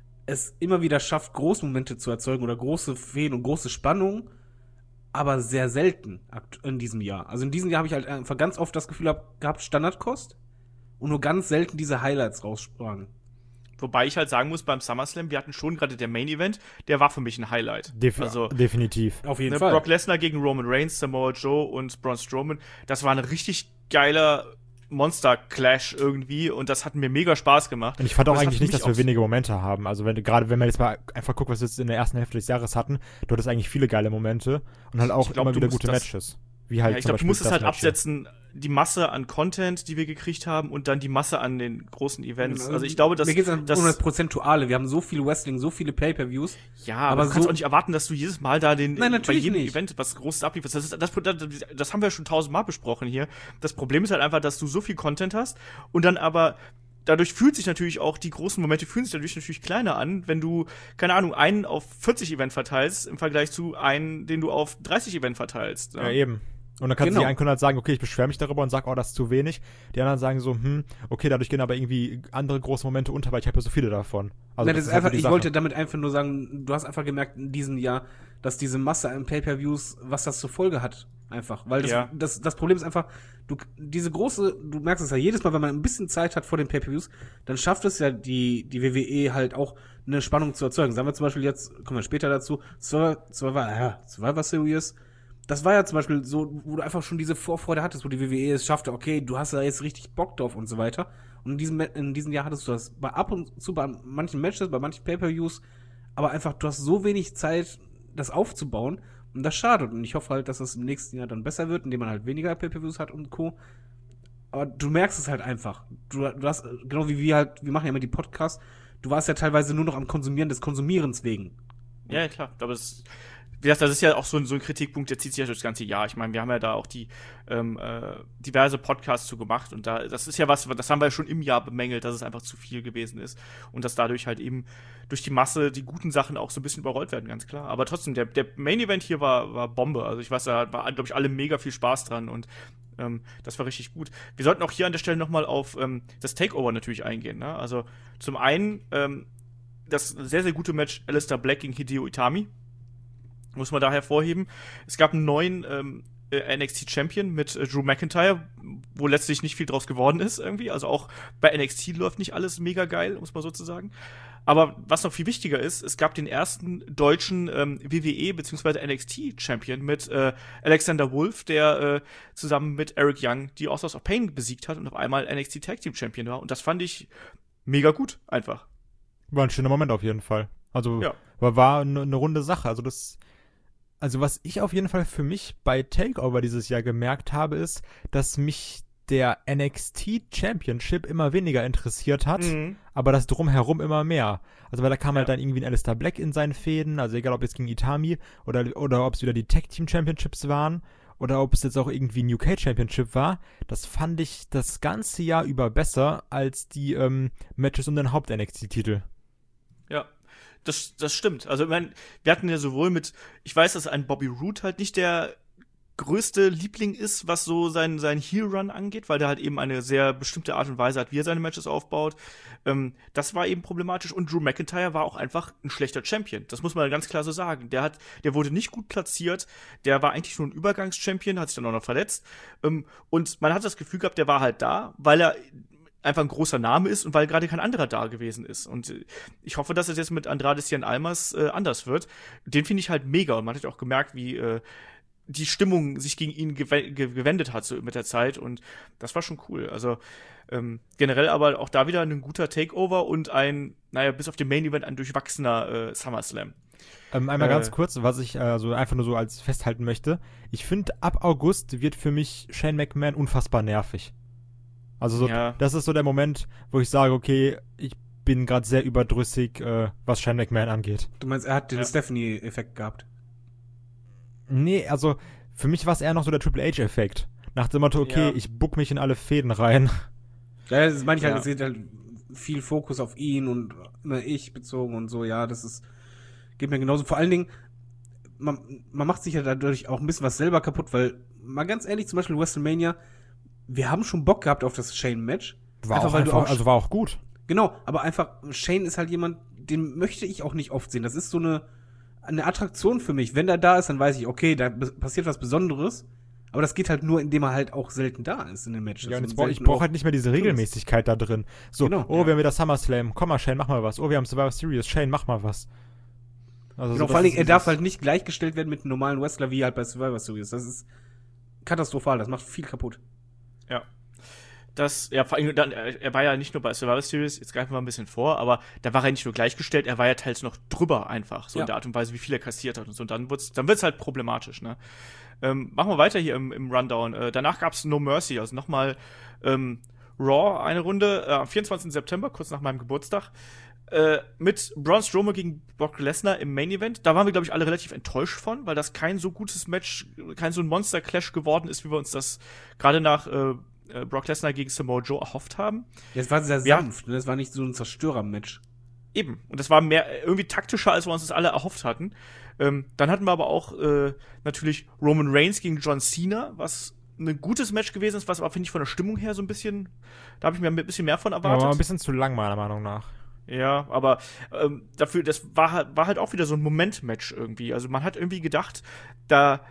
es immer wieder schafft, Großmomente zu erzeugen oder große Fehlen und große Spannungen, aber sehr selten in diesem Jahr. Also in diesem Jahr habe ich halt einfach ganz oft das Gefühl gehabt, Standardkost, und nur ganz selten diese Highlights raussprangen. Wobei ich halt sagen muss, beim SummerSlam, wir hatten schon gerade der Main Event, der war für mich ein Highlight. Definitiv. Auf jeden Fall. Brock Lesnar gegen Roman Reigns, Samoa Joe und Braun Strowman, das war ein richtig geiler Monster-Clash irgendwie, und das hat mir mega Spaß gemacht. Und ich fand auch eigentlich nicht, dass wir wenige Momente haben. Also wenn man jetzt mal einfach guckt, was wir jetzt in der ersten Hälfte des Jahres hatten, du hattest eigentlich viele geile Momente und halt auch immer wieder gute Matches. Wie halt ich glaube, du musst es halt absetzen, die Masse an Content, die wir gekriegt haben, und dann die Masse an den großen Events. Also ich glaube, dass mir geht's um das Prozentuale. Wir haben so viel Wrestling, so viele Pay-Per-Views. Ja, aber du kannst auch nicht erwarten, dass du jedes Mal da bei jedem nicht. Event was Großes ablieferst. Das haben wir schon 1000-mal besprochen hier. Das Problem ist halt einfach, dass du so viel Content hast und dann aber dadurch fühlt sich natürlich auch, die großen Momente fühlen sich dadurch natürlich kleiner an, wenn du, keine Ahnung, einen auf 40 Event verteilst, im Vergleich zu einen, den du auf 30 Event verteilst. Ja, eben. Und dann kannst du die einen können halt sagen, okay, ich beschwere mich darüber und sag, oh, das ist zu wenig. Die anderen sagen so, okay, dadurch gehen aber irgendwie andere große Momente unter, weil ich habe ja so viele davon. Also das ist einfach, ich wollte damit einfach nur sagen, du hast einfach gemerkt in diesem Jahr, dass diese Masse an Pay-Per-Views, was das zur Folge hat, Einfach. Weil Ja. das Problem ist einfach, du merkst es ja jedes Mal, wenn man ein bisschen Zeit hat vor den Pay-Per-Views, dann schafft es ja die WWE halt auch eine Spannung zu erzeugen. Sagen wir zum Beispiel jetzt, kommen wir später dazu, Survivor Series. Das war ja zum Beispiel so, wo du einfach schon diese Vorfreude hattest, wo die WWE es schaffte, okay, du hast da jetzt richtig Bock drauf und so weiter. Und in diesem Jahr hattest du das ab und zu bei manchen Matches, bei manchen Pay-Per-Views, aber einfach, du hast so wenig Zeit, das aufzubauen. Und das schadet. Und ich hoffe halt, dass das im nächsten Jahr dann besser wird, indem man halt weniger Pay-Per-Views hat und Co. Aber du merkst es halt einfach. Du hast, genau wie wir machen ja immer die Podcasts, du warst ja teilweise nur noch am Konsumieren des Konsumierens wegen. Ja, klar. Aber wie gesagt, das ist ja auch so ein Kritikpunkt, der zieht sich ja durch das ganze Jahr. Ich meine, wir haben ja da auch die diverse Podcasts zu gemacht und das ist ja das haben wir ja schon im Jahr bemängelt, dass es einfach zu viel gewesen ist und dass dadurch halt eben durch die Masse die guten Sachen auch so ein bisschen überrollt werden, ganz klar. Aber trotzdem, der Main Event hier war Bombe. Also ich weiß, da war, glaube ich, alle mega viel Spaß dran und das war richtig gut. Wir sollten auch hier an der Stelle nochmal auf das Takeover natürlich eingehen. Ne? Also zum einen das sehr, sehr gute Match Aleister Black gegen Hideo Itami. Muss man da hervorheben. Es gab einen neuen NXT-Champion mit Drew McIntyre, wo letztlich nicht viel draus geworden ist irgendwie. Also auch bei NXT läuft nicht alles mega geil, muss man sozusagen. Aber was noch viel wichtiger ist, es gab den ersten deutschen WWE- bzw. NXT-Champion mit Alexander Wolf, der zusammen mit Eric Young die Authors of Pain besiegt hat und auf einmal NXT-Tag-Team-Champion war. Und das fand ich mega gut, einfach. War ein schöner Moment auf jeden Fall. Also Ja. war eine runde Sache. Also was ich auf jeden Fall für mich bei Takeover dieses Jahr gemerkt habe, ist, dass mich der NXT Championship immer weniger interessiert hat, aber das Drumherum immer mehr. Also weil da kam halt dann irgendwie ein Aleister Black in seinen Fäden, also egal ob jetzt gegen Itami oder ob es wieder die Tag Team Championships waren oder ob es jetzt auch irgendwie ein UK Championship war, das fand ich das ganze Jahr über besser als die Matches um den Haupt-NXT-Titel. Ja, das stimmt. Also, ich meine, wir hatten ja sowohl ich weiß, dass ein Bobby Roode halt nicht der größte Liebling ist, was so sein Heel-Run angeht, weil der halt eben eine sehr bestimmte Art und Weise hat, wie er seine Matches aufbaut. Das war eben problematisch und Drew McIntyre war auch einfach ein schlechter Champion. Das muss man ganz klar so sagen. Der wurde nicht gut platziert, der war eigentlich nur ein Übergangs-Champion, hat sich dann auch noch verletzt. Und man hat das Gefühl gehabt, der war halt da, weil er einfach ein großer Name ist und weil gerade kein anderer da gewesen ist. Und ich hoffe, dass es jetzt mit Andrade Cien Almas anders wird. Den finde ich halt mega und man hat auch gemerkt, wie die Stimmung sich gegen ihn gewendet hat so mit der Zeit und das war schon cool. Also generell aber auch da wieder ein guter Takeover und bis auf den Main Event ein durchwachsener SummerSlam. Einmal ganz kurz, was ich also einfach nur so als festhalten möchte. Ich finde, ab August wird für mich Shane McMahon unfassbar nervig. Also das ist so der Moment, wo ich sage, okay, ich bin gerade sehr überdrüssig, was Shane McMahon angeht. Du meinst, er hat den Stephanie-Effekt gehabt? Nee, also für mich war es eher noch so der Triple H-Effekt. Nach dem Motto, okay, ich buck mich in alle Fäden rein. Ja, das meine ich halt, es geht halt viel Fokus auf ihn und immer ich bezogen und so, geht mir genauso. Vor allen Dingen, man macht sich ja dadurch auch ein bisschen was selber kaputt, weil, mal ganz ehrlich, zum Beispiel WrestleMania, wir haben schon Bock gehabt auf das Shane-Match. War auch gut. Genau, aber einfach, Shane ist halt jemand, den möchte ich auch nicht oft sehen. Das ist so eine Attraktion für mich. Wenn der da ist, dann weiß ich, okay, da passiert was Besonderes. Aber das geht halt nur, indem er halt auch selten da ist in den Matches. Ja, und ich brauche halt nicht mehr diese Regelmäßigkeit da drin. So, genau, wir haben wieder SummerSlam. Komm mal, Shane, mach mal was. Wir haben Survivor Series. Shane, mach mal was. Also genau, vor allen Dingen, er darf halt nicht gleichgestellt werden mit einem normalen Wrestler, wie halt bei Survivor Series. Das ist katastrophal. Das macht viel kaputt. Ja. Vor allem dann, er war ja nicht nur bei Survivor Series, jetzt greifen wir ein bisschen vor, aber da war er nicht nur gleichgestellt, er war ja teils noch drüber einfach, so in der Art und Weise, wie viel er kassiert hat und so. Und dann wird's halt problematisch, ne? Machen wir weiter hier im Rundown. Danach gab's No Mercy, also nochmal Raw, eine Runde, am 24. September, kurz nach meinem Geburtstag, mit Braun Strowman gegen Brock Lesnar im Main Event. Da waren wir, glaube ich, alle relativ enttäuscht von, weil das kein so gutes Match, kein so ein Monster-Clash geworden ist, wie wir uns das gerade nach Brock Lesnar gegen Samoa Joe erhofft haben. Ja, es war sehr sanft, ne? Das war nicht so ein Zerstörer-Match. Eben. Und das war mehr irgendwie taktischer, als wir uns das alle erhofft hatten. Dann hatten wir aber auch natürlich Roman Reigns gegen John Cena, was ein gutes Match gewesen ist, was aber, finde ich, von der Stimmung her so ein bisschen, da habe ich mir ein bisschen mehr von erwartet. Aber ein bisschen zu lang, meiner Meinung nach. Ja, aber das war halt auch wieder so ein Moment-Match irgendwie. Also man hat irgendwie gedacht, da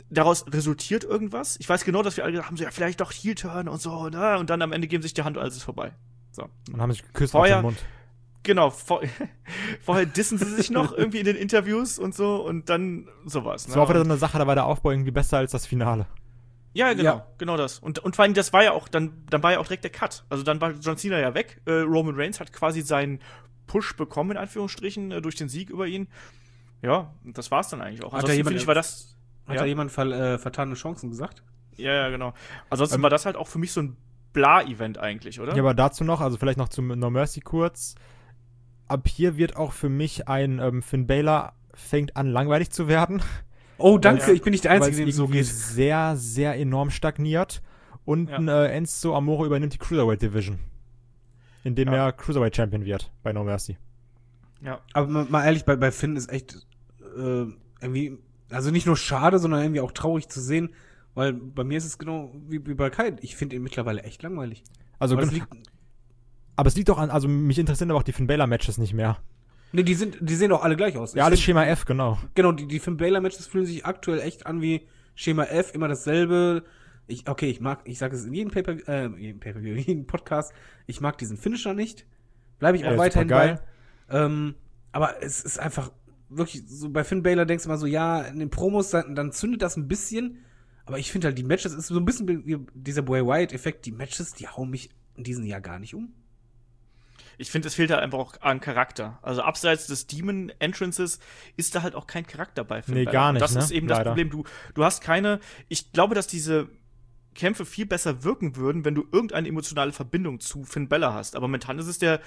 daraus resultiert irgendwas. Ich weiß genau, dass wir alle gesagt haben, so, ja, vielleicht doch Heel-Turn und so, ne? Und dann am Ende geben sich die Hand und alles ist vorbei. So. Und haben sich geküsst Vorher- auf den Mund. Genau, vorher dissen sie sich noch irgendwie in den Interviews und so und dann sowas. Das war auch wieder so eine Sache, da war der Aufbau irgendwie besser als das Finale. Ja, genau, Ja. genau das. Und vor allem, das war ja auch, dann war ja auch direkt der Cut. Also dann war John Cena ja weg. Roman Reigns hat quasi seinen Push bekommen, in Anführungsstrichen, durch den Sieg über ihn. Ja, und das war's dann eigentlich auch. Hat da Ansonsten jemand- finde ich, war das. Hat Ja. da jemand vertane Chancen gesagt? Ja, genau. Ansonsten war das halt auch für mich so ein Bla-Event eigentlich, oder? Ja, aber dazu noch, also vielleicht noch zum No Mercy kurz. Ab hier wird auch für mich ein Finn Balor fängt an langweilig zu werden. Oh, danke, Ja. ich bin nicht der Weil Einzige, es dem es so irgendwie geht. sehr, sehr enorm stagniert. Und Ja. Enzo Amore übernimmt die Cruiserweight Division. Indem Ja. er Cruiserweight Champion wird bei No Mercy. Ja. Aber mal ehrlich, bei Finn ist echt irgendwie, also nicht nur schade, sondern irgendwie auch traurig zu sehen, weil bei mir ist es genau wie bei Kai. Ich finde ihn mittlerweile echt langweilig. Also, Aber, aber es liegt doch an, also mich interessieren aber auch die Finn Balor Matches nicht mehr. nee, die sehen auch alle gleich aus. Ja, Ich alles find- Schema F, genau. Genau, die Finn Balor Matches fühlen sich aktuell echt an wie Schema F, immer dasselbe. Ich sage es in jedem Pay-Per-View, in jedem Podcast, ich mag diesen Finisher nicht. Bleibe ich Ja, auch ist weiterhin super bei. geil. Aber es ist einfach wirklich so, bei Finn Balor denkst du mal so, ja, in den Promos, dann zündet das ein bisschen. Aber ich finde halt, die Matches ist so ein bisschen wie dieser Bray Wyatt-Effekt. Die Matches, die hauen mich in diesem Jahr gar nicht um. Ich finde, es fehlt halt einfach auch an Charakter. Also abseits des Demon-Entrances ist da halt auch kein Charakter bei Finn Nee, Balor. gar nicht, Das ne? ist eben das Leider. Problem. Du hast keine. Ich glaube, dass diese Kämpfe viel besser wirken würden, wenn du irgendeine emotionale Verbindung zu Finn Balor hast. Aber momentan ist es der.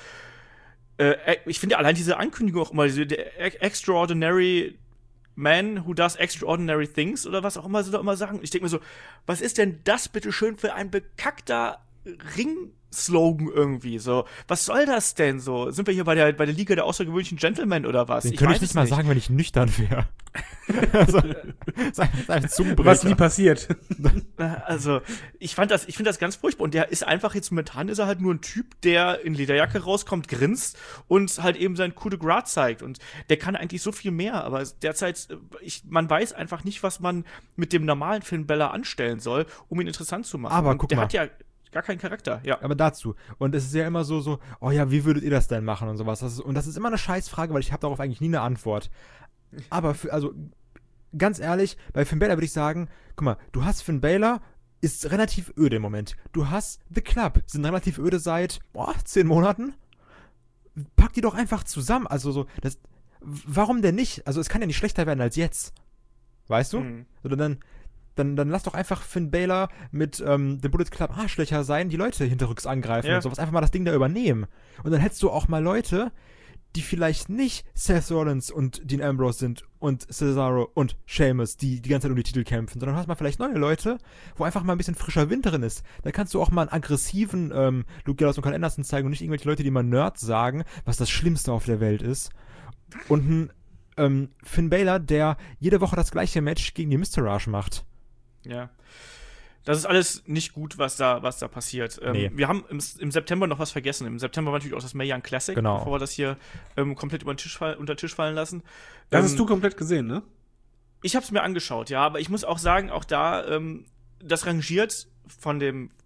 Ich finde allein diese Ankündigung auch immer, der Extraordinary Man who does extraordinary things oder was auch immer sie da immer sagen. Ich denke mir so, was ist denn das bitte schön für ein bekackter Ring-Slogan irgendwie so? Was soll das denn so? Sind wir hier bei der Liga der außergewöhnlichen Gentlemen oder was? Den könnte weiß ich nicht es mal sagen, wenn ich nüchtern wäre. Also, ist ein Zungenbrecher. Was nie passiert. Also, ich finde das ganz furchtbar. Und der ist einfach jetzt momentan ist er halt nur ein Typ, der in Lederjacke rauskommt, grinst und halt eben sein Coup de Gras zeigt. Und der kann eigentlich so viel mehr. Aber derzeit, man weiß einfach nicht, was man mit dem normalen Finn Balor anstellen soll, um ihn interessant zu machen. Aber und guck der mal. hat ja gar keinen Charakter. Ja. Aber dazu. Und es ist ja immer so, oh ja, wie würdet ihr das denn machen und sowas. Das ist immer eine Scheißfrage, weil ich habe darauf eigentlich nie eine Antwort. Aber also, ganz ehrlich, bei Finn Balor würde ich sagen, guck mal, du hast Finn Balor, ist relativ öde im Moment. Du hast The Club, sind relativ öde seit 10 Monaten. Pack die doch einfach zusammen. Also so, warum denn nicht? Also es kann ja nicht schlechter werden als jetzt. Weißt du? Mhm. Oder dann lass doch einfach Finn Balor mit dem Bullet Club Arschlöcher sein, die Leute hinterrücks angreifen Ja. und sowas. Einfach mal das Ding da übernehmen. Und dann hättest du auch mal Leute, die vielleicht nicht Seth Rollins und Dean Ambrose sind und Cesaro und Sheamus, die ganze Zeit um die Titel kämpfen, sondern hast mal vielleicht neue Leute, wo einfach mal ein bisschen frischer Wind drin ist. Da kannst du auch mal einen aggressiven Luke Gallows und Carl Anderson zeigen und nicht irgendwelche Leute, die mal Nerds sagen, was das Schlimmste auf der Welt ist. Und ein Finn Balor, der jede Woche das gleiche Match gegen die Mr. macht. Ja. Das ist alles nicht gut, was da passiert. Nee. Wir haben im September noch was vergessen. Im September war natürlich auch das Mae Young Classic, Genau. bevor wir das hier komplett unter den Tisch fallen lassen. Das hast du komplett gesehen, ne? Ich habe es mir angeschaut, ja, aber ich muss auch sagen, auch da, das rangiert von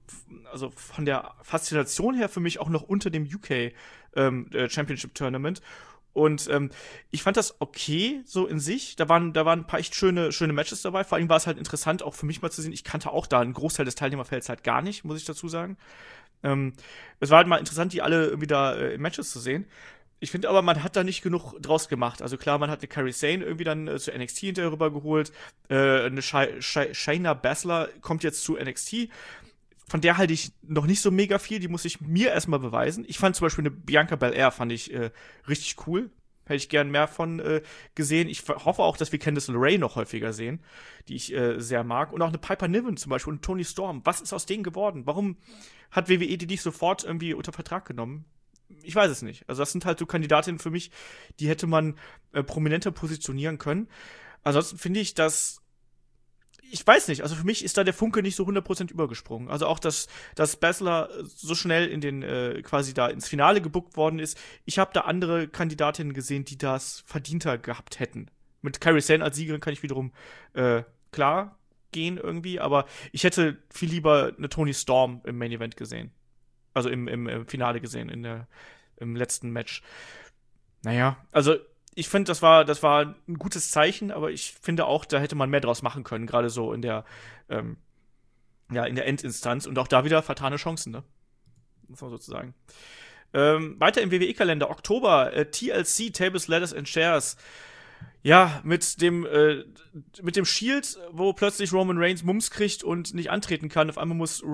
der Faszination her für mich auch noch unter dem UK Championship Tournament. Und ich fand das okay, so in sich. Da waren ein paar echt schöne Matches dabei. Vor allem war es halt interessant, auch für mich mal zu sehen. Ich kannte auch da einen Großteil des Teilnehmerfelds halt gar nicht, muss ich dazu sagen. Es war halt mal interessant, die alle irgendwie da in Matches zu sehen. Ich finde aber, man hat da nicht genug draus gemacht. Also klar, man hat eine Kairi Sane irgendwie dann zu NXT hinterher rübergeholt. Eine Shayna Baszler kommt jetzt zu NXT. Von der halte ich noch nicht so mega viel. Die muss ich mir erstmal beweisen. Ich fand zum Beispiel eine Bianca Belair fand ich richtig cool. Hätte ich gern mehr von gesehen. Ich hoffe auch, dass wir Candice LeRae noch häufiger sehen, die ich sehr mag. Und auch eine Piper Niven zum Beispiel und Toni Storm. Was ist aus denen geworden? Warum hat WWE die nicht sofort irgendwie unter Vertrag genommen? Ich weiß es nicht. Also das sind halt so Kandidatinnen für mich, die hätte man prominenter positionieren können. Ansonsten finde ich, dass ich weiß nicht, also für mich ist da der Funke nicht so 100% übergesprungen. Also auch, dass Baszler so schnell in den quasi da ins Finale gebuckt worden ist. Ich habe da andere Kandidatinnen gesehen, die das verdienter gehabt hätten. Mit Kairi Sane als Siegerin kann ich wiederum klar gehen irgendwie, aber ich hätte viel lieber eine Toni Storm im Main Event gesehen. Also im Finale gesehen, im letzten Match. Naja, also ich finde, das war ein gutes Zeichen, aber ich finde auch, da hätte man mehr draus machen können, gerade so in der Endinstanz. Und auch da wieder vertane Chancen, ne? Muss man sozusagen. Weiter im WWE-Kalender, Oktober, TLC, Tables, Ladders and Chairs. Ja, mit dem Shield, wo plötzlich Roman Reigns Mumps kriegt und nicht antreten kann. Auf einmal muss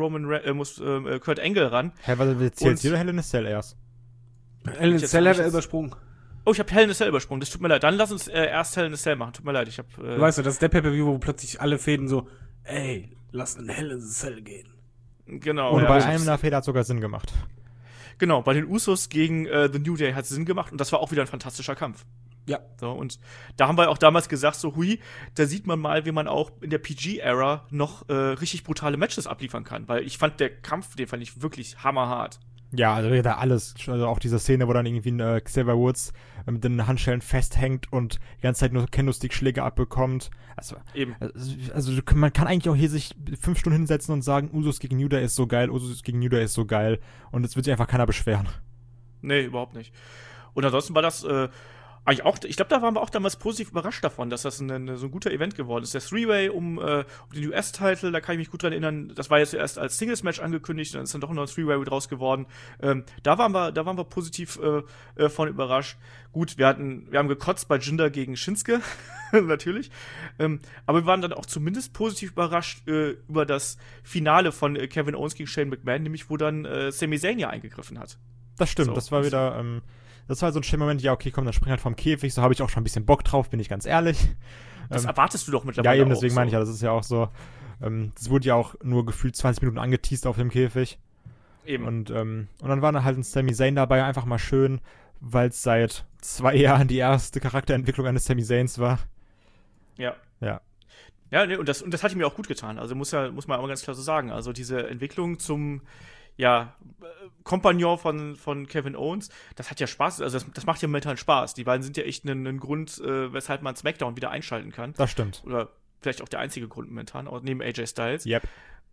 Kurt Angle ran. Hä, was jetzt TLC oder Hell in a Cell erst? Hell in a Cell hat er übersprungen. Oh, ich habe Hell in a Cell übersprungen. Das tut mir leid. Dann lass uns erst Hell in a Cell machen. Tut mir leid. Du weißt ja, das ist der Pay-Per-View, wo plötzlich alle Fäden so, ey, lass in Hell in a Cell gehen. Genau. Und bei einem der Fäden hat sogar Sinn gemacht. Genau, bei den Usos gegen The New Day hat es Sinn gemacht und das war auch wieder ein fantastischer Kampf. Ja. So, und da haben wir auch damals gesagt, so hui, da sieht man mal, wie man auch in der PG-Ära noch richtig brutale Matches abliefern kann. Weil ich fand, der Kampf, den fand ich wirklich hammerhart. Ja, also da alles. Also auch diese Szene, wo dann irgendwie ein Xavier Woods mit den Handschellen festhängt und die ganze Zeit nur Kendo-Stick-Schläge abbekommt. Eben. Also man kann eigentlich auch hier sich 5 Stunden hinsetzen und sagen, Usos gegen New Day ist so geil, Usos gegen New Day ist so geil. Und es wird sich einfach keiner beschweren. Nee, überhaupt nicht. Und ansonsten war das eigentlich auch, ich glaube, da waren wir auch damals positiv überrascht davon, dass das so ein guter Event geworden ist. Der Three-Way um den US-Title, da kann ich mich gut dran erinnern, das war jetzt zuerst als Singles-Match angekündigt, dann ist dann doch noch ein Three-Way draus geworden. Da waren wir positiv von überrascht. Gut, wir haben gekotzt bei Jinder gegen Shinsuke, natürlich. Aber wir waren dann auch zumindest positiv überrascht über das Finale von Kevin Owens gegen Shane McMahon, nämlich wo dann Sami Zayn ja eingegriffen hat. Das stimmt, so, das war wieder das war so ein schöner Moment, ja, okay, komm, dann spring halt vom Käfig, so habe ich auch schon ein bisschen Bock drauf, bin ich ganz ehrlich. Das erwartest du doch mittlerweile. Ja, eben, deswegen meine ich ja, das ist ja auch so, das wurde ja auch nur gefühlt 20 Minuten angeteast auf dem Käfig. Eben. Und dann war da halt ein Sami Zayn dabei, einfach mal schön, weil es seit 2 Jahren die erste Charakterentwicklung eines Sami Zayns war. Ja. Ja. Ja, nee, und das hat ihm ja auch gut getan, also muss man aber ganz klar so sagen, also diese Entwicklung zum Kompagnon von Kevin Owens, das hat ja Spaß, also das macht ja momentan Spaß. Die beiden sind ja echt ein Grund, weshalb man SmackDown wieder einschalten kann. Das stimmt. Oder vielleicht auch der einzige Grund momentan, auch neben AJ Styles. Yep.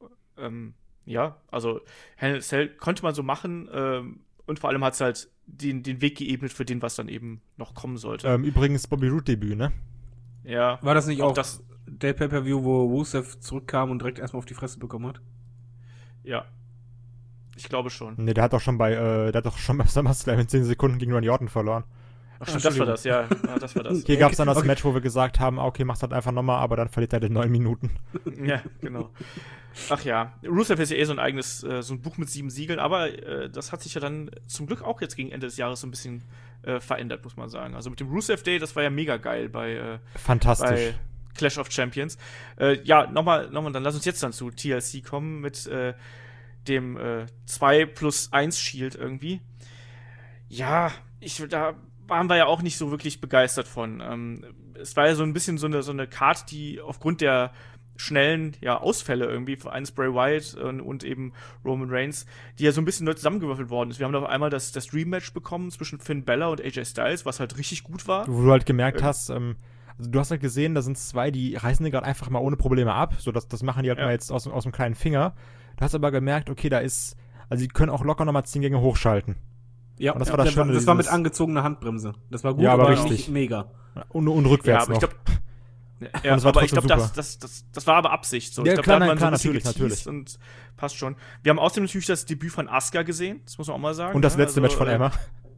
Also Hell in a Cell konnte man so machen und vor allem hat es halt den Weg geebnet für den, was dann eben noch kommen sollte. Übrigens Bobby Roode Debüt, ne? Ja. War das nicht auch der Pay-Per-View, wo Rusev zurückkam und direkt erstmal auf die Fresse bekommen hat? Ja. Ich glaube schon. Nee, der hat doch schon bei SummerSlam in 10 Sekunden gegen Randy Orton verloren. Ach stimmt, das war das, ja. Das war das. Hier gab es dann das Match, wo wir gesagt haben, okay, mach's halt einfach nochmal, aber dann verliert er in 9 Minuten. Ja, genau. Ach ja, Rusev ist ja so ein eigenes, so ein Buch mit 7 Siegeln, aber das hat sich ja dann zum Glück auch jetzt gegen Ende des Jahres so ein bisschen verändert, muss man sagen. Also mit dem Rusev Day, das war ja mega geil bei Fantastisch. Bei Clash of Champions. Nochmal, dann lass uns jetzt dann zu TLC kommen mit dem 2+1 Shield irgendwie. Ja, da waren wir ja auch nicht so wirklich begeistert von. Es war ja so ein bisschen so eine Card, die aufgrund der schnellen Ausfälle irgendwie für eines Bray Wyatt und eben Roman Reigns, die ja so ein bisschen neu zusammengewürfelt worden ist. Wir haben auf einmal das Dream-Match bekommen zwischen Finn Balor und AJ Styles, was halt richtig gut war. Wo du halt gemerkt hast, also du hast halt gesehen, da sind 2, die reißen die gerade einfach mal ohne Probleme ab. So, das machen die halt mal jetzt aus dem kleinen Finger. Du hast aber gemerkt, okay, also die können auch locker nochmal 10 Gänge hochschalten. Ja, und das war das Schöne. Das war mit angezogener Handbremse. Das war gut, ja, aber richtig nicht mega. Und rückwärts aber noch. Ich glaube, das war aber Absicht. So. Ja, ich glaub, klar, da hat man so natürlich. Und passt schon. Wir haben außerdem natürlich das Debüt von Asuka gesehen, das muss man auch mal sagen. Und das letzte Match von Emma.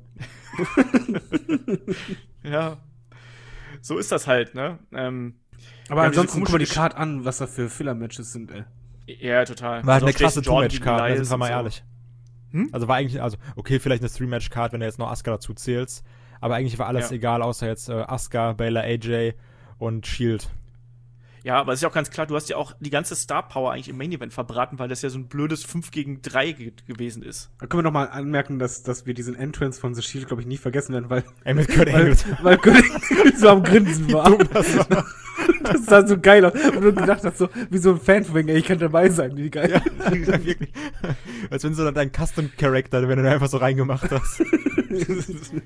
Ja. So ist das halt, ne? Aber ansonsten guck mal die Card an, was da für Filler-Matches sind, ey. Ja, total. War halt eine krasse Two-Match-Card, sind wir mal so. ehrlich. Also war eigentlich, okay, vielleicht eine 3-Match-Card, wenn du jetzt noch Asuka dazu zählst, aber eigentlich war alles egal, außer jetzt Asuka, Baylor, AJ und Shield. Ja, aber es ist ja auch ganz klar, du hast ja auch die ganze Star-Power eigentlich im Main-Event verbraten, weil das ja so ein blödes 5 gegen 3 gewesen ist. Da können wir noch mal anmerken, dass wir diesen Entrance von The Shield, glaube ich, nie vergessen werden, weil mit Kurt Angle weil Kurt Angle so am Grinsen war. Das sah so geil aus. Und du gedacht hast, so wie so ein Fan von wegen, ey, ich kann dabei sein, wie geil. Ja, wirklich. Als wenn so dein Custom-Character, wenn du einfach so reingemacht hast.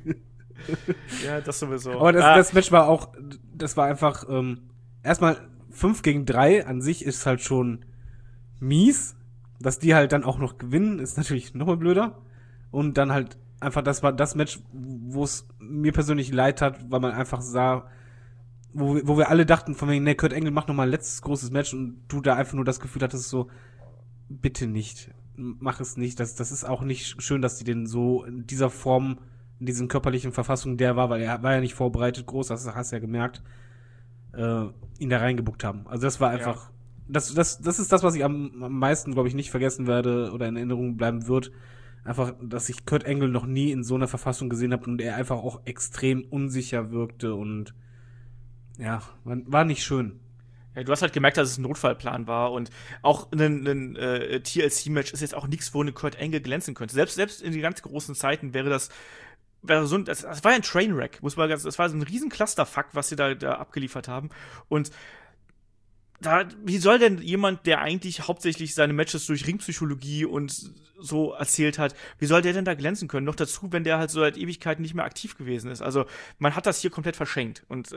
Ja, das sowieso. Aber das Match war auch, das war einfach, erstmal 5 gegen 3 an sich ist halt schon mies. Dass die halt dann auch noch gewinnen, ist natürlich nochmal blöder. Und dann halt einfach, das war das Match, wo es mir persönlich leid hat, weil man einfach sah, wo wir alle dachten, von wegen, ne, Kurt Angle macht nochmal ein letztes großes Match und du da einfach nur das Gefühl hattest, so, bitte nicht, mach es nicht. Das ist auch nicht schön, dass die den so in dieser Form, in diesen körperlichen Verfassung, der war, weil er war ja nicht vorbereitet, groß, das hast du ja gemerkt, ihn da reingebuckt haben. Also das war einfach, das ist das, was ich am meisten, glaube ich, nicht vergessen werde oder in Erinnerung bleiben wird. Einfach, dass ich Kurt Angle noch nie in so einer Verfassung gesehen habe und er einfach auch extrem unsicher wirkte und ja, war nicht schön. Ja, du hast halt gemerkt, dass es ein Notfallplan war und auch ein TLC-Match ist jetzt auch nichts, wo eine Kurt Angle glänzen könnte. Selbst in den ganz großen Zeiten das war ja ein Trainwreck, das war so ein riesen Clusterfuck, was sie da abgeliefert haben. Und wie soll denn jemand, der eigentlich hauptsächlich seine Matches durch Ringpsychologie und so erzählt hat, wie soll der denn da glänzen können? Noch dazu, wenn der halt so seit Ewigkeiten nicht mehr aktiv gewesen ist. Also, man hat das hier komplett verschenkt. Und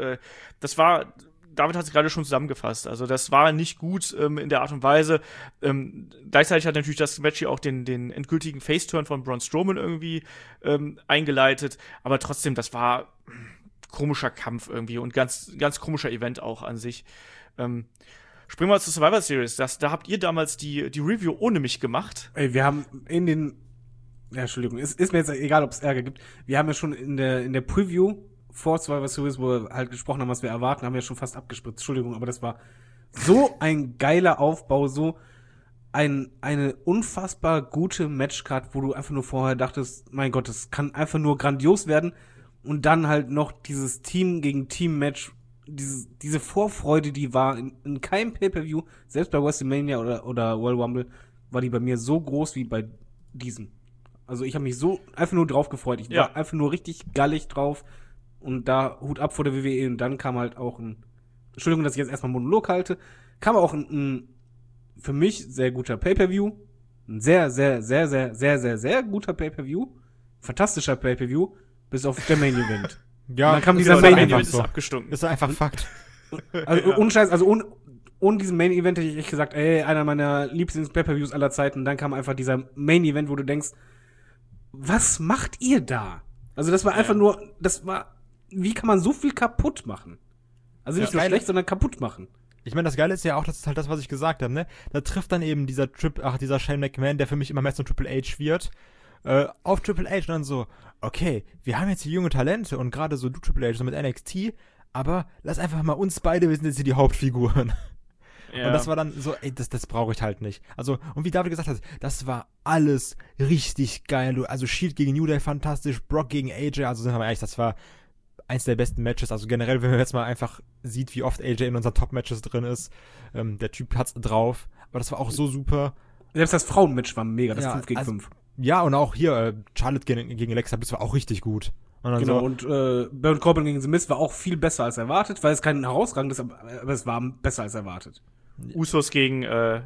David hat es gerade schon zusammengefasst. Also, das war nicht gut in der Art und Weise. Gleichzeitig hat natürlich das Match hier auch den endgültigen Face-Turn von Braun Strowman irgendwie eingeleitet. Aber trotzdem, das war komischer Kampf irgendwie und ganz, ganz komischer Event auch an sich. Springen wir zur Survivor Series. Da habt ihr damals die Review ohne mich gemacht. Ey, wir haben Entschuldigung, ist mir jetzt egal, ob es Ärger gibt. Wir haben ja schon in der Preview vor Survivor Series, wo wir halt gesprochen haben, was wir erwarten, haben wir schon fast abgespritzt. Entschuldigung, aber das war so ein geiler Aufbau, so eine unfassbar gute Matchcard, wo du einfach nur vorher dachtest, mein Gott, das kann einfach nur grandios werden. Und dann halt noch dieses Team gegen Team Match, diese Vorfreude, die war in keinem Pay-Per-View, selbst bei WrestleMania oder Royal Rumble, war die bei mir so groß wie bei diesem. Also ich habe mich so einfach nur drauf gefreut. Ich war einfach nur richtig gallig drauf und da Hut ab vor der WWE und dann kam halt auch Entschuldigung, dass ich jetzt erstmal Monolog halte, kam auch ein für mich sehr guter Pay-Per-View, ein sehr, sehr, sehr, sehr, sehr, sehr, sehr guter Pay-Per-View, fantastischer Pay-Per-View, bis auf der Main-Event. Ja, dann kam das dieser ist Main-Event. einfach so. Abgestunken. Ist einfach Fakt. Also ohne Scheiß, also ohne diesen Main-Event hätte ich echt gesagt, ey, einer meiner Lieblings-Pay-Per-Views aller Zeiten. Dann kam einfach dieser Main-Event, wo du denkst, was macht ihr da? Also das war einfach nur, wie kann man so viel kaputt machen? Also nicht nur schlecht, sondern kaputt machen. Ich meine, das Geile ist ja auch, das ist halt das, was ich gesagt habe, ne? Da trifft dann eben dieser Shane McMahon, der für mich immer mehr zum Triple H wird, auf Triple H und dann so, okay, wir haben jetzt hier junge Talente und gerade so du Triple H, so mit NXT, aber lass einfach mal uns beide, wir sind jetzt hier die Hauptfiguren. Ja. Und das war dann so, ey, das brauche ich halt nicht. Also, und wie David gesagt hat, das war alles richtig geil. Also Shield gegen New Day fantastisch, Brock gegen AJ, also sind wir ehrlich, das war eins der besten Matches. Also generell, wenn man jetzt mal einfach sieht, wie oft AJ in unseren Top-Matches drin ist, der Typ hat's drauf. Aber das war auch so super. Selbst das Frauenmatch war mega, das 5 gegen 5. Ja, und auch hier, Charlotte gegen Alexa Bliss war auch richtig gut. Und dann genau, und Baron Corbin gegen The Miz war auch viel besser als erwartet, weil es kein herausragendes, aber es war besser als erwartet. Usos gegen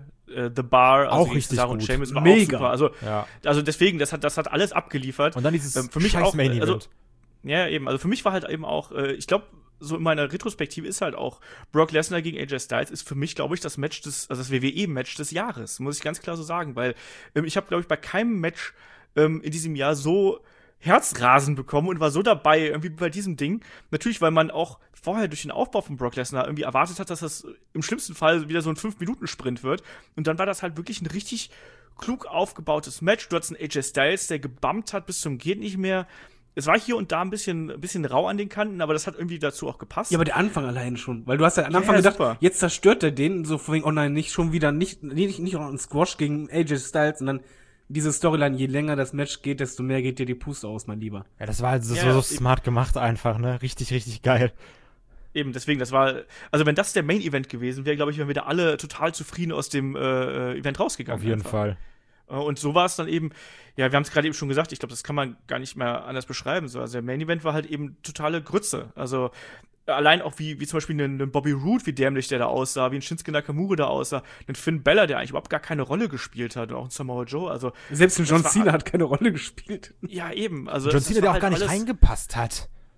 The Bar, also auch richtig Sarah gut. Und Sheamus war mega. auch super. Also deswegen, das hat alles abgeliefert. Und dann dieses für mich scheiß auch, Main Event. Also, ja, eben. Also für mich war halt eben auch, ich glaube, so in meiner Retrospektive ist halt auch Brock Lesnar gegen AJ Styles ist für mich, glaube ich, das WWE-Match des Jahres, muss ich ganz klar so sagen, weil ich habe, glaube ich, bei keinem Match in diesem Jahr so Herzrasen bekommen und war so dabei, irgendwie bei diesem Ding. Natürlich, weil man auch vorher durch den Aufbau von Brock Lesnar irgendwie erwartet hat, dass das im schlimmsten Fall wieder so ein 5-Minuten-Sprint wird. Und dann war das halt wirklich ein richtig klug aufgebautes Match. Du hattest einen AJ Styles, der gebammt hat bis zum geht nicht mehr. Es war hier und da ein bisschen rau an den Kanten, aber das hat irgendwie dazu auch gepasst. Ja, aber der Anfang allein schon. Weil du hast ja am Anfang gedacht, super. Jetzt zerstört er den, so von wegen, oh nein, nicht schon wieder, nicht noch ein Squash gegen AJ Styles, und dann diese Storyline, je länger das Match geht, desto mehr geht dir die Puste aus, mein Lieber. Ja, das war so smart gemacht einfach, ne? Richtig, richtig geil. Eben, deswegen, also wenn das der Main-Event gewesen wäre, glaube ich, wären wir da alle total zufrieden aus dem Event rausgegangen. Auf jeden Fall. Und so war es dann eben, ja, wir haben es gerade eben schon gesagt, ich glaube, das kann man gar nicht mehr anders beschreiben. So. Also der Main-Event war halt eben totale Grütze. Also allein auch wie zum Beispiel ein Bobby Roode, wie dämlich der da aussah, wie ein Shinsuke Nakamura da aussah, ein Finn Balor, der eigentlich überhaupt gar keine Rolle gespielt hat, und auch ein Samoa Joe, also selbst ein John Cena hat keine Rolle gespielt. Ja, eben. Also John Cena, der auch gar nicht reingepasst hat.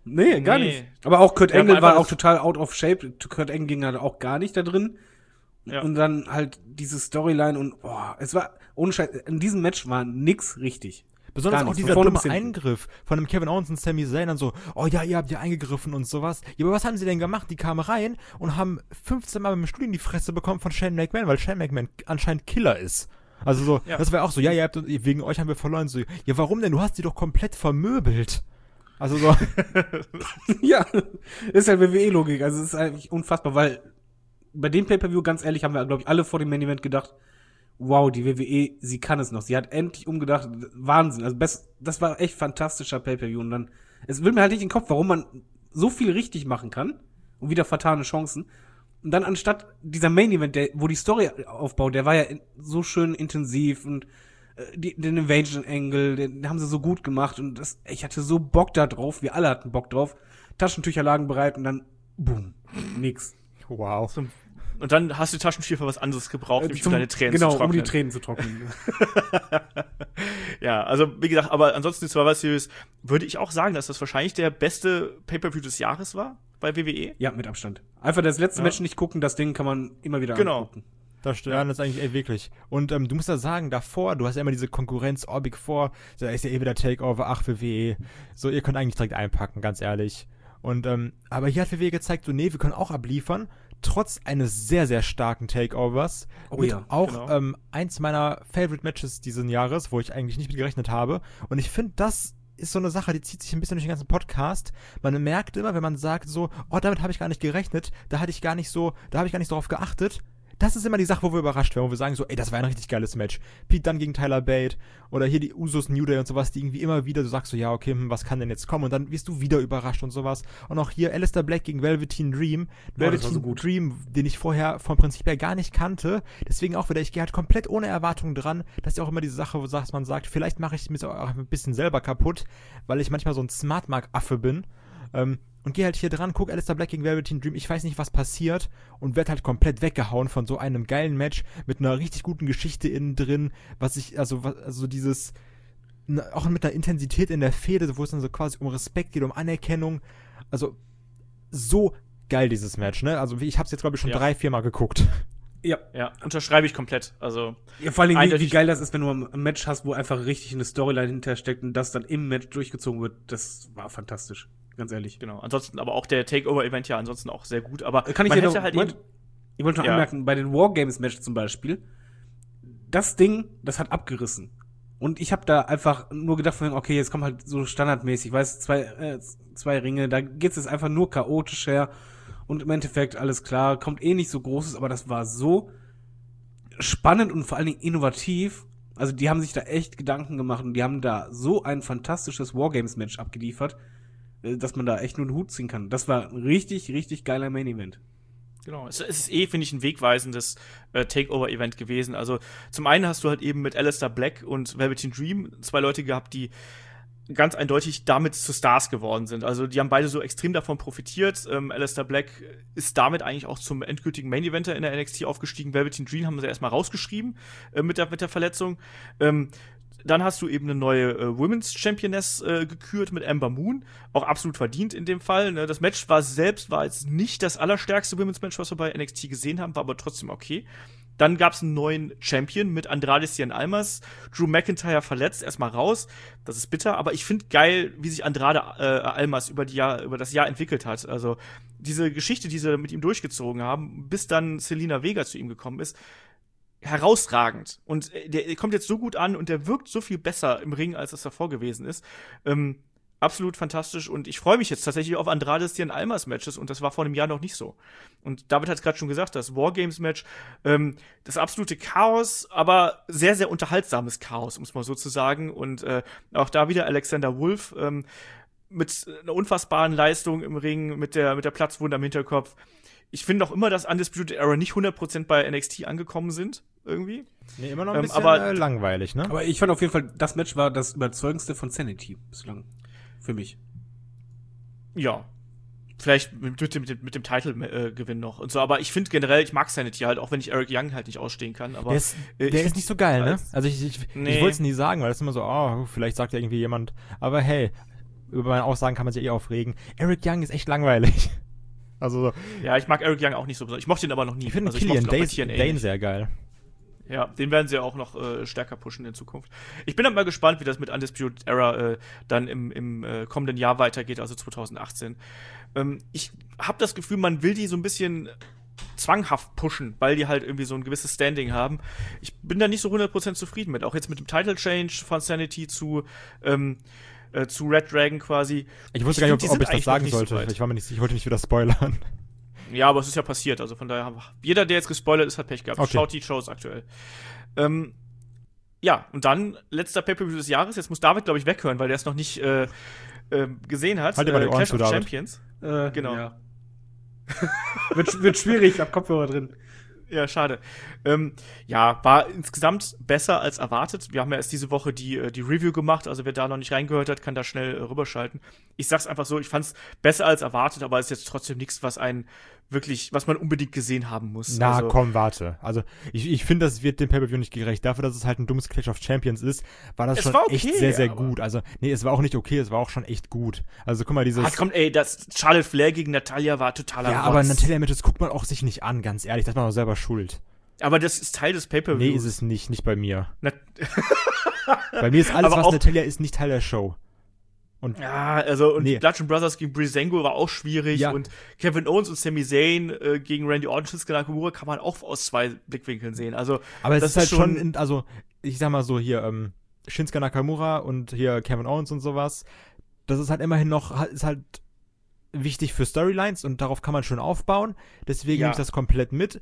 Nee, gar Nee. nicht. Aber auch Kurt Wir haben Angle war einfach auch total out of shape. Kurt Angle ging halt auch gar nicht da drin. Ja. Und dann halt diese Storyline und es war, ohne Scheiß, in diesem Match war nix richtig. Besonders Gar auch nicht, dieser von vorne dumme bis hinten. Eingriff von dem Kevin Owens und Sami Zayn dann so, oh ja, ihr habt ja eingegriffen und sowas. Ja, aber was haben sie denn gemacht? Die kamen rein und haben 15 Mal beim Studio in die Fresse bekommen von Shane McMahon, weil Shane McMahon anscheinend Killer ist. Also so, Ja. das war auch so, ja, wegen euch haben wir verloren. So, ja, warum denn? Du hast die doch komplett vermöbelt. Also so, Ja, ist halt WWE-Logik. Also es ist eigentlich unfassbar, weil bei dem Pay-Per-View, ganz ehrlich, haben wir, glaube ich, alle vor dem Main-Event gedacht, wow, die WWE, sie kann es noch. Sie hat endlich umgedacht. Wahnsinn. Also das war echt fantastischer Pay-Per-View. Und dann, es will mir halt nicht in den Kopf, warum man so viel richtig machen kann und wieder vertane Chancen. Und dann anstatt dieser Main-Event, wo die Story aufbaut, der war ja so schön intensiv und den Invasion-Angle, den haben sie so gut gemacht und ich hatte so Bock da drauf, wir alle hatten Bock drauf. Taschentücher lagen bereit und dann, boom, nix. wow. Und dann hast du Taschentücher für was anderes gebraucht, nämlich um deine Tränen zu Genau, trocknen. um die Tränen zu trocknen. Ja, also wie gesagt, aber ansonsten die Survivor Series würde ich auch sagen, dass das wahrscheinlich der beste Pay-Per-View des Jahres war bei WWE. Ja, mit Abstand. Einfach das letzte Ja. Match nicht gucken, das Ding kann man immer wieder Genau. angucken. Das stimmt, das ist eigentlich wirklich. Und du musst ja sagen, davor, du hast ja immer diese Konkurrenz, Big Four, da ist ja eh wieder Takeover, ach, WWE. So, ihr könnt eigentlich direkt einpacken, ganz ehrlich. Und, aber hier hat WWE gezeigt, so, nee, wir können auch abliefern, trotz eines sehr, sehr starken Takeovers. Oh mit ja, auch genau. Eins meiner Favorite Matches diesen Jahres, wo ich eigentlich nicht mit gerechnet habe. Und ich finde, das ist so eine Sache, die zieht sich ein bisschen durch den ganzen Podcast. Man merkt immer, wenn man sagt so, oh, damit habe ich gar nicht gerechnet, da habe ich gar nicht darauf geachtet. Das ist immer die Sache, wo wir überrascht werden, wo wir sagen so, ey, das war ein richtig geiles Match. Pete Dunne gegen Tyler Bate oder hier die Usos New Day und sowas, die irgendwie immer wieder, du sagst so, ja, okay, was kann denn jetzt kommen? Und dann wirst du wieder überrascht und sowas. Und auch hier Aleister Black gegen Velveteen Dream. das war Velveteen so gut. Dream, den ich vorher vom Prinzip her gar nicht kannte. Deswegen auch wieder, ich gehe halt komplett ohne Erwartungen dran. Das ist ja auch immer diese Sache, wo man sagt, vielleicht mache ich mir auch ein bisschen selber kaputt, weil ich manchmal so ein Smartmark-Affe bin. Und gehe halt hier dran, guck Aleister Black gegen Velveteen Dream, ich weiß nicht, was passiert und werd halt komplett weggehauen von so einem geilen Match mit einer richtig guten Geschichte innen drin, also dieses, auch mit einer Intensität in der Fehde, wo es dann so quasi um Respekt geht, um Anerkennung, also so geil dieses Match, ne? Also ich hab's jetzt, glaube ich, schon Ja. 3-4 Mal geguckt. Ja. Ja, unterschreibe ich komplett. Also Ja, vor allem, wie Eindeutig- geil das ist, wenn du ein Match hast, wo einfach richtig eine Storyline hintersteckt und das dann im Match durchgezogen wird. Das war fantastisch. Ganz ehrlich. genau. Ansonsten aber auch der Takeover-Event ja ansonsten auch sehr gut. Aber Kann ich man dir hätte noch, halt Moment, eben, ich wollte noch Ja. anmerken, bei den Wargames-Matches zum Beispiel, das Ding, das hat abgerissen. Und ich habe da einfach nur gedacht von, okay, jetzt kommt halt so standardmäßig, weißt, zwei Ringe, da geht's jetzt einfach nur chaotisch her. Und im Endeffekt, alles klar, kommt eh nicht so Großes, aber das war so spannend und vor allen Dingen innovativ. Also die haben sich da echt Gedanken gemacht und die haben da so ein fantastisches Wargames-Match abgeliefert, dass man da echt nur den Hut ziehen kann. Das war ein richtig, richtig geiler Main-Event. genau, es ist finde ich, ein wegweisendes Takeover-Event gewesen. Also zum einen hast du halt eben mit Aleister Black und Velveteen Dream zwei Leute gehabt, die ganz eindeutig damit zu Stars geworden sind. Also die haben beide so extrem davon profitiert. Aleister Black ist damit eigentlich auch zum endgültigen Main-Eventer in der NXT aufgestiegen. Velveteen Dream haben sie erstmal rausgeschrieben mit der Verletzung. Dann hast du eben eine neue Women's Championess gekürt mit Ember Moon. Auch absolut verdient in dem Fall. Ne? Das Match war jetzt nicht das allerstärkste Women's Match, was wir bei NXT gesehen haben, war aber trotzdem okay. Dann gab es einen neuen Champion mit Andrade Cien Almas. Drew McIntyre verletzt, erstmal raus. Das ist bitter, aber ich finde geil, wie sich Andrade Almas über das Jahr entwickelt hat. Also diese Geschichte, die sie mit ihm durchgezogen haben, bis dann Selena Vega zu ihm gekommen ist, herausragend. Und der kommt jetzt so gut an und der wirkt so viel besser im Ring, als das davor gewesen ist. Absolut fantastisch und ich freue mich jetzt tatsächlich auf Andrade Cien Almas Matches und das war vor einem Jahr noch nicht so. Und David hat es gerade schon gesagt, das Wargames Match, das absolute Chaos, aber sehr, sehr unterhaltsames Chaos, um es mal so zu sagen. Und auch da wieder Alexander Wolf mit einer unfassbaren Leistung im Ring, mit der Platzwunde am Hinterkopf. Ich finde auch immer, dass Undisputed Era nicht 100% bei NXT angekommen sind, irgendwie. Nee, immer noch ein bisschen aber- langweilig, ne? Aber ich fand auf jeden Fall, das Match war das überzeugendste von Sanity bislang. Für mich. Ja. Vielleicht mit dem Title-Gewinn noch und so, aber ich finde generell, ich mag Sanity halt, auch wenn ich Eric Young halt nicht ausstehen kann, aber Der ist, ich der ist find- nicht so geil, ne? als- Also ich Nee. wollte es nie sagen, weil das ist immer so, oh, vielleicht sagt ja irgendwie jemand, aber hey, über meine Aussagen kann man sich eh aufregen. Eric Young ist echt langweilig. Also, Ja, ich mag Eric Young auch nicht so besonders. Ich mochte ihn aber noch nie. ich finde Also Killian mochte ihn auch bei TNA Dane nicht. sehr geil. Ja, den werden sie auch noch stärker pushen in Zukunft. Ich bin dann mal gespannt, wie das mit Undisputed Era dann im kommenden Jahr weitergeht, also 2018. Ich habe das Gefühl, man will die so ein bisschen zwanghaft pushen, weil die halt irgendwie so ein gewisses Standing haben. Ich bin da nicht so 100% zufrieden mit. Auch jetzt mit dem Title Change von Sanity zu Red Dragon quasi. Ich wusste Ich gar find, nicht, die ob sind ich das eigentlich noch sagen nicht so sollte. weit. Ich wollte nicht wieder spoilern. Ja, aber es ist ja passiert, also von daher, jeder, der jetzt gespoilert ist, hat Pech gehabt. Okay. Schaut die Shows aktuell. Ja, und dann, letzter Pay-Per-View des Jahres, jetzt muss David, glaube ich, weghören, weil der es noch nicht gesehen hat. Halt dir mal die Ohren Clash zu, of David. Champions. Genau. Ja. wird schwierig, ich hab Kopfhörer drin. Ja, schade. Ja, war insgesamt besser als erwartet. Wir haben ja erst diese Woche die Review gemacht, also wer da noch nicht reingehört hat, kann da schnell rüberschalten. Ich sag's einfach so, ich fand's besser als erwartet, aber es ist jetzt trotzdem nichts, was man unbedingt gesehen haben muss. Na, also, komm, warte. Also, ich finde, das wird dem Pay-Per-View nicht gerecht. Dafür, dass es halt ein dummes Clash of Champions ist, war das Es schon war okay, echt sehr, sehr aber- gut. Also, nee, es war auch nicht okay, es war auch schon echt gut. Also, guck mal, dieses... komm, ey, das Charlotte Flair gegen Natalia war totaler ja, Rotz. aber Natalia-Matches guckt man auch sich nicht an, ganz ehrlich. Da ist man auch selber schuld. Aber das ist Teil des Pay-Per-Views. Nee, ist es nicht bei mir. Na- Bei mir ist alles, Aber was auch- Natalia ist, nicht Teil der Show. Und Ja, also, und Nee. Bludgeon Brothers gegen Breezango war auch schwierig. Ja. Und Kevin Owens und Sami Zayn gegen Randy Orton, Shinsuke Nakamura kann man auch aus zwei Blickwinkeln sehen. Also, aber es das ist halt ist schon, also, ich sag mal so, hier, Shinsuke Nakamura und hier Kevin Owens und sowas, das ist halt immerhin noch, ist halt wichtig für Storylines und darauf kann man schon aufbauen. Deswegen Ja. nehme ich das komplett mit.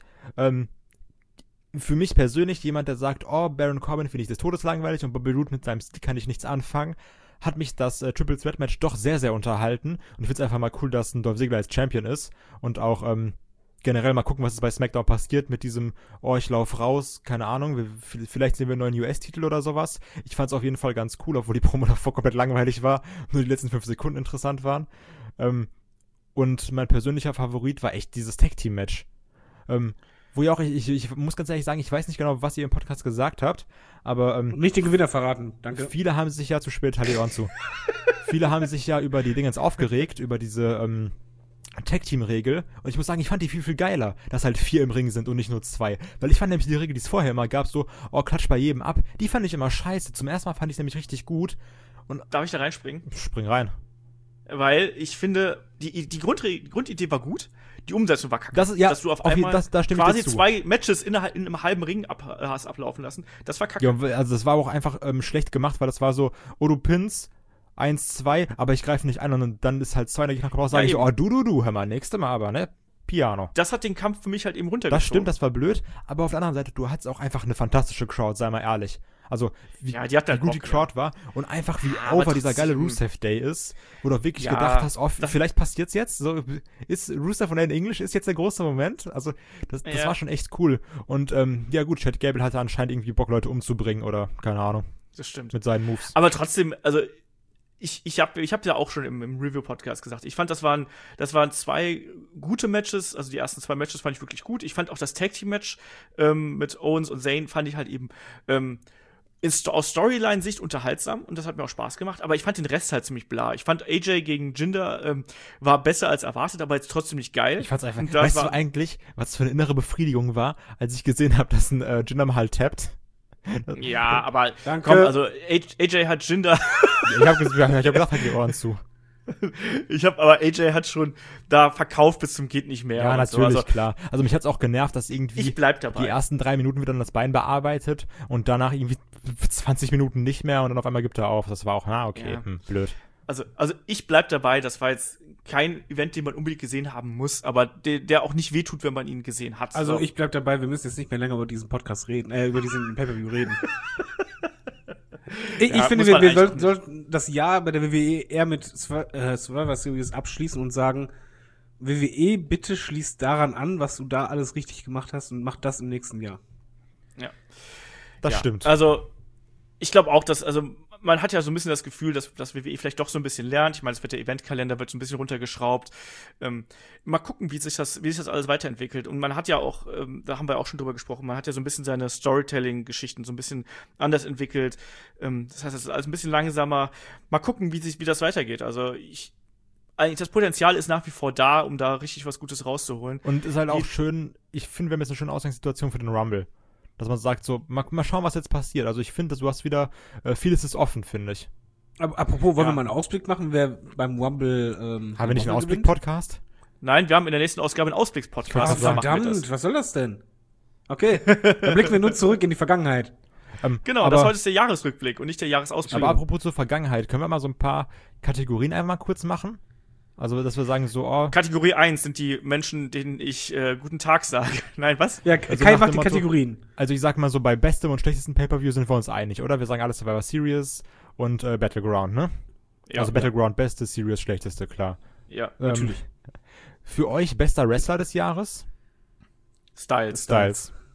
Für mich persönlich, jemand, der sagt, oh, Baron Corbin finde ich des Todes langweilig und Bobby Roode mit seinem Stil kann ich nichts anfangen, hat mich das Triple Threat Match doch sehr, sehr unterhalten. Und ich finde es einfach mal cool, dass ein Dolph Ziggler als Champion ist und auch, generell mal gucken, was bei SmackDown passiert mit diesem, oh, ich lauf raus, keine Ahnung, vielleicht sehen wir einen neuen US-Titel oder sowas. Ich fand es auf jeden Fall ganz cool, obwohl die Promo davor komplett langweilig war, nur die letzten 5 Sekunden interessant waren. Und mein persönlicher Favorit war echt dieses Tag-Team-Match. Wo ja auch, ich muss ganz ehrlich sagen, ich weiß nicht genau, was ihr im Podcast gesagt habt, aber Nicht den Gewinner verraten, danke. viele haben sich ja zu spät, halt die Ohren zu. Viele haben sich ja über die Dingens aufgeregt, über diese Tag-Team-Regel. Und ich muss sagen, ich fand die viel, viel geiler, dass halt 4 im Ring sind und nicht nur 2. Weil ich fand nämlich die Regel, die es vorher immer gab, so, oh, klatsch bei jedem ab, die fand ich immer scheiße. Zum ersten Mal fand ich es nämlich richtig gut. darf ich da reinspringen? Spring rein. Weil ich finde, die Grundidee war gut, die Umsetzung war kacke. Das ist, ja, dass du auf jeden- einmal da stimme ich quasi dir zu. 2 Matches in einem halben Ring hast ablaufen lassen. Das war kacke. Ja, also das war auch einfach schlecht gemacht, weil das war so, oh, du pins 1, 2, aber ich greife nicht an und dann ist halt 2 der Gegner raus, sage Ja, ich so, eben. oh, du, hör mal, nächste Mal aber, ne? Piano. Das hat den Kampf für mich halt eben runtergezogen. Das stimmt, das war blöd, aber auf der anderen Seite, du hattest auch einfach eine fantastische Crowd, sei mal ehrlich. Also, wie, Ja, die hat halt wie gut die Bock, Crowd war und einfach wie Ja, aber over dieser geile trotzdem. Rusev Day ist, wo du auch wirklich Ja, gedacht hast, oh, das- vielleicht passiert's jetzt, so, ist Rusev von English ist jetzt der große Moment, also, das Ja. war schon echt cool und, ja gut, Chad Gable hatte anscheinend irgendwie Bock, Leute umzubringen oder, keine Ahnung, Das stimmt. mit seinen Moves. Aber trotzdem, also ich hab ja auch schon im Review-Podcast gesagt, ich fand, das waren 2 gute Matches, also die ersten 2 Matches fand ich wirklich gut. Ich fand auch das Tag-Team-Match mit Owens und Zayn fand ich halt eben aus Storyline-Sicht unterhaltsam und das hat mir auch Spaß gemacht, aber ich fand den Rest halt ziemlich bla. Ich fand AJ gegen Jinder war besser als erwartet, aber jetzt trotzdem nicht geil. Ich fand's einfach, Und das weißt war, du eigentlich, was für eine innere Befriedigung war, als ich gesehen habe, dass ein Jinder mal halt tappt? ja, aber Danke. komm, also AJ hat Jinder Ich hab gedacht, halt die Ohren zu. aber AJ hat schon da verkauft bis zum geht nicht mehr. Ja, und natürlich, so. Also, klar. Also mich hat's auch genervt, dass irgendwie ich bleib dabei. die ersten 3 Minuten wird dann das Bein bearbeitet und danach irgendwie 20 Minuten nicht mehr und dann auf einmal gibt er auf. Das war auch, okay, Ja. blöd. Also ich bleib dabei, das war jetzt kein Event, den man unbedingt gesehen haben muss, aber der auch nicht wehtut, wenn man ihn gesehen hat. Also So. ich bleib dabei, wir müssen jetzt nicht mehr länger über diesen Podcast reden, über diesen Pay-Per-View reden. Ich Ja, finde, muss man wir eigentlich sollten das Jahr bei der WWE eher mit Survivor Series abschließen und sagen, WWE, bitte schließt daran an, was du da alles richtig gemacht hast und mach das im nächsten Jahr. Das Ja, stimmt. Also ich glaube auch, dass, also man hat ja so ein bisschen das Gefühl, dass WWE vielleicht doch so ein bisschen lernt. Ich meine, der Eventkalender wird so ein bisschen runtergeschraubt. Mal gucken, wie sich das alles weiterentwickelt. Und man hat ja auch, da haben wir auch schon drüber gesprochen, man hat ja so ein bisschen seine Storytelling-Geschichten so ein bisschen anders entwickelt. Das heißt, es ist alles ein bisschen langsamer. Mal gucken, wie das weitergeht. Also eigentlich das Potenzial ist nach wie vor da, um da richtig was Gutes rauszuholen. Und ist halt auch schön, ich finde, wir haben jetzt eine schöne Ausgangssituation für den Rumble. Dass man sagt so, mal schauen, was jetzt passiert. Also ich finde, du hast wieder, vieles ist offen, finde ich. Aber apropos, wollen wir mal einen Ausblick machen, wer beim Rumble haben wir nicht einen Rumble Ausblick-Podcast? Nein, wir haben in der nächsten Ausgabe einen Ausblicks-Podcast. Verdammt, was soll das denn? Okay, dann blicken wir nur zurück in die Vergangenheit. Genau, das heute ist der Jahresrückblick und nicht der Jahresausblick. Aber apropos zur Vergangenheit, können wir mal so ein paar Kategorien einmal kurz machen? Also, dass wir sagen so, Kategorie 1 sind die Menschen, denen ich guten Tag sage. Nein, was? Ja, also Kai macht die Kategorien. Also ich sag mal so, bei bestem und schlechtestem Pay-Per-View sind wir uns einig, oder? Wir sagen alles Survivor Series und Battleground, ne? Ja, also Battleground beste, Series schlechteste, klar. Ja, natürlich. Für euch bester Wrestler des Jahres? Styles.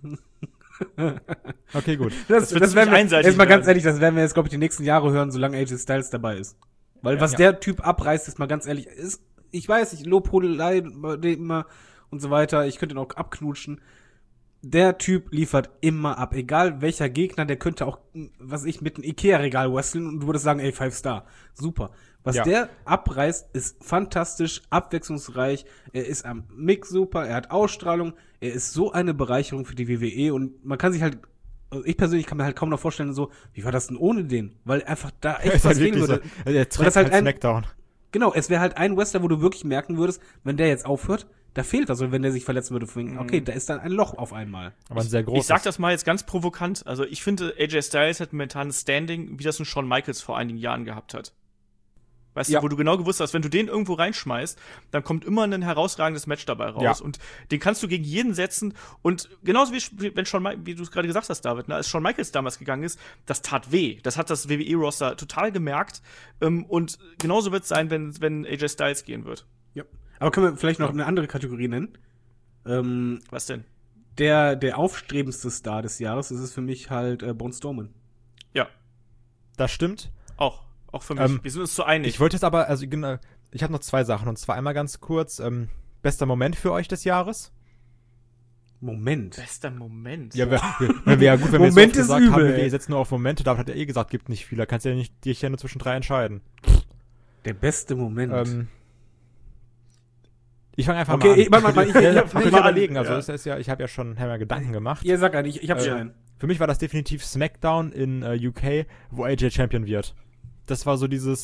Okay, gut. Das werden wir, jetzt mal ganz ehrlich, das werden wir jetzt, glaube ich, die nächsten Jahre hören, solange AJ Styles dabei ist. Weil was der Typ abreißt, ist mal ganz ehrlich, ich weiß, ich Lobhudelei immer und so weiter, ich könnte ihn auch abknutschen. Der Typ liefert immer ab, egal welcher Gegner, der könnte auch, mit einem Ikea-Regal wresteln und du würdest sagen, ey, 5 Star. Super. Was der abreißt, ist fantastisch, abwechslungsreich, er ist am Mix super, er hat Ausstrahlung, er ist so eine Bereicherung für die WWE und man kann sich halt, also ich persönlich kann mir halt kaum noch vorstellen, so, wie war das denn ohne den? Weil einfach da echt was fehlen würde. So, der trägt halt Smackdown. Genau, es wäre halt ein Wrestler, wo du wirklich merken würdest, wenn der jetzt aufhört, da fehlt was. Und wenn der sich verletzen würde, okay, da ist dann ein Loch auf einmal. Aber ein sehr großes. Ich sag das mal jetzt ganz provokant. Also ich finde, AJ Styles hat momentan ein Standing, wie das ein Shawn Michaels vor einigen Jahren gehabt hat. Weißt du, wo du genau gewusst hast, wenn du den irgendwo reinschmeißt, dann kommt immer ein herausragendes Match dabei raus. Ja. Und den kannst du gegen jeden setzen. Und genauso wie du es gerade gesagt hast, David, ne, als Shawn Michaels damals gegangen ist, das tat weh. Das hat das WWE-Roster total gemerkt. Und genauso wird es sein, wenn AJ Styles gehen wird. Ja. Aber können wir vielleicht noch eine andere Kategorie nennen? Was denn? Der aufstrebendste Star des Jahres, das ist für mich halt Braun Strowman. Ja. Das stimmt. Auch für mich. Wir sind uns so einig. Ich wollte jetzt aber, also genau, ich habe noch 2 Sachen. Und zwar einmal ganz kurz, bester Moment für euch des Jahres? Bester Moment? Ja, wenn wir Moment jetzt ist übel, haben, wir setzen nur auf Momente, David hat ja gesagt, gibt nicht viel. Da kannst du ja nicht dich ja nur zwischen 3 entscheiden. Der beste Moment. Ich fange einfach mal an. Ich will mal überlegen. Also ich habe ja schon Gedanken gemacht. Ihr sagt eigentlich, ich habe schon einen. Für mich war das definitiv SmackDown in UK, wo AJ Champion wird. Das war so diese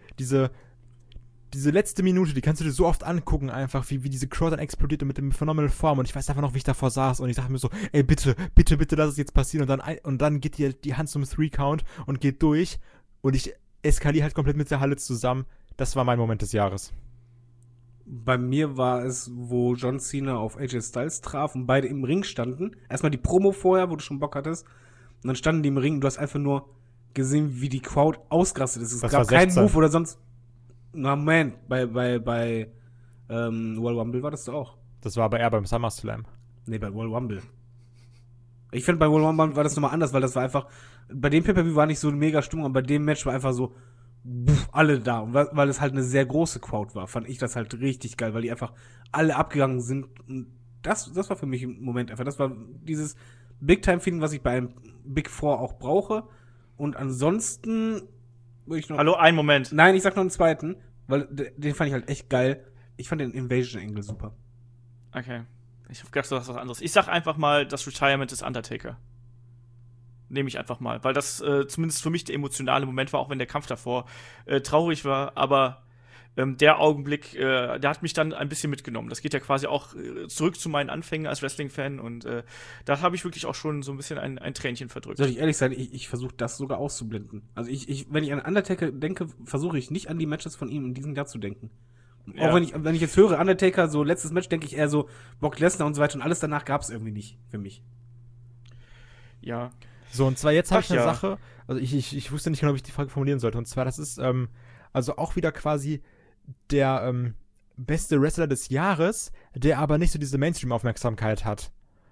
letzte Minute, die kannst du dir so oft angucken, einfach, wie diese Crowd dann explodiert mit dem Phenomenal Form. Und ich weiß einfach noch, wie ich davor saß und ich dachte mir so, ey, bitte, lass es jetzt passieren. Und dann geht die Hand zum 3-Count und geht durch. Und ich eskaliere halt komplett mit der Halle zusammen. Das war mein Moment des Jahres. Bei mir war es, wo John Cena auf AJ Styles traf und beide im Ring standen. Erstmal die Promo vorher, wo du schon Bock hattest. Und dann standen die im Ring und du hast einfach nur gesehen, wie die Crowd ausgerastet ist. Es gab keinen Move oder sonst. Na, man, bei Royal Rumble war das doch auch. Das war aber eher beim SummerSlam. Nee, bei Royal Rumble. Ich finde, bei Royal Rumble war das nochmal anders, weil das war einfach, bei dem Pay-Per-View war nicht so eine mega Stimmung, aber bei dem Match war einfach so, alle da. Und weil es halt eine sehr große Crowd war, fand ich das halt richtig geil, weil die einfach alle abgegangen sind. Und das war für mich im Moment einfach, das war dieses Big-Time-Feeling, was ich bei einem Big Four auch brauche. Und ansonsten würde ich noch... Hallo, einen Moment. Nein, ich sag noch einen zweiten, weil den fand ich halt echt geil. Ich fand den Invasion Angle super. Okay. Ich hab gedacht, du hast was anderes. Ich sag einfach mal das Retirement des Undertaker. Nehme ich einfach mal. Weil das zumindest für mich der emotionale Moment war, auch wenn der Kampf davor traurig war. Aber der Augenblick, der hat mich dann ein bisschen mitgenommen. Das geht ja quasi auch zurück zu meinen Anfängen als Wrestling-Fan. Und da habe ich wirklich auch schon so ein bisschen ein Tränchen verdrückt. Soll ich ehrlich sein, ich versuche das sogar auszublenden. Also wenn ich an Undertaker denke, versuche ich nicht an die Matches von ihm in diesem Jahr zu denken. Ja. Auch wenn ich jetzt höre, Undertaker, so letztes Match, denke ich eher so Brock Lesnar und so weiter. Und alles danach gab es irgendwie nicht für mich. Ja. So, und zwar jetzt habe ich eine Sache, also ich wusste nicht genau, wie ich die Frage formulieren sollte. Und zwar, das ist also auch wieder quasi der beste Wrestler des Jahres, der aber nicht so diese Mainstream-Aufmerksamkeit hat.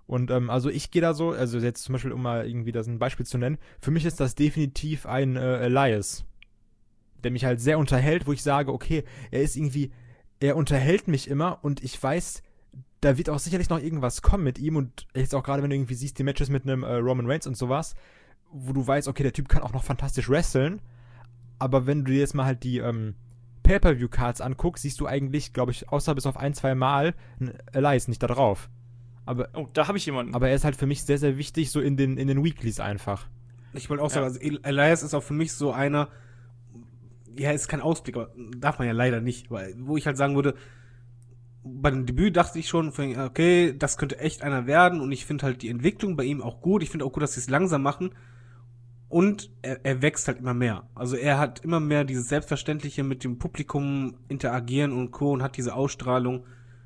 Und also ich gehe da so, also jetzt zum Beispiel, um mal irgendwie das ein Beispiel zu nennen, für mich ist das definitiv ein Elias, der mich halt sehr unterhält, wo ich sage, okay, er unterhält mich immer und ich weiß, da wird auch sicherlich noch irgendwas kommen mit ihm und jetzt auch gerade, wenn du irgendwie siehst, die Matches mit einem Roman Reigns und sowas, wo du weißt, okay, der Typ kann auch noch fantastisch wresteln, aber wenn du dir jetzt mal halt die Pay-Per-View-Cards anguckst, siehst du eigentlich, glaube ich, außer bis auf 1-2 Mal ein Elias nicht da drauf. Aber, Oh, da habe ich jemanden. aber er ist halt für mich sehr, sehr wichtig, so in den Weeklies einfach. Ich wollte auch sagen, also Elias ist auch für mich so einer, ja, ist kein Ausblick, aber darf man ja leider nicht, weil, wo ich halt sagen würde, bei dem Debüt dachte ich schon, okay, das könnte echt einer werden und ich finde halt die Entwicklung bei ihm auch gut. Ich finde auch gut, dass sie es langsam machen und er wächst halt immer mehr. Also er hat immer mehr dieses Selbstverständliche mit dem Publikum interagieren und Co. und hat diese Ausstrahlung.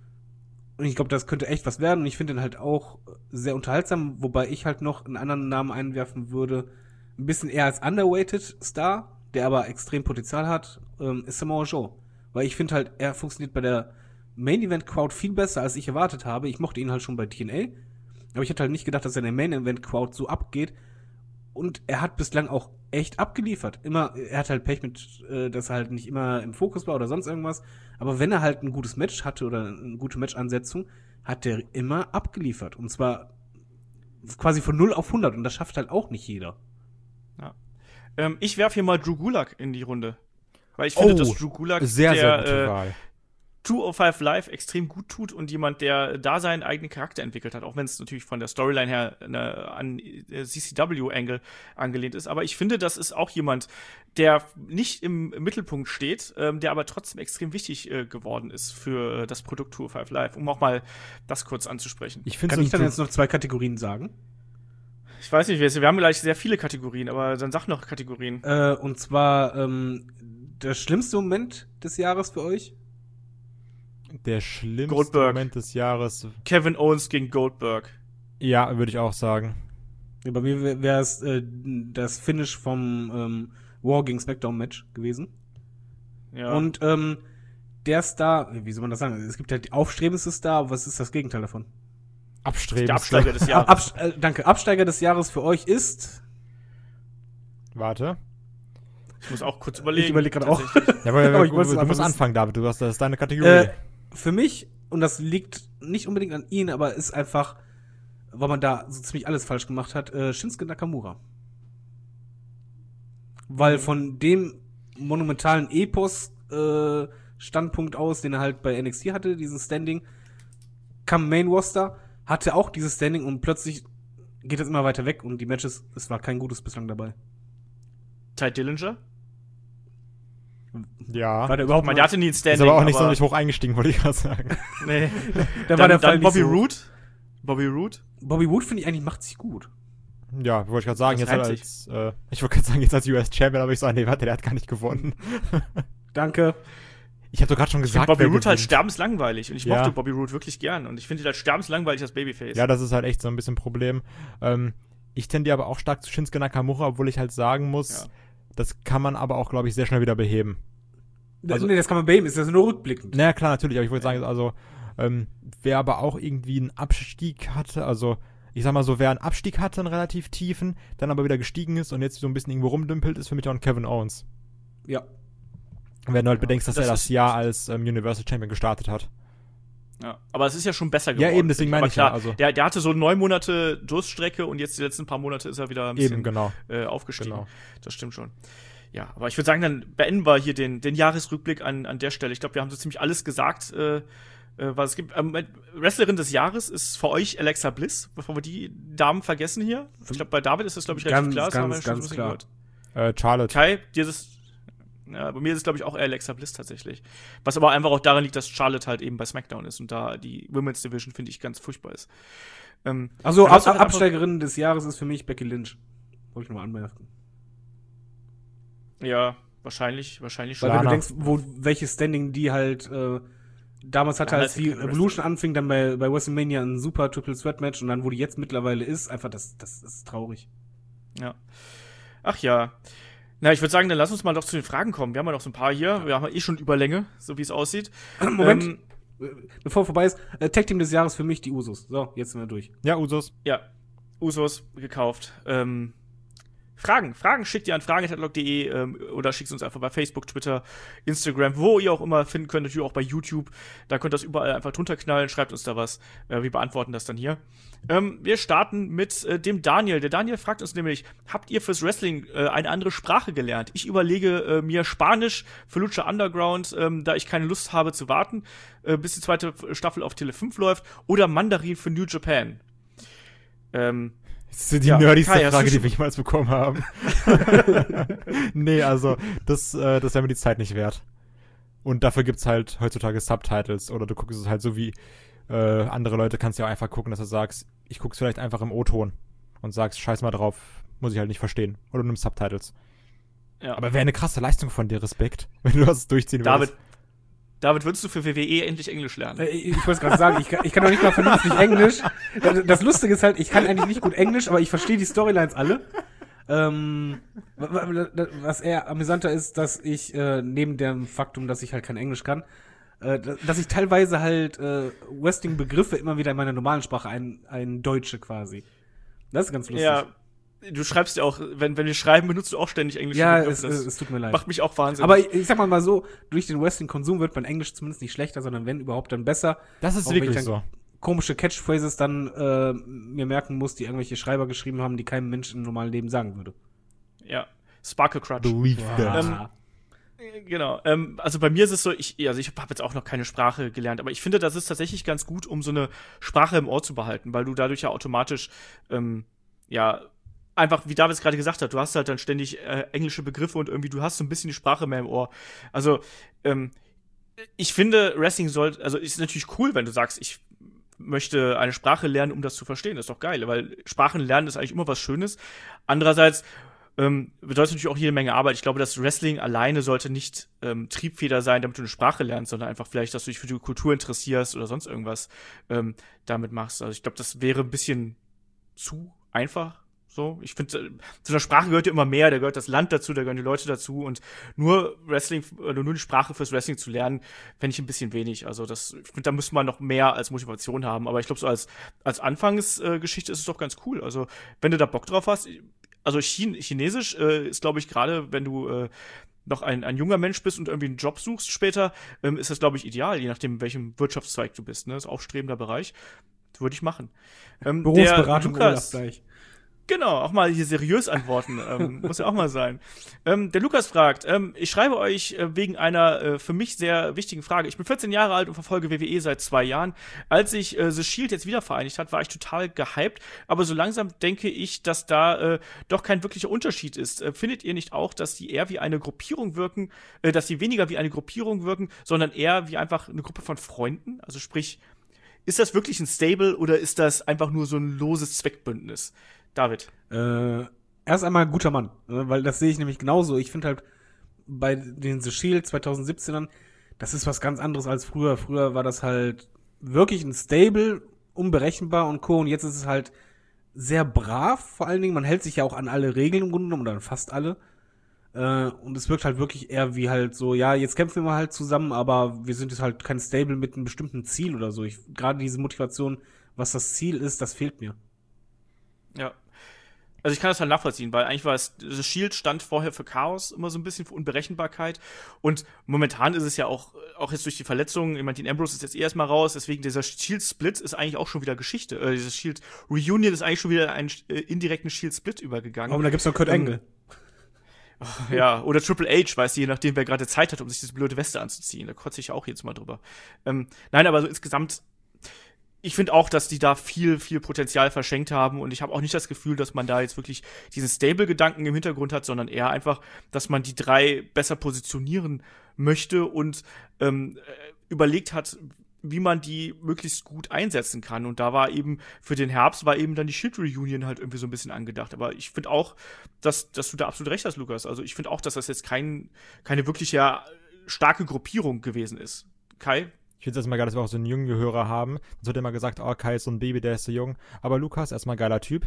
Und ich glaube, das könnte echt was werden und ich finde ihn halt auch sehr unterhaltsam, wobei ich halt noch einen anderen Namen einwerfen würde, ein bisschen eher als underweighted Star, der aber extrem Potenzial hat, ist Samoa Joe. Weil ich finde halt, er funktioniert bei der Main-Event-Crowd viel besser, als ich erwartet habe. Ich mochte ihn halt schon bei TNA, aber ich hätte halt nicht gedacht, dass er in der Main-Event-Crowd so abgeht. Und er hat bislang auch echt abgeliefert. Er hat halt Pech mit, dass er halt nicht immer im Fokus war oder sonst irgendwas. Aber wenn er halt ein gutes Match hatte oder eine gute Match-Ansetzung, hat er immer abgeliefert. Und zwar quasi von 0 auf 100. Und das schafft halt auch nicht jeder. Ja. Ich werfe hier mal Drew Gulak in die Runde. Weil ich finde, dass Drew Gulak sehr, sehr gute Wahl. 205 Live extrem gut tut und jemand, der da seinen eigenen Charakter entwickelt hat, auch wenn es natürlich von der Storyline her an CCW-Angle angelehnt ist. Aber ich finde, das ist auch jemand, der nicht im Mittelpunkt steht, der aber trotzdem extrem wichtig geworden ist für das Produkt 205 Live, um auch mal das kurz anzusprechen. Kann ich dann jetzt noch 2 Kategorien sagen? Ich weiß nicht, wir haben gleich sehr viele Kategorien, aber dann sag noch Kategorien. Und zwar der schlimmste Moment des Jahres für euch? Der schlimmste Goldberg. Moment des Jahres. Kevin Owens gegen Goldberg. Ja, würde ich auch sagen. Ja, bei mir wäre es das Finish vom War gegen SmackDown Match gewesen. Ja. Und der Star, wie soll man das sagen? Es gibt halt die aufstrebendste Star, aber was ist das Gegenteil davon? Abstreben. Der Absteiger des Jahres. Danke. Absteiger des Jahres für euch ist. Warte. Ich muss auch kurz überlegen. Ich überlege gerade auch. Ja, aber Aber ich wollte es du einfach musst wissen. anfangen, David. Das ist deine Kategorie. Für mich, und das liegt nicht unbedingt an ihn, aber ist einfach, weil man da so ziemlich alles falsch gemacht hat, Shinsuke Nakamura. Weil von dem monumentalen Epos-Standpunkt aus, den er halt bei NXT hatte, diesen Standing, kam Main Roster, hatte auch dieses Standing und plötzlich geht es immer weiter weg und die Matches, es war kein gutes bislang dabei. Ty Dillinger? Ja. War der überhaupt Der mal, hatte nie ein Ist Standing. aber auch nicht sonderlich hoch eingestiegen, wollte ich gerade sagen. Nee. da war der Fall dann nicht Bobby so. Roode. Bobby Roode? Bobby Wood, finde ich eigentlich, macht sich gut. Ja, wollte ich gerade sagen, Das jetzt halt reimt als, ich wollte gerade sagen, jetzt als US-Champion, aber ich so, nee, warte, der hat gar nicht gewonnen. Danke. Ich habe doch gerade schon Ich finde gesagt, Bobby wer Roode halt gewinnt. sterbenslangweilig und ich Ja. mochte Bobby Roode wirklich gern und ich finde ihn halt sterbenslangweilig als Babyface. Ja, das ist halt echt so ein bisschen ein Problem. Ich tendiere aber auch stark zu Shinsuke Nakamura, obwohl ich halt sagen muss, Ja. das kann man aber auch, glaube ich, sehr schnell wieder beheben. Also- Nee, das kann man bei ihm, ist das nur rückblickend. Naja, klar, natürlich, aber ich wollte sagen, also, wer aber auch irgendwie einen Abstieg hatte, also, ich sag mal so, wer einen Abstieg hatte, einen relativ tiefen, dann aber wieder gestiegen ist und jetzt so ein bisschen irgendwo rumdümpelt, ist für mich auch ein Kevin Owens. Ja. Und wenn du halt bedenkst, dass das er das ist- Jahr als Universal Champion gestartet hat. Ja, aber es ist ja schon besser Ja, geworden. eben, deswegen finde meine Aber ich ja, klar, also- der hatte so 9 Monate Durststrecke und jetzt die letzten paar Monate ist er wieder ein bisschen Eben, genau. aufgestiegen. Genau. Das stimmt schon. Ja, aber ich würde sagen, dann beenden wir hier den Jahresrückblick an der Stelle. Ich glaube, wir haben so ziemlich alles gesagt, was es gibt. Wrestlerin des Jahres ist für euch Alexa Bliss, bevor wir die Damen vergessen hier. Ich glaube, bei David ist das, glaube ich, relativ klar. Das haben wir ja schon so ein bisschen gehört. Charlotte. Kai, dir ist es. Ja, bei mir ist es, glaube ich, auch Alexa Bliss tatsächlich. Was aber einfach auch daran liegt, dass Charlotte halt eben bei SmackDown ist und da die Women's Division, finde ich, ganz furchtbar ist. Also dann hast du halt Absteigerin des Jahres ist für mich Becky Lynch. Wollte ich nochmal anmerken. Ja, wahrscheinlich schon. Weil wenn Lana. du denkst, welches Standing die halt damals hatte, Lana als ist ja die keine Evolution anfing, dann bei WrestleMania ein super Triple Threat Match und dann, wo die jetzt mittlerweile ist, einfach das ist traurig. Ja. Ach ja. Na, ich würde sagen, dann lass uns mal doch zu den Fragen kommen. Wir haben ja noch so ein paar hier. Wir haben ja eh schon Überlänge, so wie es aussieht. Moment. bevor vorbei ist, Tag Team des Jahres für mich die Usos. So, jetzt sind wir durch. Ja, Usos. Ja, Usos gekauft. Fragen schickt ihr an fragen@headlock.de oder schickt uns einfach bei Facebook, Twitter, Instagram, wo ihr auch immer finden könnt, natürlich auch bei YouTube. Da könnt ihr das überall einfach drunter knallen, schreibt uns da was. Wir beantworten das dann hier. Wir starten mit dem Daniel. Der Daniel fragt uns nämlich, habt ihr fürs Wrestling eine andere Sprache gelernt? Ich überlege mir Spanisch für Lucha Underground, da ich keine Lust habe zu warten, bis die zweite Staffel auf Tele 5 läuft, oder Mandarin für New Japan. Das ist die nerdigste Frage, die wir jemals bekommen haben. Nee, also, das wäre mir die Zeit nicht wert. Und dafür gibt's halt heutzutage Subtitles, oder du guckst es halt so wie andere Leute, kannst ja auch einfach gucken, dass du sagst, ich guck's vielleicht einfach im O-Ton und sagst, scheiß mal drauf, muss ich halt nicht verstehen. Oder du nimmst Subtitles. Ja. Aber wäre eine krasse Leistung von dir, Respekt, wenn du das durchziehen würdest. David, würdest du für WWE endlich Englisch lernen? Ich wollte es gerade sagen, ich kann doch nicht mal vernünftig Englisch. Das Lustige ist halt, ich kann eigentlich nicht gut Englisch, aber ich verstehe die Storylines alle. Was eher amüsanter ist, dass ich neben dem Faktum, dass ich halt kein Englisch kann, dass ich teilweise halt Wrestling-Begriffe immer wieder in meiner normalen Sprache eindeutsche quasi. Das ist ganz lustig. Ja, du schreibst ja auch, wenn wir schreiben, benutzt du auch ständig englische Begriffe. Ja, es tut mir leid. Macht mich auch wahnsinnig. Aber ich sag mal so, durch den Wrestling-Konsum wird mein Englisch zumindest nicht schlechter, sondern wenn überhaupt dann besser. Das ist wirklich so. Komische Catchphrases dann mir merken muss, die irgendwelche Schreiber geschrieben haben, die keinem Menschen im normalen Leben sagen würde. Ja, Sparkle Crutch. Believe that. Genau. Also bei mir ist es so, ich habe jetzt auch noch keine Sprache gelernt, aber ich finde, das ist tatsächlich ganz gut, um so eine Sprache im Ohr zu behalten, weil du dadurch ja automatisch, einfach, wie David es gerade gesagt hat, du hast halt dann ständig englische Begriffe und irgendwie du hast so ein bisschen die Sprache mehr im Ohr. Also, ich finde, Wrestling ist natürlich cool, wenn du sagst, ich möchte eine Sprache lernen, um das zu verstehen. Das ist doch geil, weil Sprachen lernen ist eigentlich immer was Schönes. Andererseits bedeutet natürlich auch jede Menge Arbeit. Ich glaube, das Wrestling alleine sollte nicht Triebfeder sein, damit du eine Sprache lernst, sondern einfach vielleicht, dass du dich für die Kultur interessierst oder sonst irgendwas damit machst. Also ich glaube, das wäre ein bisschen zu einfach. So, ich finde, zu einer Sprache gehört ja immer mehr, da gehört das Land dazu, da gehören die Leute dazu und nur Wrestling, oder nur die Sprache fürs Wrestling zu lernen, fände ich ein bisschen wenig. Also ich finde, da müsste man noch mehr als Motivation haben. Aber ich glaube, so als Anfangsgeschichte ist es doch ganz cool. Also, wenn du da Bock drauf hast, also Chinesisch ist, glaube ich, gerade, wenn du noch ein junger Mensch bist und irgendwie einen Job suchst später, ist das, glaube ich, ideal, je nachdem, in welchem Wirtschaftszweig du bist, ne? Das ist ein aufstrebender Bereich. Das würde ich machen. Berufsberatung Olaf gleich. Genau, auch mal hier seriös antworten, muss ja auch mal sein. Der Lukas fragt, ich schreibe euch wegen einer für mich sehr wichtigen Frage. Ich bin 14 Jahre alt und verfolge WWE seit 2 Jahren. Als sich The Shield jetzt wieder vereinigt hat, war ich total gehypt, aber so langsam denke ich, dass da doch kein wirklicher Unterschied ist. Findet ihr nicht auch, dass die eher wie eine Gruppierung wirken, dass die weniger wie eine Gruppierung wirken, sondern eher wie einfach eine Gruppe von Freunden? Also sprich, ist das wirklich ein Stable oder ist das einfach nur so ein loses Zweckbündnis? David. Erst einmal ein guter Mann, weil das sehe ich nämlich genauso. Ich finde halt bei den The Shield 2017ern, das ist was ganz anderes als früher. Früher war das halt wirklich ein Stable, unberechenbar und Co. Und jetzt ist es halt sehr brav, vor allen Dingen. Man hält sich ja auch an alle Regeln im Grunde genommen, oder an fast alle. Und es wirkt halt wirklich eher wie halt so, ja, jetzt kämpfen wir halt zusammen, aber wir sind jetzt halt kein Stable mit einem bestimmten Ziel oder so. Gerade diese Motivation, was das Ziel ist, das fehlt mir. Ja. Also ich kann das halt nachvollziehen, weil eigentlich war The Shield stand vorher für Chaos, immer so ein bisschen für Unberechenbarkeit. Und momentan ist es ja auch jetzt durch die Verletzungen, ich meine, Dean Ambrose ist jetzt erstmal raus, deswegen dieser Shield-Split ist eigentlich auch schon wieder Geschichte. Diese Shield-Reunion ist eigentlich schon wieder einen indirekten Shield-Split übergegangen. Aber da gibt's noch Kurt Angle. Ja, oder Triple H, weißt du, je nachdem, wer gerade Zeit hat, um sich diese blöde Weste anzuziehen. Da kotze ich auch jetzt mal drüber. Nein, aber so insgesamt, ich finde auch, dass die da viel, viel Potenzial verschenkt haben und ich habe auch nicht das Gefühl, dass man da jetzt wirklich diesen Stable-Gedanken im Hintergrund hat, sondern eher einfach, dass man die 3 besser positionieren möchte und überlegt hat, wie man die möglichst gut einsetzen kann. Und da war eben, für den Herbst war eben dann die Shield Reunion halt irgendwie so ein bisschen angedacht. Aber ich finde auch, dass du da absolut recht hast, Lukas. Also ich finde auch, dass das jetzt keine wirklich starke Gruppierung gewesen ist. Kai? Ich finde es erstmal geil, dass wir auch so einen jungen Hörer haben. Sonst wird immer gesagt, oh, Kai ist so ein Baby, der ist so jung. Aber Lukas, erstmal geiler Typ.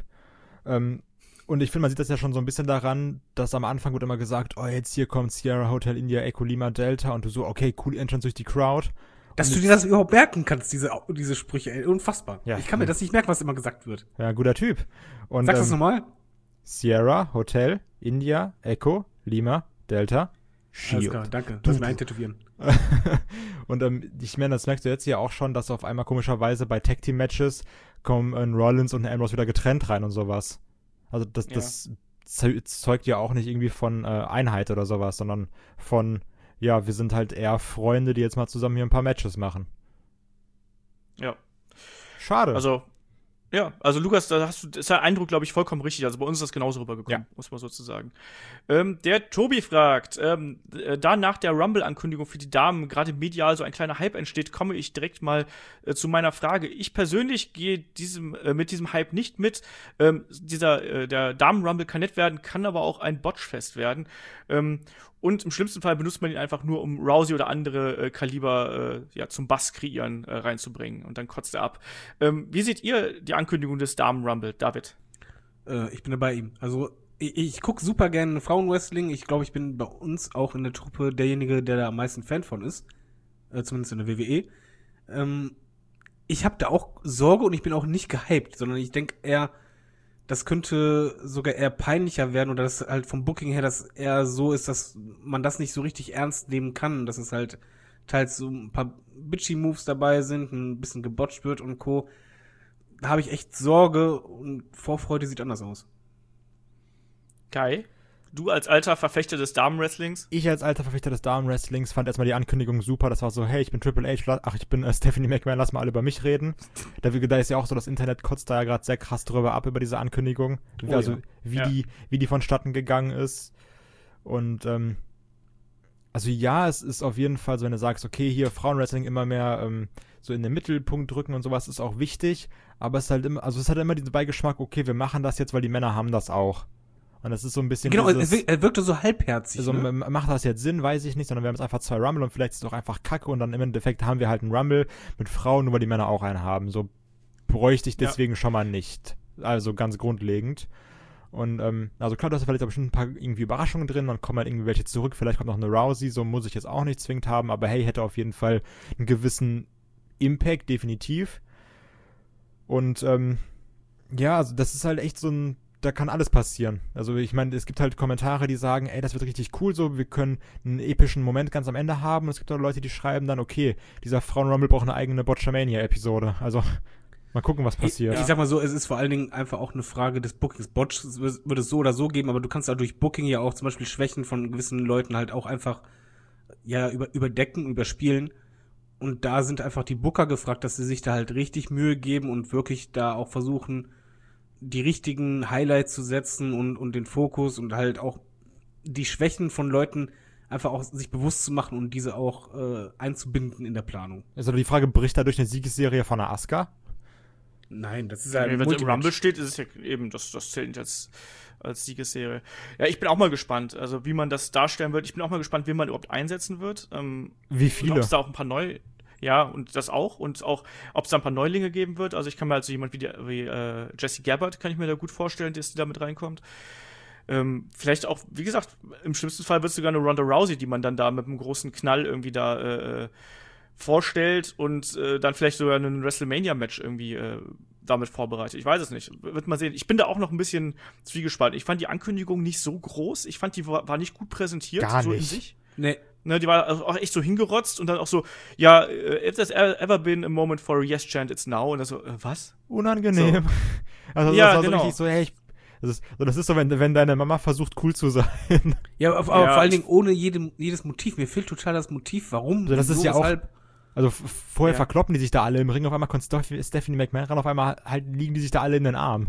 Und ich finde, man sieht das ja schon so ein bisschen daran, dass am Anfang wird immer gesagt, oh, jetzt hier kommt Sierra Hotel India Echo Lima Delta und du so, okay, cool Entrance durch die Crowd. Dass du dir das überhaupt merken kannst, diese Sprüche, ey, unfassbar. Ja. Ich kann mir das nicht merken, was immer gesagt wird. Ja, guter Typ. Und, Sag das nochmal. Sierra, Hotel, India, Echo, Lima, Delta, Alles Shield. klar, danke. Lass mir eintätowieren. Und ich meine, das merkst du jetzt ja auch schon, dass auf einmal komischerweise bei Tag-Team-Matches kommen ein Rollins und ein Ambrose wieder getrennt rein und sowas. Also das zeugt ja auch nicht irgendwie von Einheit oder sowas, sondern von, ja, wir sind halt eher Freunde, die jetzt mal zusammen hier ein paar Matches machen. Ja. Schade. Also Lukas, da ist der Eindruck, glaube ich, vollkommen richtig. Also bei uns ist das genauso rübergekommen, muss man sozusagen. Der Tobi fragt, da nach der Rumble-Ankündigung für die Damen gerade medial so ein kleiner Hype entsteht, komme ich direkt mal zu meiner Frage. Ich persönlich gehe mit diesem Hype nicht mit. Der Damen-Rumble kann nett werden, kann aber auch ein Botchfest werden. Und im schlimmsten Fall benutzt man ihn einfach nur, um Rousey oder andere Kaliber zum Bass kreieren reinzubringen. Und dann kotzt er ab. Wie seht ihr die Ankündigung des Damen-Rumble, David? Ich bin dabei ihm. Also, ich gucke super gerne Frauenwrestling. Ich glaube, ich bin bei uns auch in der Truppe derjenige, der da am meisten Fan von ist. Zumindest in der WWE. Ich habe da auch Sorge und ich bin auch nicht gehypt, sondern ich denke eher, das könnte sogar eher peinlicher werden oder das halt vom Booking her, dass eher so ist, dass man das nicht so richtig ernst nehmen kann, dass es halt teils so ein paar Bitchy-Moves dabei sind, ein bisschen gebotcht wird und Co. Da habe ich echt Sorge und Vorfreude sieht anders aus. Kai, du als alter Verfechter des Damenwrestlings? Ich als alter Verfechter des Damenwrestlings fand erstmal die Ankündigung super. Das war so, hey, ich bin Triple H, ich bin Stephanie McMahon, lass mal alle über mich reden. Da ist ja auch so, das Internet kotzt da ja gerade sehr krass drüber ab, über diese Ankündigung. Oh, also, ja. wie die vonstatten gegangen ist. Und, also ja, es ist auf jeden Fall so, wenn du sagst, okay, hier Frauenwrestling immer mehr so in den Mittelpunkt drücken und sowas, ist auch wichtig. Aber es ist halt immer, also es hat immer diesen Beigeschmack, okay, wir machen das jetzt, weil die Männer haben das auch. Und das ist so ein bisschen Genau, er wirkte so halbherzig. Also, ne? Macht das jetzt Sinn, weiß ich nicht, sondern wir haben jetzt einfach 2 Rumble und vielleicht ist es auch einfach Kacke und dann im Endeffekt haben wir halt einen Rumble mit Frauen, nur weil die Männer auch einen haben. So bräuchte ich deswegen schon mal nicht. Also ganz grundlegend. Und, also klar, da ist vielleicht auch bestimmt ein paar irgendwie Überraschungen drin, dann kommen halt irgendwie welche zurück, vielleicht kommt noch eine Rousey, so muss ich jetzt auch nicht zwingend haben, aber hey, hätte auf jeden Fall einen gewissen Impact, definitiv. Und, ja, also das ist halt echt so ein, da kann alles passieren. Also ich meine, es gibt halt Kommentare, die sagen, ey, das wird richtig cool so, wir können einen epischen Moment ganz am Ende haben. Und es gibt auch Leute, die schreiben dann, okay, dieser Frauen-Rumble braucht eine eigene Botchamania-Episode. Also mal gucken, was passiert. Ich sag mal so, es ist vor allen Dingen einfach auch eine Frage des Bookings. Botch würde es so oder so geben, aber du kannst da durch Booking ja auch zum Beispiel Schwächen von gewissen Leuten halt auch einfach überdecken, überspielen. Und da sind einfach die Booker gefragt, dass sie sich da halt richtig Mühe geben und wirklich da auch versuchen, die richtigen Highlights zu setzen und den Fokus und halt auch die Schwächen von Leuten einfach auch sich bewusst zu machen und diese auch einzubinden in der Planung. Also die Frage, bricht dadurch eine Siegesserie von der Asuka? Nein, das ist ja Wenn es im Rumble steht, ist es ja eben, das zählt nicht als Siegesserie. Ja, ich bin auch mal gespannt, also wie man das darstellen wird. Ich bin auch mal gespannt, wen man überhaupt einsetzen wird. Wie viele? Ob es da auch ein paar ja, und das auch. Und auch, ob es da ein paar Neulinge geben wird. Also ich kann mir also jemand wie Jessie Gabbard, kann ich mir da gut vorstellen, dass die da mit reinkommt. Vielleicht auch, wie gesagt, im schlimmsten Fall wird es sogar eine Ronda Rousey, die man dann da mit einem großen Knall irgendwie da vorstellt und dann vielleicht sogar ein WrestleMania-Match irgendwie damit vorbereitet. Ich weiß es nicht. Wird mal sehen. Ich bin da auch noch ein bisschen zwiegespalten. Ich fand die Ankündigung nicht so groß. Ich fand, die war nicht gut präsentiert. Gar so nicht. in sich. Nee. Ne, die war auch echt so hingerotzt und dann auch so, ja, if there's ever been a moment for a yes chant, it's now. Und dann so, was? Unangenehm. So. Also Ja, das war genau. so richtig so, hey, das ist so, wenn deine Mama versucht, cool zu sein. Ja, aber vor allen Dingen ohne jedes Motiv. Mir fehlt total das Motiv. Warum? Also das ist ja auch, weshalb? also vorher Ja. verkloppen die sich da alle im Ring, auf einmal kommt Stephanie McMahon ran, auf einmal halt liegen die sich da alle in den Arm.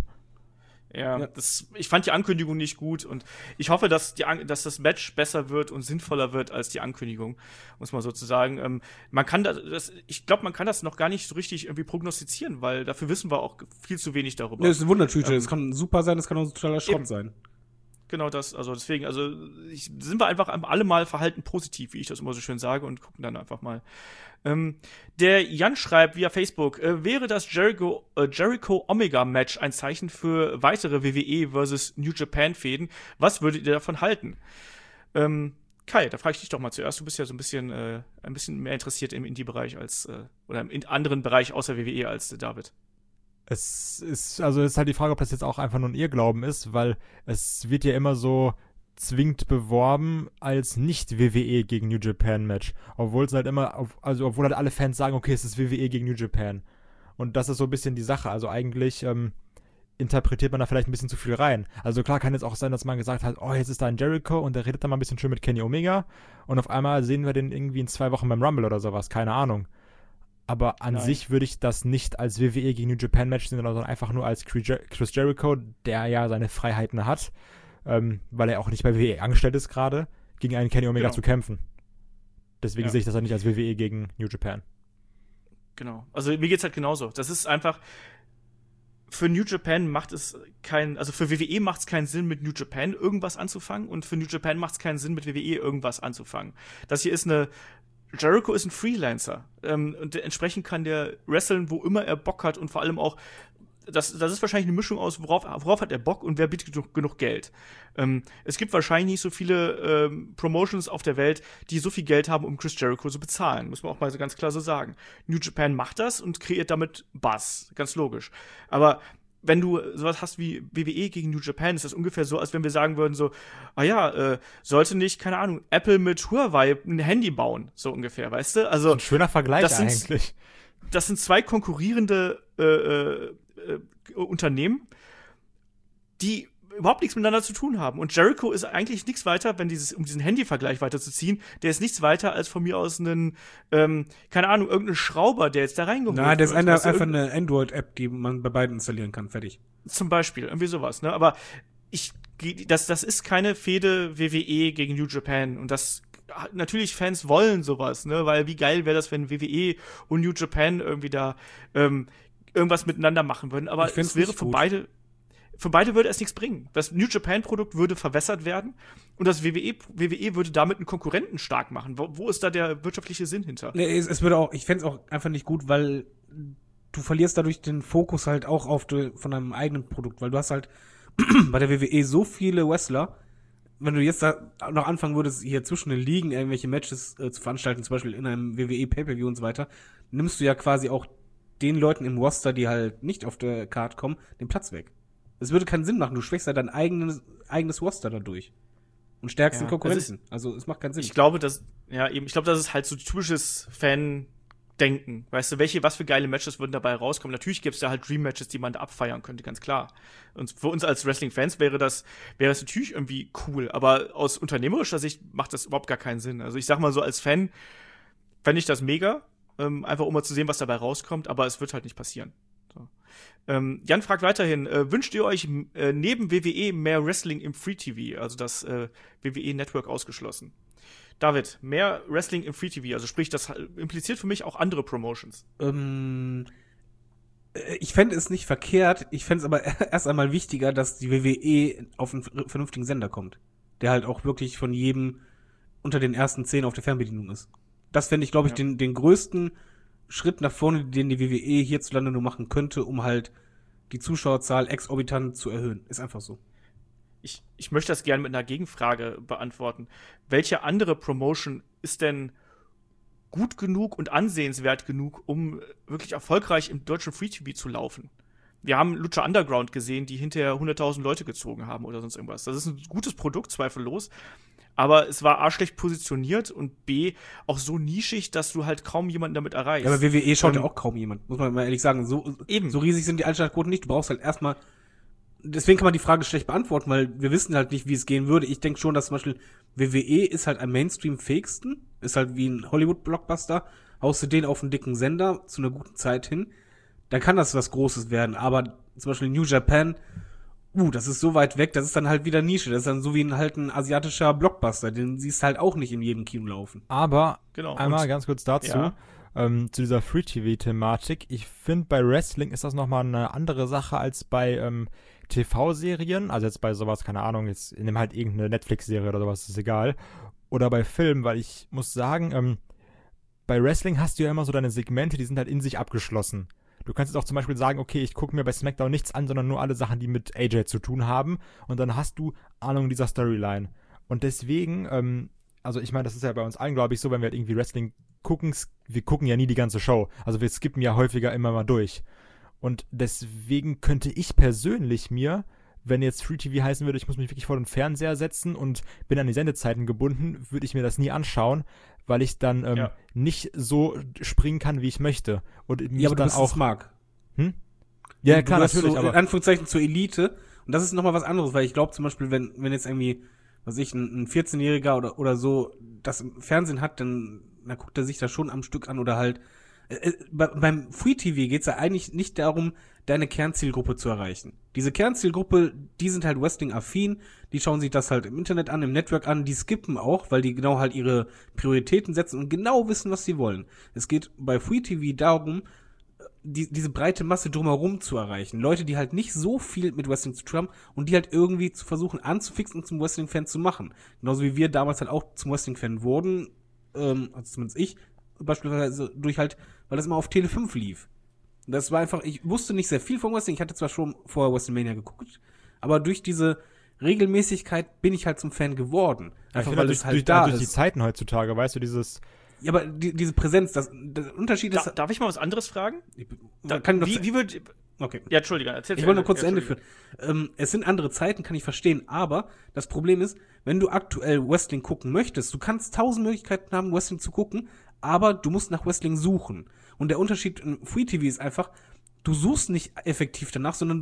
Ja, ich fand die Ankündigung nicht gut und ich hoffe, dass das Match besser wird und sinnvoller wird als die Ankündigung, muss man sozusagen. Ich glaube, man kann das noch gar nicht so richtig irgendwie prognostizieren, weil dafür wissen wir auch viel zu wenig darüber. Nee, das ist eine Wundertüte. Es kann super sein, es kann auch ein totaler Schrott sein. Genau das, also deswegen, sind wir einfach alle mal verhalten positiv, wie ich das immer so schön sage, und gucken dann einfach mal. Der Jan schreibt via Facebook, wäre das Jericho-Omega-Match ein Zeichen für weitere WWE versus New Japan-Fäden? Was würdet ihr davon halten? Kai, da frage ich dich doch mal zuerst. Du bist ja so ein bisschen mehr interessiert im Indie-Bereich oder im anderen Bereich außer WWE als David. Es ist halt die Frage, ob das jetzt auch einfach nur ein Irrglauben ist, weil es wird ja immer so zwingend beworben als nicht-WWE gegen New Japan Match. Obwohl es halt obwohl halt alle Fans sagen, okay, es ist WWE gegen New Japan. Und das ist so ein bisschen die Sache. Also eigentlich interpretiert man da vielleicht ein bisschen zu viel rein. Also klar kann jetzt auch sein, dass man gesagt hat, oh, jetzt ist da ein Jericho und der redet da mal ein bisschen schön mit Kenny Omega und auf einmal sehen wir den irgendwie in 2 Wochen beim Rumble oder sowas, keine Ahnung. Aber an sich würde ich das nicht als WWE gegen New Japan Match sehen, sondern einfach nur als Chris Jericho, der ja seine Freiheiten hat, weil er auch nicht bei WWE angestellt ist gerade, gegen einen Kenny Omega zu kämpfen. Deswegen sehe ich das halt nicht als WWE gegen New Japan. Genau. Also mir geht's halt genauso. Das ist einfach, für New Japan für WWE macht es keinen Sinn, mit New Japan irgendwas anzufangen und für New Japan macht es keinen Sinn, mit WWE irgendwas anzufangen. Das hier ist Jericho ist ein Freelancer und entsprechend kann der wresteln, wo immer er Bock hat und vor allem auch, das ist wahrscheinlich eine Mischung aus, worauf hat er Bock und wer bietet genug Geld. Es gibt wahrscheinlich nicht so viele Promotions auf der Welt, die so viel Geld haben, um Chris Jericho zu bezahlen. Muss man auch mal so ganz klar so sagen. New Japan macht das und kreiert damit Buzz. Ganz logisch. Aber wenn du sowas hast wie WWE gegen New Japan, ist das ungefähr so, als wenn wir sagen würden so, sollte nicht, keine Ahnung, Apple mit Huawei ein Handy bauen, so ungefähr, weißt du? Also ein schöner Vergleich eigentlich. Das sind 2 konkurrierende Unternehmen, die überhaupt nichts miteinander zu tun haben. Und Jericho ist eigentlich nichts weiter, um diesen Handy-Vergleich weiterzuziehen, der ist nichts weiter als von mir aus keine Ahnung, irgendein Schrauber, der jetzt da reingeholt wird. Nein, das ist einfach eine Android-App, die man bei beiden installieren kann. Fertig. Zum Beispiel, irgendwie sowas, ne? Aber das ist keine Fehde WWE gegen New Japan. Und das natürlich, Fans wollen sowas, ne? Weil wie geil wäre das, wenn WWE und New Japan irgendwie da irgendwas miteinander machen würden. Aber es wäre für beide würde es nichts bringen. Das New Japan-Produkt würde verwässert werden und das WWE würde damit einen Konkurrenten stark machen. Wo ist da der wirtschaftliche Sinn hinter? Nee, ich fände es auch einfach nicht gut, weil du verlierst dadurch den Fokus halt auch von deinem eigenen Produkt, weil du hast halt bei der WWE so viele Wrestler, wenn du jetzt da noch anfangen würdest, hier zwischen den Ligen irgendwelche Matches zu veranstalten, zum Beispiel in einem WWE Pay-Per-View und so weiter, nimmst du ja quasi auch den Leuten im Roster, die halt nicht auf der Card kommen, den Platz weg. Es würde keinen Sinn machen. Du schwächst ja dein eigenes Roster dadurch. Und stärkst den Konkurrenten. Also, es macht keinen Sinn. Ich glaube, das ist halt so typisches Fan-Denken. Weißt du, was für geile Matches würden dabei rauskommen? Natürlich gibt's da halt Dream-Matches, die man da abfeiern könnte, ganz klar. Und für uns als Wrestling-Fans wäre das natürlich irgendwie cool. Aber aus unternehmerischer Sicht macht das überhaupt gar keinen Sinn. Also, ich sag mal so, als Fan fände ich das mega. Einfach um mal zu sehen, was dabei rauskommt. Aber es wird halt nicht passieren. So. Jan fragt weiterhin, wünscht ihr euch neben WWE mehr Wrestling im Free TV, also das WWE Network ausgeschlossen? David, mehr Wrestling im Free TV, also sprich, das impliziert für mich auch andere Promotions. Ich fände es nicht verkehrt, ich fände es aber erst einmal wichtiger, dass die WWE auf einen vernünftigen Sender kommt, der halt auch wirklich von jedem unter den ersten 10 auf der Fernbedienung ist. Das fände ich, glaube ich, den größten Schritt nach vorne, den die WWE hierzulande nur machen könnte, um halt die Zuschauerzahl exorbitant zu erhöhen. Ist einfach so. Ich möchte das gerne mit einer Gegenfrage beantworten. Welche andere Promotion ist denn gut genug und ansehenswert genug, um wirklich erfolgreich im deutschen Free-TV zu laufen? Wir haben Lucha Underground gesehen, die hinterher 100.000 Leute gezogen haben oder sonst irgendwas. Das ist ein gutes Produkt, zweifellos. Aber es war A, schlecht positioniert und B, auch so nischig, dass du halt kaum jemanden damit erreichst. Ja, aber WWE schaut ja auch kaum jemand, muss man mal ehrlich sagen. So riesig sind die Einschaltquoten nicht. Du brauchst halt erstmal, deswegen kann man die Frage schlecht beantworten, weil wir wissen halt nicht, wie es gehen würde. Ich denke schon, dass zum Beispiel WWE ist halt am Mainstream-fähigsten, ist halt wie ein Hollywood-Blockbuster, haust du den auf einen dicken Sender zu einer guten Zeit hin, dann kann das was Großes werden. Aber zum Beispiel New Japan, das ist so weit weg, das ist dann halt wieder Nische. Das ist dann so wie ein asiatischer Blockbuster. Den siehst halt auch nicht in jedem Kino laufen. Aber einmal ganz kurz dazu, zu dieser Free-TV-Thematik. Ich finde, bei Wrestling ist das nochmal eine andere Sache als bei TV-Serien. Also jetzt bei sowas, keine Ahnung, jetzt nimm halt irgendeine Netflix-Serie oder sowas, ist egal. Oder bei Filmen, weil ich muss sagen, bei Wrestling hast du ja immer so deine Segmente, die sind halt in sich abgeschlossen. Du kannst jetzt auch zum Beispiel sagen, okay, ich gucke mir bei SmackDown nichts an, sondern nur alle Sachen, die mit AJ zu tun haben. Und dann hast du Ahnung dieser Storyline. Und deswegen, also ich meine, das ist ja bei uns allen, glaube ich, so, wenn wir halt irgendwie Wrestling gucken, wir gucken ja nie die ganze Show. Also wir skippen ja häufiger immer mal durch. Und deswegen könnte ich persönlich mir, wenn jetzt Free TV heißen würde, ich muss mich wirklich vor den Fernseher setzen und bin an die Sendezeiten gebunden, würde ich mir das nie anschauen, weil ich dann nicht so springen kann, wie ich möchte. Und mich Ja, aber dann du bist auch smart. Ja, Du klar, gehörst natürlich, so, aber in Anführungszeichen zur Elite. Und das ist nochmal was anderes, weil ich glaube zum Beispiel, wenn jetzt irgendwie, was ich, ein 14-Jähriger oder so das im Fernsehen hat, dann guckt er sich das schon am Stück an oder halt. Beim Free TV geht's ja eigentlich nicht darum, deine Kernzielgruppe zu erreichen. Diese Kernzielgruppe, die sind halt Wrestling-affin, die schauen sich das halt im Internet an, im Network an, die skippen auch, weil die genau halt ihre Prioritäten setzen und genau wissen, was sie wollen. Es geht bei Free TV darum, diese breite Masse drumherum zu erreichen. Leute, die halt nicht so viel mit Wrestling zu tun haben und die halt irgendwie zu versuchen anzufixen und zum Wrestling-Fan zu machen. Genauso wie wir damals halt auch zum Wrestling-Fan wurden, also zumindest ich, beispielsweise durch halt, weil das immer auf Tele 5 lief. Das war einfach, ich wusste nicht sehr viel von Wrestling, ich hatte zwar schon vorher WrestleMania geguckt, aber durch diese Regelmäßigkeit bin ich halt zum Fan geworden. Einfach weil es halt da ist. Durch die Zeiten heutzutage, weißt du, dieses... Ja, aber diese Präsenz, der Unterschied ist... Darf ich mal was anderes fragen? Wie wird... Okay. Ja, Entschuldigung, erzähl. Ich wollte nur kurz zu Ende führen. Es sind andere Zeiten, kann ich verstehen, aber das Problem ist, wenn du aktuell Wrestling gucken möchtest, du kannst 1000 Möglichkeiten haben, Wrestling zu gucken, aber du musst nach Wrestling suchen. Und der Unterschied in Free TV ist einfach, du suchst nicht effektiv danach, sondern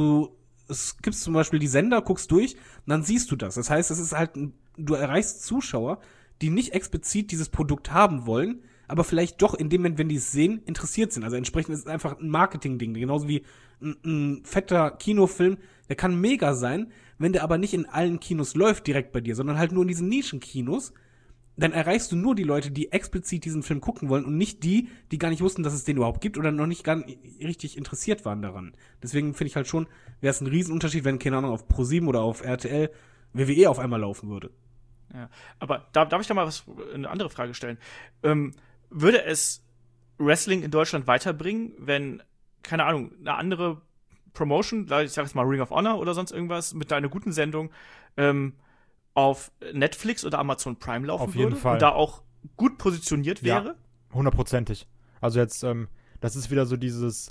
es gibt zum Beispiel die Sender, guckst durch und dann siehst du das. Das heißt, es ist halt, du erreichst Zuschauer, die nicht explizit dieses Produkt haben wollen, aber vielleicht doch in dem Moment, wenn die es sehen, interessiert sind. Also entsprechend ist es einfach ein Marketing-Ding. Genauso wie ein fetter Kinofilm, der kann mega sein, wenn der aber nicht in allen Kinos läuft direkt bei dir, sondern halt nur in diesen Nischenkinos, dann erreichst du nur die Leute, die explizit diesen Film gucken wollen und nicht die, die gar nicht wussten, dass es den überhaupt gibt oder noch nicht gar nicht richtig interessiert waren daran. Deswegen finde ich halt schon, wäre es ein Riesenunterschied, wenn, keine Ahnung, auf ProSieben oder auf RTL WWE auf einmal laufen würde. Ja, aber darf ich da mal eine andere Frage stellen? Würde es Wrestling in Deutschland weiterbringen, wenn, keine Ahnung, eine andere Promotion, ich sag jetzt mal Ring of Honor oder sonst irgendwas, mit einer guten Sendung, auf Netflix oder Amazon Prime laufen Auf jeden würde Fall. und da auch gut positioniert wäre? Ja, 100%. Also jetzt, das ist wieder so dieses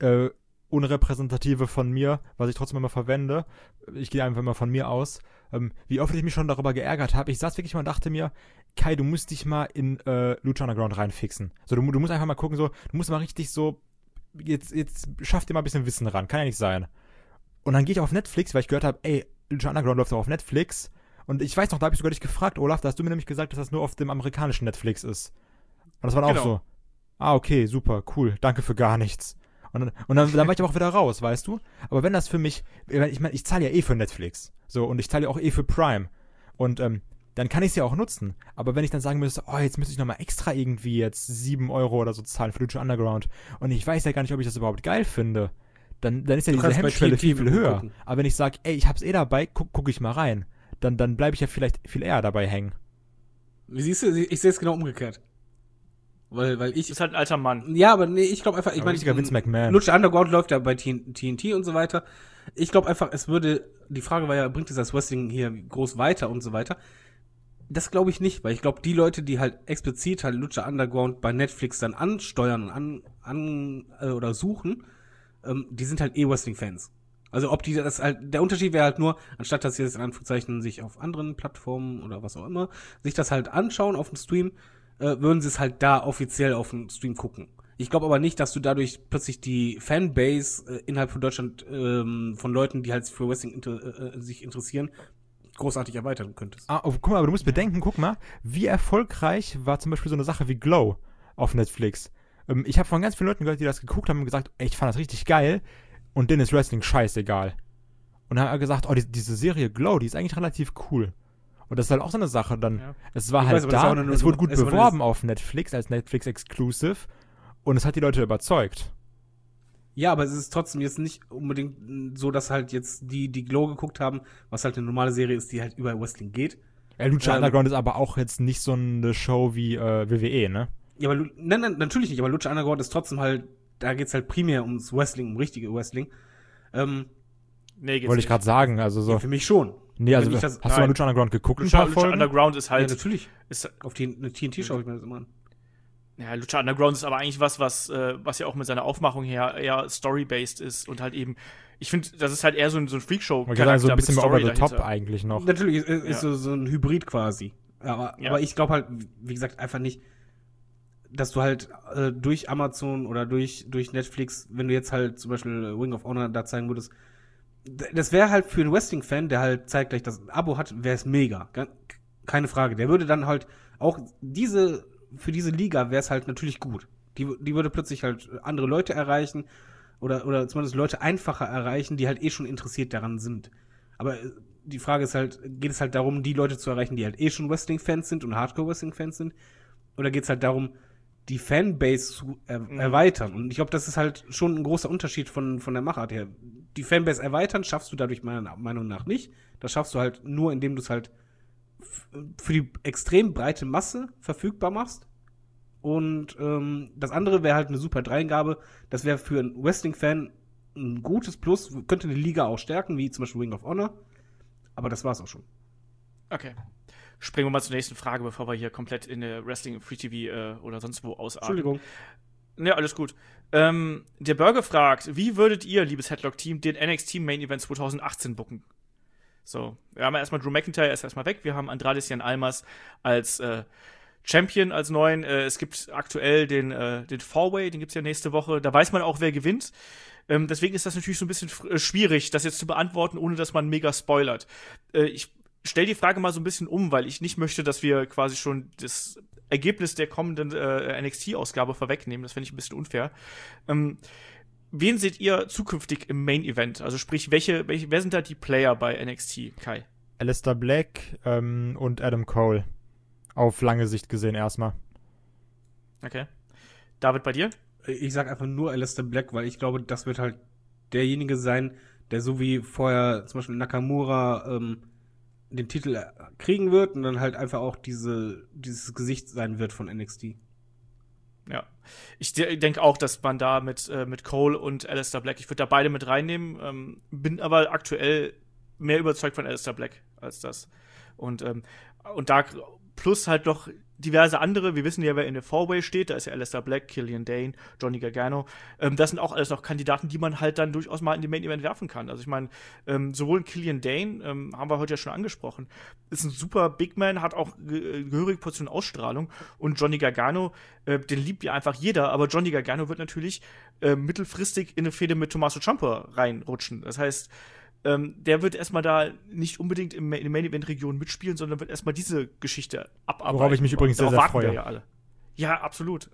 Unrepräsentative von mir, was ich trotzdem immer verwende. Ich gehe einfach immer von mir aus. Wie oft ich mich schon darüber geärgert habe. Ich saß wirklich mal und dachte mir, Kai, du musst dich mal in Lucha Underground reinfixen. So, du musst einfach mal gucken, so, du musst mal richtig so, jetzt schaff dir mal ein bisschen Wissen ran. Kann ja nicht sein. Und dann gehe ich auf Netflix, weil ich gehört habe, ey, Lucha Underground läuft auch auf Netflix. Und ich weiß noch, da habe ich sogar dich gefragt, Olaf, da hast du mir nämlich gesagt, dass das nur auf dem amerikanischen Netflix ist. Und das war dann auch so, okay, super, cool, danke für gar nichts. Und dann war ich aber auch wieder raus, weißt du? Aber wenn das für mich, ich meine, ich zahle ja eh für Netflix. So, und ich zahle ja auch eh für Prime. Und dann kann ich es ja auch nutzen. Aber wenn ich dann sagen müsste, jetzt müsste ich nochmal extra irgendwie jetzt 7 Euro oder so zahlen für Lucha Underground und ich weiß ja gar nicht, ob ich das überhaupt geil finde, dann ist ja diese Hemmschwelle viel, viel höher. Gucken. Aber wenn ich sage, ey, ich hab's eh dabei, guck ich mal rein, dann bleibe ich ja vielleicht viel eher dabei hängen. Wie siehst du, ich sehe es genau umgekehrt. Weil ich... Ist halt ein alter Mann. Ja, aber nee, ich glaube einfach, Vince McMahon. Lucha Underground läuft ja bei TNT und so weiter. Ich glaube einfach, die Frage war ja, bringt es das Wrestling hier groß weiter und so weiter. Das glaube ich nicht, weil ich glaube, die Leute, die halt explizit halt Lucha Underground bei Netflix dann ansteuern und oder suchen, die sind halt Wrestling-Fans. Also ob die das halt, der Unterschied wäre halt nur, anstatt dass sie das in Anführungszeichen sich auf anderen Plattformen oder was auch immer, sich das halt anschauen auf dem Stream, würden sie es halt da offiziell auf dem Stream gucken. Ich glaube aber nicht, dass du dadurch plötzlich die Fanbase innerhalb von Deutschland von Leuten, die halt für Wrestling sich interessieren, großartig erweitern könntest. Guck mal, aber du musst bedenken, guck mal, wie erfolgreich war zum Beispiel so eine Sache wie Glow auf Netflix. Ich habe von ganz vielen Leuten gehört, die das geguckt haben und gesagt, ey, ich fand das richtig geil und denen ist Wrestling scheißegal. Und dann haben wir gesagt, diese Serie Glow, die ist eigentlich relativ cool. Und das ist halt auch so eine Sache dann. Ja. Es war halt da, es wurde gut beworben auf Netflix als Netflix-Exclusive und es hat die Leute überzeugt. Ja, aber es ist trotzdem jetzt nicht unbedingt so, dass halt jetzt die Glow geguckt haben, was halt eine normale Serie ist, die halt über Wrestling geht. Ja, Lucha Underground ist aber auch jetzt nicht so eine Show wie WWE, ne? Ja, aber nein, natürlich nicht, aber Lucha Underground ist trotzdem halt, da geht's halt primär ums Wrestling, um richtige Wrestling. Nee, geht's wollte ich gerade sagen, also so. Ja, für mich schon. Nee, also Wenn ich hast das- du mal Lucha Underground geguckt, ein paar Lucha Folgen? Underground ist Ja, halt, natürlich. ist, Auf TNT schaue ich mir das immer an. ja, Lucha Underground ist aber eigentlich was ja auch mit seiner Aufmachung her eher story-based ist und halt eben, ich finde, das ist halt eher so ein Man Freakshow-Charakter kann sagen, so ein bisschen mit mehr over Story the top dahinter. eigentlich noch. Natürlich ist Ja. so ein Hybrid quasi. Ja. Aber ich glaube halt, wie gesagt, einfach nicht, dass du halt durch Amazon oder durch Netflix, wenn du jetzt halt zum Beispiel Ring of Honor da zeigen würdest, das wäre halt für einen Wrestling-Fan, der halt zeitgleich das Abo hat, wäre es mega. Keine Frage. Der würde dann halt auch für diese Liga wäre es halt natürlich gut. Die würde plötzlich halt andere Leute erreichen oder zumindest Leute einfacher erreichen, die halt eh schon interessiert daran sind. Aber die Frage ist halt, geht es halt darum, die Leute zu erreichen, die halt eh schon Wrestling-Fans sind und Hardcore-Wrestling-Fans sind? Oder geht es halt darum, die Fanbase zu erweitern? Und ich glaube, das ist halt schon ein großer Unterschied von der Machart her. Die Fanbase erweitern schaffst du dadurch meiner Meinung nach nicht. Das schaffst du halt nur, indem du es halt für die extrem breite Masse verfügbar machst. Und das andere wäre halt eine super Dreingabe. Das wäre für einen Wrestling-Fan ein gutes Plus, könnte eine Liga auch stärken, wie zum Beispiel Ring of Honor. Aber das war's auch schon. Okay. Springen wir mal zur nächsten Frage, bevor wir hier komplett in der Wrestling Free TV oder sonst wo ausarten. Entschuldigung. Ja, alles gut. Der Burger fragt, wie würdet ihr, liebes Headlock-Team, den NXT Main Event 2018 booken? So, wir haben ja erstmal Drew McIntyre ist erstmal weg. Wir haben Andrade Cien Almas als Champion, als neuen. Es gibt aktuell den Four-Way, den gibt's ja nächste Woche. Da weiß man auch, wer gewinnt. Deswegen ist das natürlich so ein bisschen schwierig, das jetzt zu beantworten, ohne dass man mega spoilert. Ich stell die Frage mal so ein bisschen um, weil ich nicht möchte, dass wir quasi schon das Ergebnis der kommenden NXT-Ausgabe vorwegnehmen. Das fände ich ein bisschen unfair. Wen seht ihr zukünftig im Main-Event? Also sprich, wer sind da die Player bei NXT, Kai? Aleister Black und Adam Cole. Auf lange Sicht gesehen erstmal. Okay. David, bei dir? Ich sag einfach nur Aleister Black, weil ich glaube, das wird halt derjenige sein, der so wie vorher zum Beispiel Nakamura den Titel kriegen wird und dann halt einfach auch dieses Gesicht sein wird von NXT. Ja. Ich denke auch, dass man da mit Cole und Aleister Black, ich würde da beide mit reinnehmen, bin aber aktuell mehr überzeugt von Aleister Black als das. Und da plus halt noch diverse andere, wir wissen ja, wer in der Four-Way steht, da ist ja Aleister Black, Killian Dane, Johnny Gargano, das sind auch alles noch Kandidaten, die man halt dann durchaus mal in den Main-Event werfen kann. Also ich meine, sowohl Killian Dane, haben wir heute ja schon angesprochen, ist ein super Big Man, hat auch gehörige Portion Ausstrahlung und Johnny Gargano, den liebt ja einfach jeder, aber Johnny Gargano wird natürlich mittelfristig in eine Fehde mit Tommaso Ciampa reinrutschen. Das heißt, der wird erstmal da nicht unbedingt in der Main-Event-Region mitspielen, sondern wird erstmal diese Geschichte abarbeiten. Worauf ich mich übrigens sehr, Darauf sehr warten wir freue. ja alle. Ja, absolut.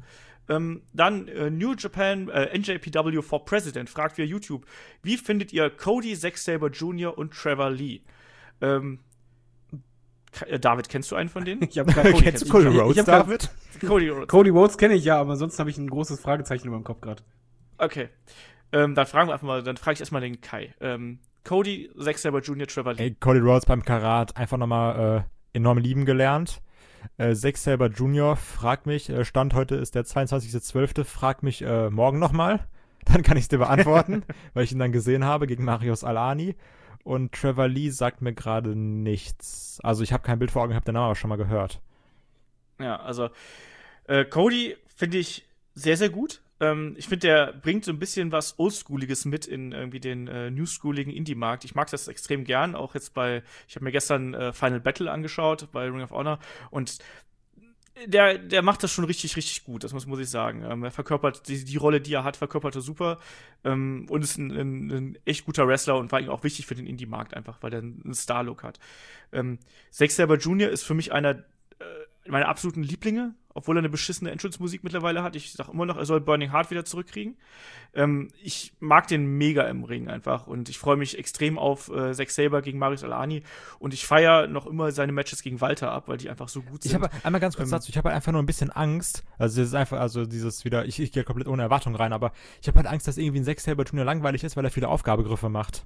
Dann New Japan NJPW for President fragt via YouTube, wie findet ihr Cody, Zack Sabre Jr. und Trevor Lee? David, kennst du einen von denen? Ich hab grad Kennst du Cody Rhodes, David? Cody Rhodes. Cody Rhodes kenne ich ja, aber ansonsten habe ich ein großes Fragezeichen über dem Kopf gerade. Okay. Dann frage ich erstmal den Kai. Cody, Zack Sabre Jr., Trevor Lee. Ey, Cody Rhodes beim Karat einfach nochmal enorm lieben gelernt. Zack Sabre Jr. fragt mich, Stand heute ist der 22.12., fragt mich morgen nochmal. Dann kann ich es dir beantworten, weil ich ihn dann gesehen habe gegen Marius Al-Ani. Und Trevor Lee sagt mir gerade nichts. Also ich habe kein Bild vor Augen, ich habe den Namen aber schon mal gehört. Ja, also Cody finde ich sehr, sehr gut. Ich finde, der bringt so ein bisschen was Oldschooliges mit in irgendwie den newschooligen Indie-Markt. Ich mag das extrem gern, auch jetzt ich habe mir gestern Final Battle angeschaut bei Ring of Honor und der macht das schon richtig, richtig gut, das muss ich sagen. Er verkörpert die Rolle, die er hat, verkörpert er super und ist ein echt guter Wrestler und war auch wichtig für den Indie-Markt einfach, weil er einen Star-Look hat. Zack Sabre Jr. ist für mich einer meiner absoluten Lieblinge, obwohl er eine beschissene Entrance-Musik mittlerweile hat. Ich sag immer noch, er soll Burning Heart wieder zurückkriegen. Ich mag den mega im Ring einfach und ich freue mich extrem auf Zack Sabre gegen Marius Al-Ani und ich feiere noch immer seine Matches gegen Walter ab, weil die einfach so gut sind. Ich habe einmal ganz kurz dazu, ich habe halt einfach nur ein bisschen Angst, also das ist einfach, also dieses wieder, ich gehe komplett ohne Erwartung rein, aber ich habe halt Angst, dass irgendwie ein Zack Sabre Jr. langweilig ist, weil er viele Aufgabegriffe macht.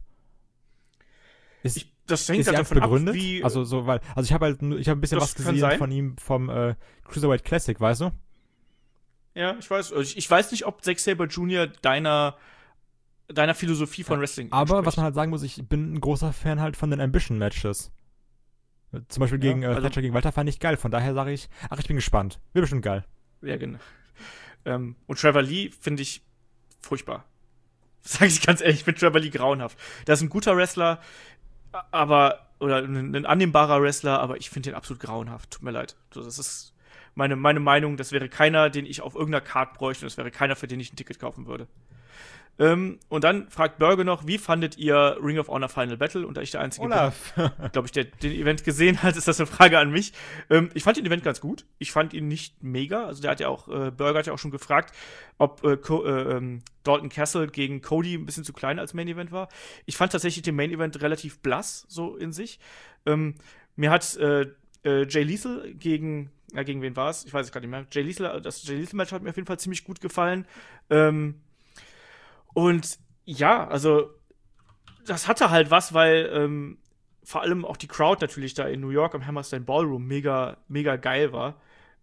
Das hängt ist halt davon davon ab, wie also so, weil, also ich habe halt, ich habe ein bisschen Das was kann gesehen sein. von ihm vom Cruiserweight Classic, weißt du? Ja, ich weiß. Also ich weiß nicht, ob Zack Sabre Jr. deiner deiner Philosophie von Wrestling Aber entspricht. was man halt sagen muss, ich bin ein großer Fan halt von den Ambition-Matches. Zum Beispiel gegen Thatcher gegen Walter fand ich geil. Von daher sage ich, ich bin gespannt. Wird bestimmt geil. Ja, genau. Und Trevor Lee finde ich furchtbar. Sag ich ganz ehrlich, ich finde Trevor Lee grauenhaft. Der ist ein guter Wrestler, oder ein annehmbarer Wrestler, aber ich finde den absolut grauenhaft. Tut mir leid. Das ist meine Meinung. Das wäre keiner, den ich auf irgendeiner Card bräuchte. Und das wäre keiner, für den ich ein Ticket kaufen würde. Und dann fragt Burger noch, wie fandet ihr Ring of Honor Final Battle? Und da ich der Einzige bin, glaube ich, der den Event gesehen hat, ist das eine Frage an mich. Ich fand den Event ganz gut. Ich fand ihn nicht mega. Also Burger hat ja auch schon gefragt, ob Dalton Castle gegen Cody ein bisschen zu klein als Main Event war. Ich fand tatsächlich den Main Event relativ blass, so in sich. Mir hat Jay Lethal gegen wen war es? Ich weiß es gerade nicht mehr. Das Jay Lethal Match hat mir auf jeden Fall ziemlich gut gefallen. Und ja, also das hatte halt was, weil vor allem auch die Crowd natürlich da in New York am Hammerstein Ballroom mega, mega geil war.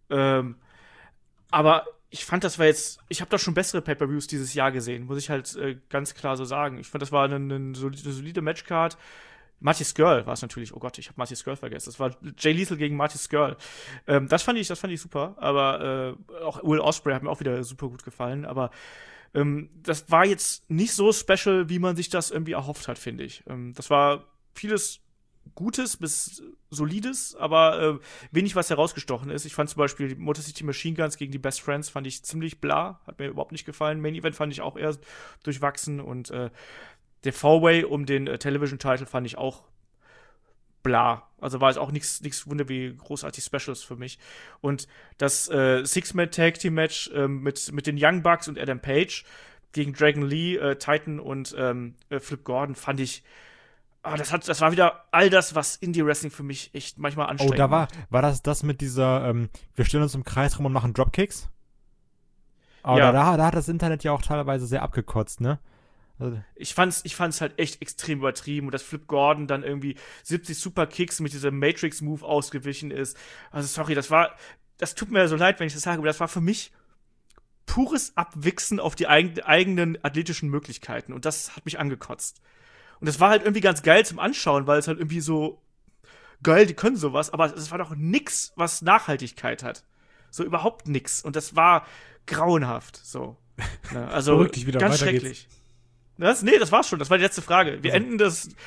Aber ich fand, ich habe da schon bessere Pay-Per-Views dieses Jahr gesehen, muss ich halt ganz klar so sagen. Ich fand, das war eine solide Matchcard. Marty Scurll war es natürlich. Oh Gott, ich habe Marty Scurll vergessen. Das war Jay Lethal gegen Marty Scurll. Das fand ich super. Aber auch Will Ospreay hat mir auch wieder super gut gefallen. Aber das war jetzt nicht so special, wie man sich das irgendwie erhofft hat, finde ich. Das war vieles Gutes bis Solides, aber wenig, was herausgestochen ist. Ich fand zum Beispiel die Motor City Machine Guns gegen die Best Friends fand ich ziemlich blah. Hat mir überhaupt nicht gefallen. Main Event fand ich auch eher durchwachsen. Und der Four-Way um den Television-Title fand ich auch blah. Also war es auch nichts Wunder wie großartig Specials für mich. Und das Six-Man-Tag-Team-Match mit den Young Bucks und Adam Page gegen Dragon Lee, Titan und Flip Gordon fand ich, das war wieder all das, was Indie-Wrestling für mich echt manchmal anstrengend macht. War das mit dieser, wir stellen uns im Kreis rum und machen Dropkicks? Aber ja. Da hat das Internet ja auch teilweise sehr abgekotzt, ne? Ich fand's halt echt extrem übertrieben und dass Flip Gordon dann irgendwie 70 Superkicks mit diesem Matrix-Move ausgewichen ist. Also sorry, das tut mir so leid, wenn ich das sage, aber das war für mich pures Abwichsen auf die eigenen athletischen Möglichkeiten und das hat mich angekotzt. Und das war halt irgendwie ganz geil zum Anschauen, weil es halt irgendwie so geil, die können sowas, aber es war doch nix, was Nachhaltigkeit hat. So überhaupt nix und das war grauenhaft, so. Ja, also ganz schrecklich. Nee, das war's schon. Das war die letzte Frage. Wir enden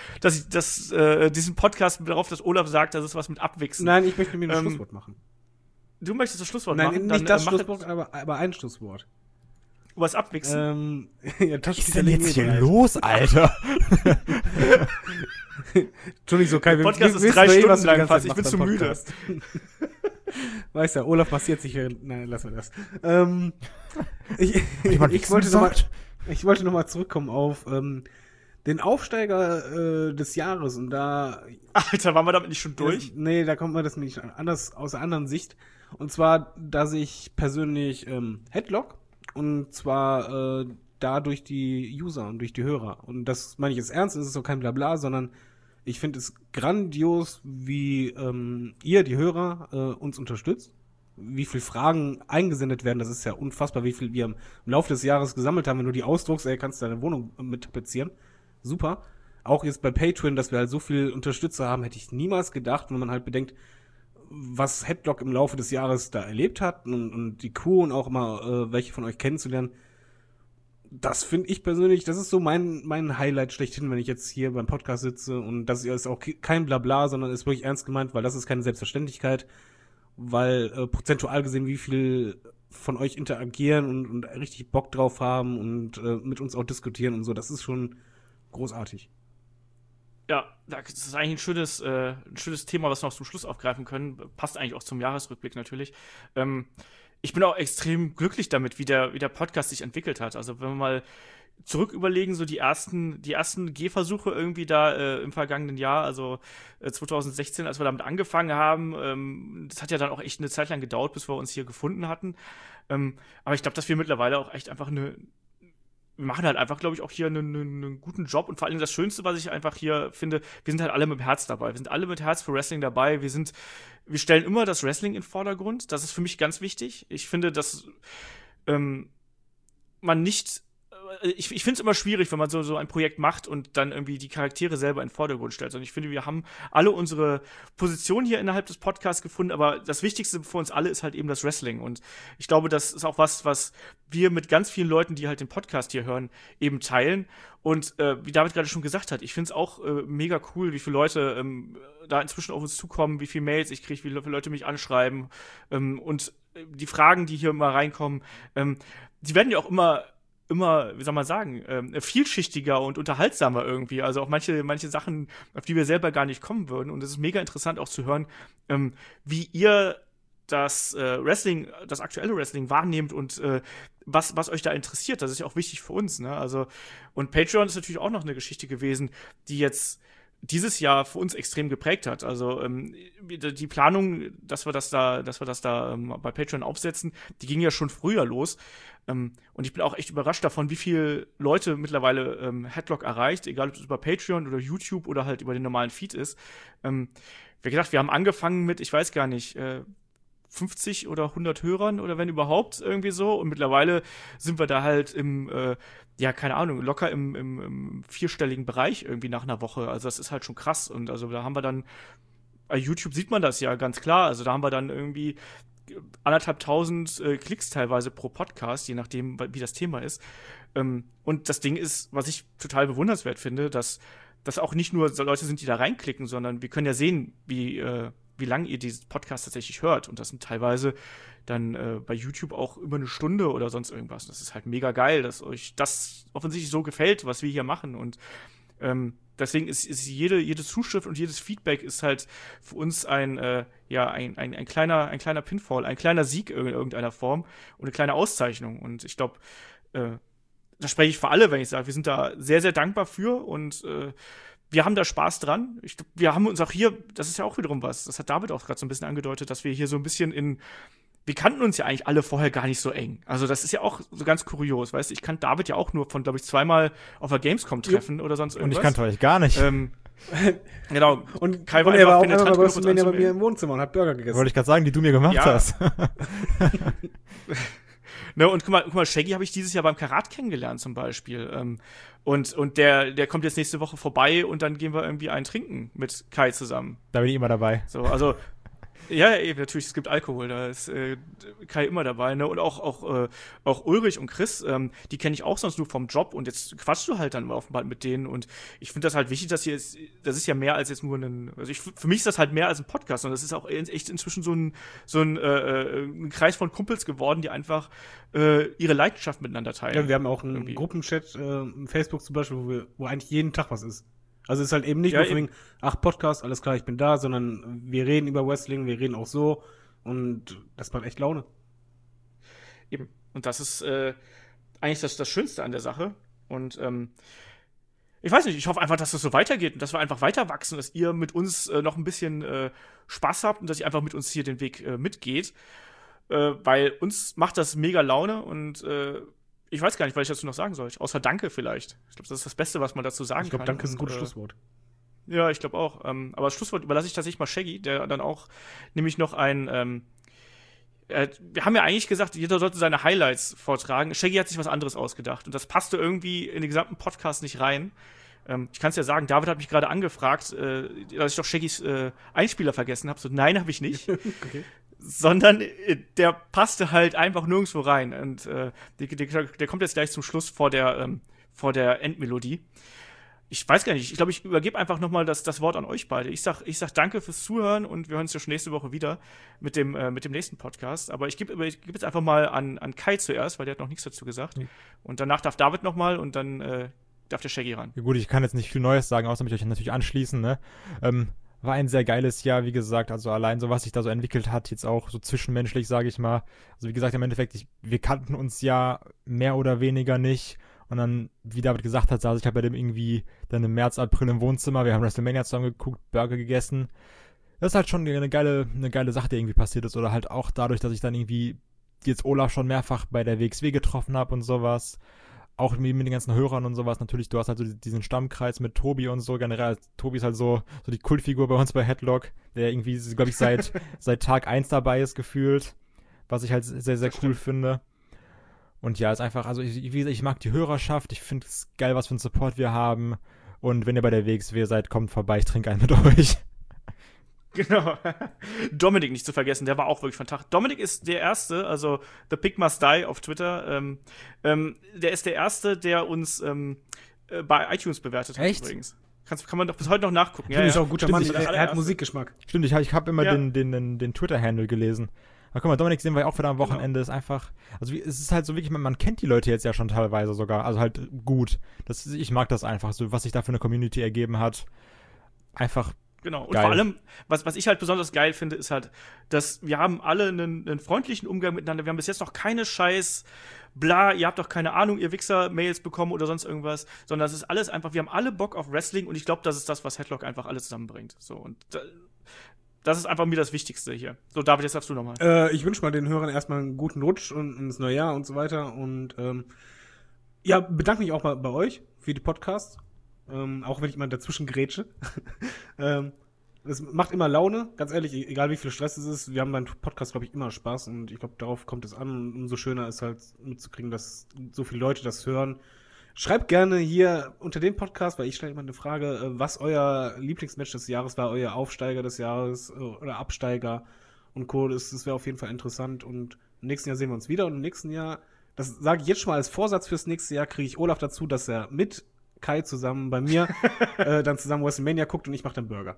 diesen Podcast darauf, dass Olaf sagt, das ist was mit Abwichsen. Nein, ich möchte mir ein Schlusswort machen. Du möchtest das Schlusswort machen? Nein, nicht das Schlusswort, aber ein Schlusswort. Was Abwichsen? Was ist denn jetzt hier los, Alter? Entschuldigung, so Kai, der Podcast ist 3 Stunden lang fast. Ich bin zu müde. Weißt du, Olaf massiert sich während. Nein, lassen wir das. Ich wollte noch mal zurückkommen auf den Aufsteiger des Jahres und da... Alter, waren wir damit nicht schon durch? Nee, da kommt man das nicht aus der anderen Sicht. Und zwar, dass ich persönlich Headlock und zwar da durch die User und durch die Hörer. Und das meine ich jetzt ernst, es ist auch kein Blabla, sondern ich finde es grandios, wie ihr, die Hörer, uns unterstützt. Wie viele Fragen eingesendet werden, das ist ja unfassbar, wie viel wir im Laufe des Jahres gesammelt haben. Wenn du die ausdruckst, kannst du deine Wohnung mit tapezieren. Super. Auch jetzt bei Patreon, dass wir halt so viel Unterstützer haben, hätte ich niemals gedacht, wenn man halt bedenkt, was Headlock im Laufe des Jahres da erlebt hat und die Crew und auch immer welche von euch kennenzulernen. Das finde ich persönlich, das ist so mein Highlight schlechthin, wenn ich jetzt hier beim Podcast sitze und das ist auch kein Blabla, sondern ist wirklich ernst gemeint, weil das ist keine Selbstverständlichkeit. Weil prozentual gesehen, wie viel von euch interagieren und richtig Bock drauf haben und mit uns auch diskutieren und so, das ist schon großartig. Ja, das ist eigentlich ein schönes Thema, was wir noch zum Schluss aufgreifen können. Passt eigentlich auch zum Jahresrückblick natürlich. Ich bin auch extrem glücklich damit, wie der Podcast sich entwickelt hat. Also wenn wir mal zurück überlegen, so die ersten Gehversuche irgendwie da im vergangenen Jahr, also 2016, als wir damit angefangen haben, das hat ja dann auch echt eine Zeit lang gedauert, bis wir uns hier gefunden hatten. Aber ich glaube, dass wir mittlerweile auch echt einfach wir machen halt einfach, glaube ich, auch hier einen guten Job und vor allem das Schönste, was ich einfach hier finde, wir sind halt alle mit Herz dabei. Wir sind alle mit Herz für Wrestling dabei. Wir stellen immer das Wrestling in den Vordergrund. Das ist für mich ganz wichtig. Ich finde, dass man nicht ich finde es immer schwierig, wenn man so ein Projekt macht und dann irgendwie die Charaktere selber in den Vordergrund stellt. Und ich finde, wir haben alle unsere Position hier innerhalb des Podcasts gefunden, aber das Wichtigste für uns alle ist halt eben das Wrestling. Und ich glaube, das ist auch was wir mit ganz vielen Leuten, die halt den Podcast hier hören, eben teilen. Und wie David gerade schon gesagt hat, ich finde es auch mega cool, wie viele Leute da inzwischen auf uns zukommen, wie viele Mails ich kriege, wie viele Leute mich anschreiben und die Fragen, die hier immer reinkommen, die werden ja auch immer, wie soll man sagen, vielschichtiger und unterhaltsamer irgendwie. Also auch manche Sachen, auf die wir selber gar nicht kommen würden. Und es ist mega interessant auch zu hören, wie ihr das Wrestling, das aktuelle Wrestling wahrnehmt und was euch da interessiert. Das ist ja auch wichtig für uns, ne? Also, und Patreon ist natürlich auch noch eine Geschichte gewesen, die jetzt dieses Jahr für uns extrem geprägt hat. Also die Planung, dass wir das da bei Patreon aufsetzen, die ging ja schon früher los. Und ich bin auch echt überrascht davon, wie viele Leute mittlerweile Headlock erreicht, egal ob es über Patreon oder YouTube oder halt über den normalen Feed ist. Wie gesagt, wir haben angefangen mit, ich weiß gar nicht, 50 oder 100 Hörern oder wenn überhaupt irgendwie so. Und mittlerweile sind wir da halt keine Ahnung, locker im vierstelligen Bereich irgendwie nach einer Woche. Also das ist halt schon krass. Und also da haben wir dann, bei YouTube sieht man das ja ganz klar. Also da haben wir dann irgendwie 1.500 Klicks teilweise pro Podcast, je nachdem, wie das Thema ist. Und das Ding ist, was ich total bewundernswert finde, dass das auch nicht nur so Leute sind, die da reinklicken, sondern wir können ja sehen, wie lange ihr diesen Podcast tatsächlich hört. Und das sind teilweise dann bei YouTube auch über eine Stunde oder sonst irgendwas. Das ist halt mega geil, dass euch das offensichtlich so gefällt, was wir hier machen. Und deswegen ist jede Zuschrift und jedes Feedback ist halt für uns ein kleiner Pinfall, ein kleiner Sieg in irgendeiner Form und eine kleine Auszeichnung. Und ich glaube, da spreche ich für alle, wenn ich sage, wir sind da sehr, sehr dankbar für und wir haben da Spaß dran. Wir haben uns auch hier, das ist ja auch wiederum was, das hat David auch gerade so ein bisschen angedeutet, dass wir hier so ein bisschen wir kannten uns ja eigentlich alle vorher gar nicht so eng. Also das ist ja auch so ganz kurios, weißt du, ich kannte David ja auch nur von, glaube ich, zweimal auf der Gamescom treffen oder sonst irgendwas. Und ich kannte euch gar nicht. Genau. Und Kai war er war einfach auch penetrant einmal bei genug, uns WrestleMania bei mir anzumelden. im Wohnzimmer und hat Burger gegessen. Wollte ich gerade sagen, die du mir gemacht Ja. hast. Ne, und guck mal, Shaggy habe ich dieses Jahr beim Karat kennengelernt zum Beispiel. Und der kommt jetzt nächste Woche vorbei und dann gehen wir irgendwie einen trinken mit Kai zusammen. Da bin ich immer dabei. So, also ja, eben, natürlich, es gibt Alkohol, da ist Kai immer dabei, ne? Und auch Ulrich und Chris, die kenne ich auch sonst nur vom Job und jetzt quatschst du halt dann offenbar mit denen und ich finde das halt wichtig, das ist ja mehr als jetzt nur für mich ist das halt mehr als ein Podcast und das ist auch echt inzwischen so ein Kreis von Kumpels geworden, die einfach ihre Leidenschaft miteinander teilen. Ja, wir haben auch einen Irgendwie. Gruppenchat, Facebook zum Beispiel, wo eigentlich jeden Tag was ist. Also es ist halt eben nicht Ja, nur von wegen, Podcast, alles klar, ich bin da, sondern wir reden über Wrestling, wir reden auch so und das macht echt Laune. Eben. Und das ist eigentlich das Schönste an der Sache. Und ich weiß nicht, ich hoffe einfach, dass das so weitergeht und dass wir einfach weiter wachsen, dass ihr mit uns noch ein bisschen Spaß habt und dass ihr einfach mit uns hier den Weg mitgeht. Weil uns macht das mega Laune und ich weiß gar nicht, was ich dazu noch sagen soll. Außer Danke vielleicht. Ich glaube, das ist das Beste, was man dazu sagen kann. Ich glaube, Danke ist ein Und, gutes Schlusswort. Ja, ich glaube auch. Aber das Schlusswort überlasse ich tatsächlich mal Shaggy, der dann auch nämlich noch wir haben ja eigentlich gesagt, jeder sollte seine Highlights vortragen. Shaggy hat sich was anderes ausgedacht und das passte irgendwie in den gesamten Podcast nicht rein. Ich kann es ja sagen, David hat mich gerade angefragt, dass ich doch Shaggys Einspieler vergessen habe. So, nein, habe ich nicht. Okay. Sondern der passte halt einfach nirgendwo rein. Und der kommt jetzt gleich zum Schluss vor der Endmelodie. Ich weiß gar nicht, ich glaube, ich übergebe einfach nochmal das Wort an euch beide. Ich sag danke fürs Zuhören und wir hören uns ja schon nächste Woche wieder mit dem nächsten Podcast. Aber ich gebe jetzt einfach mal an Kai zuerst, weil der hat noch nichts dazu gesagt. Und danach darf David nochmal und dann darf der Shaggy ran. Ja, gut, ich kann jetzt nicht viel Neues sagen, außer mich euch natürlich anschließen, ne? War ein sehr geiles Jahr, wie gesagt, also allein so, was sich da so entwickelt hat, jetzt auch so zwischenmenschlich, sage ich mal. Also wie gesagt, im Endeffekt, wir kannten uns ja mehr oder weniger nicht. Und dann, wie David gesagt hat, saß ich halt bei dem irgendwie dann im März, April im Wohnzimmer. Wir haben WrestleMania zusammen geguckt, Burger gegessen. Das ist halt schon eine geile Sache, die irgendwie passiert ist. Oder halt auch dadurch, dass ich dann irgendwie jetzt Olaf schon mehrfach bei der WXW getroffen habe und sowas. Auch mit den ganzen Hörern und sowas. Natürlich, du hast halt so diesen Stammkreis mit Tobi und so. Generell, Tobi ist halt so die Kultfigur bei uns bei Headlock, der irgendwie, glaube ich, seit Tag 1 dabei ist gefühlt. Was ich halt sehr, sehr cool finde. Und ja, ist einfach, also wie gesagt, ich mag die Hörerschaft, ich finde es geil, was für einen Support wir haben. Und wenn ihr bei der WXW seid, kommt vorbei, ich trinke einen mit euch. Genau. Dominik nicht zu vergessen, der war auch wirklich fantastisch. Dominik ist der Erste, also The Pig Must Die auf Twitter, der ist der Erste, der uns bei iTunes bewertet hat. Echt? Übrigens. Kann man doch bis heute noch nachgucken. Finde ich auch ein guter Mann, Stimmt, er hat Musikgeschmack. Stimmt, ich hab immer Ja. den Twitter-Handle gelesen. Aber guck mal, Dominik sehen wir ja auch wieder am Wochenende, ist einfach, also es ist halt so wirklich, man kennt die Leute jetzt ja schon teilweise sogar, also halt gut. Ich mag das einfach, so was sich da für eine Community ergeben hat. Einfach Genau. Und geil. vor allem, was ich halt besonders geil finde, ist halt, dass wir haben alle einen freundlichen Umgang miteinander. Wir haben bis jetzt noch keine Scheiß, bla, ihr habt doch keine Ahnung, ihr Wichser-Mails bekommen oder sonst irgendwas, sondern es ist alles einfach, wir haben alle Bock auf Wrestling und ich glaube, das ist das, was Headlock einfach alles zusammenbringt. So, und das ist einfach mir das Wichtigste hier. So, David, jetzt darfst du nochmal. Ich wünsche mal den Hörern erstmal einen guten Rutsch und ins neue Jahr und so weiter. Und ja, bedanke mich auch bei euch für die Podcasts. Auch wenn ich mal dazwischen grätsche. Es macht immer Laune, ganz ehrlich, egal wie viel Stress es ist. Wir haben beim Podcast, glaube ich, immer Spaß und ich glaube, darauf kommt es an. Und umso schöner ist halt mitzukriegen, dass so viele Leute das hören. Schreibt gerne hier unter dem Podcast, weil ich stelle immer eine Frage, was euer Lieblingsmatch des Jahres war, euer Aufsteiger des Jahres oder Absteiger und Co. Das wäre auf jeden Fall interessant und im nächsten Jahr sehen wir uns wieder und im nächsten Jahr, das sage ich jetzt schon mal als Vorsatz fürs nächste Jahr, kriege ich Olaf dazu, dass er mit Kai zusammen bei mir dann zusammen WrestleMania guckt und ich mache dann Burger.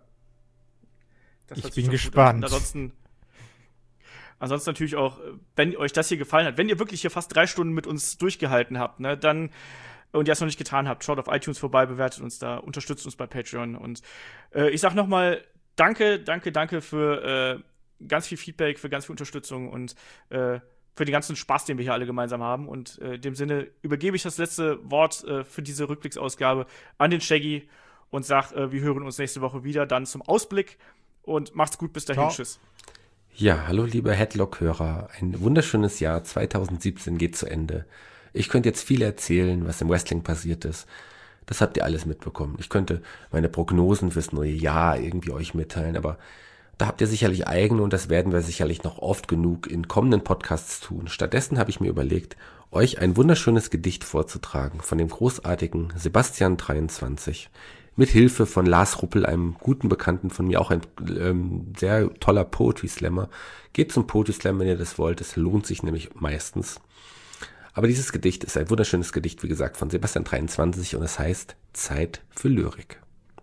Das Ich hört sich bin doch gut gespannt. an. Ansonsten natürlich auch, wenn euch das hier gefallen hat, wenn ihr wirklich hier fast 3 Stunden mit uns durchgehalten habt, ne, dann und ihr es noch nicht getan habt, schaut auf iTunes vorbei, bewertet uns da, unterstützt uns bei Patreon und ich sag nochmal danke für ganz viel Feedback, für ganz viel Unterstützung und für den ganzen Spaß, den wir hier alle gemeinsam haben und in dem Sinne übergebe ich das letzte Wort für diese Rückblicksausgabe an den Shaggy und sag, wir hören uns nächste Woche wieder, dann zum Ausblick und macht's gut, bis dahin, Ciao. Tschüss. Ja, hallo liebe Headlock-Hörer. Ein wunderschönes Jahr 2017 geht zu Ende. Ich könnte jetzt viel erzählen, was im Wrestling passiert ist. Das habt ihr alles mitbekommen. Ich könnte meine Prognosen fürs neue Jahr irgendwie euch mitteilen, aber da habt ihr sicherlich eigene und das werden wir sicherlich noch oft genug in kommenden Podcasts tun. Stattdessen habe ich mir überlegt, euch ein wunderschönes Gedicht vorzutragen von dem großartigen Sebastian 23. Mit Hilfe von Lars Ruppel, einem guten Bekannten von mir, auch ein sehr toller Poetry Slammer. Geht zum Poetry Slam, wenn ihr das wollt. Es lohnt sich nämlich meistens. Aber dieses Gedicht ist ein wunderschönes Gedicht, wie gesagt, von Sebastian 23 und es heißt Zeit für Lyrik.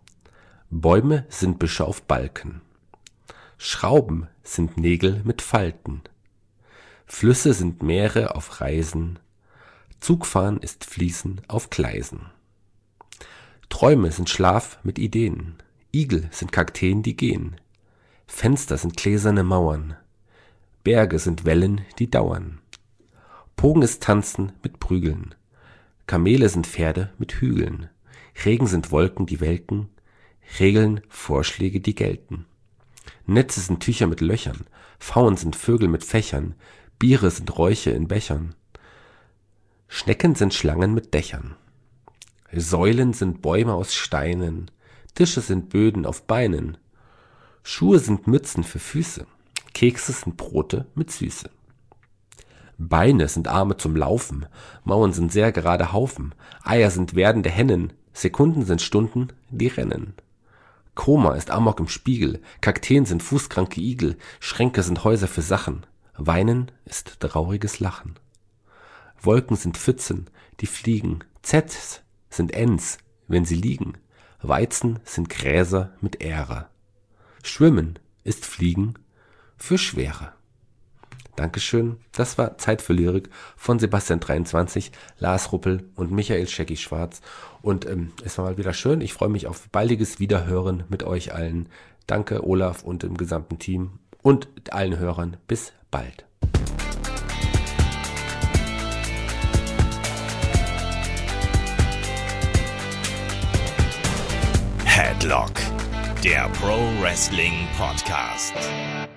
Bäume sind Büsche auf Balken. Schrauben sind Nägel mit Falten. Flüsse sind Meere auf Reisen. Zugfahren ist Fließen auf Gleisen. Träume sind Schlaf mit Ideen. Igel sind Kakteen, die gehen. Fenster sind gläserne Mauern. Berge sind Wellen, die dauern. Pogen ist Tanzen mit Prügeln. Kamele sind Pferde mit Hügeln. Regen sind Wolken, die welken. Regeln, Vorschläge, die gelten. Netze sind Tücher mit Löchern. Pfauen sind Vögel mit Fächern. Biere sind Räuche in Bechern. Schnecken sind Schlangen mit Dächern. Säulen sind Bäume aus Steinen. Tische sind Böden auf Beinen. Schuhe sind Mützen für Füße. Kekse sind Brote mit Süße. Beine sind Arme zum Laufen, Mauern sind sehr gerade Haufen, Eier sind werdende Hennen, Sekunden sind Stunden, die rennen. Koma ist Amok im Spiegel, Kakteen sind fußkranke Igel, Schränke sind Häuser für Sachen, Weinen ist trauriges Lachen. Wolken sind Pfützen, die fliegen, Zs sind Ns, wenn sie liegen, Weizen sind Gräser mit Ähre. Schwimmen ist Fliegen für Schwere. Dankeschön. Das war Zeit für Lyrik von Sebastian 23, Lars Ruppel und Michael Shaggy Schwarz. Und es war mal wieder schön. Ich freue mich auf baldiges Wiederhören mit euch allen. Danke Olaf und dem gesamten Team und allen Hörern. Bis bald. Headlock, der Pro Wrestling Podcast.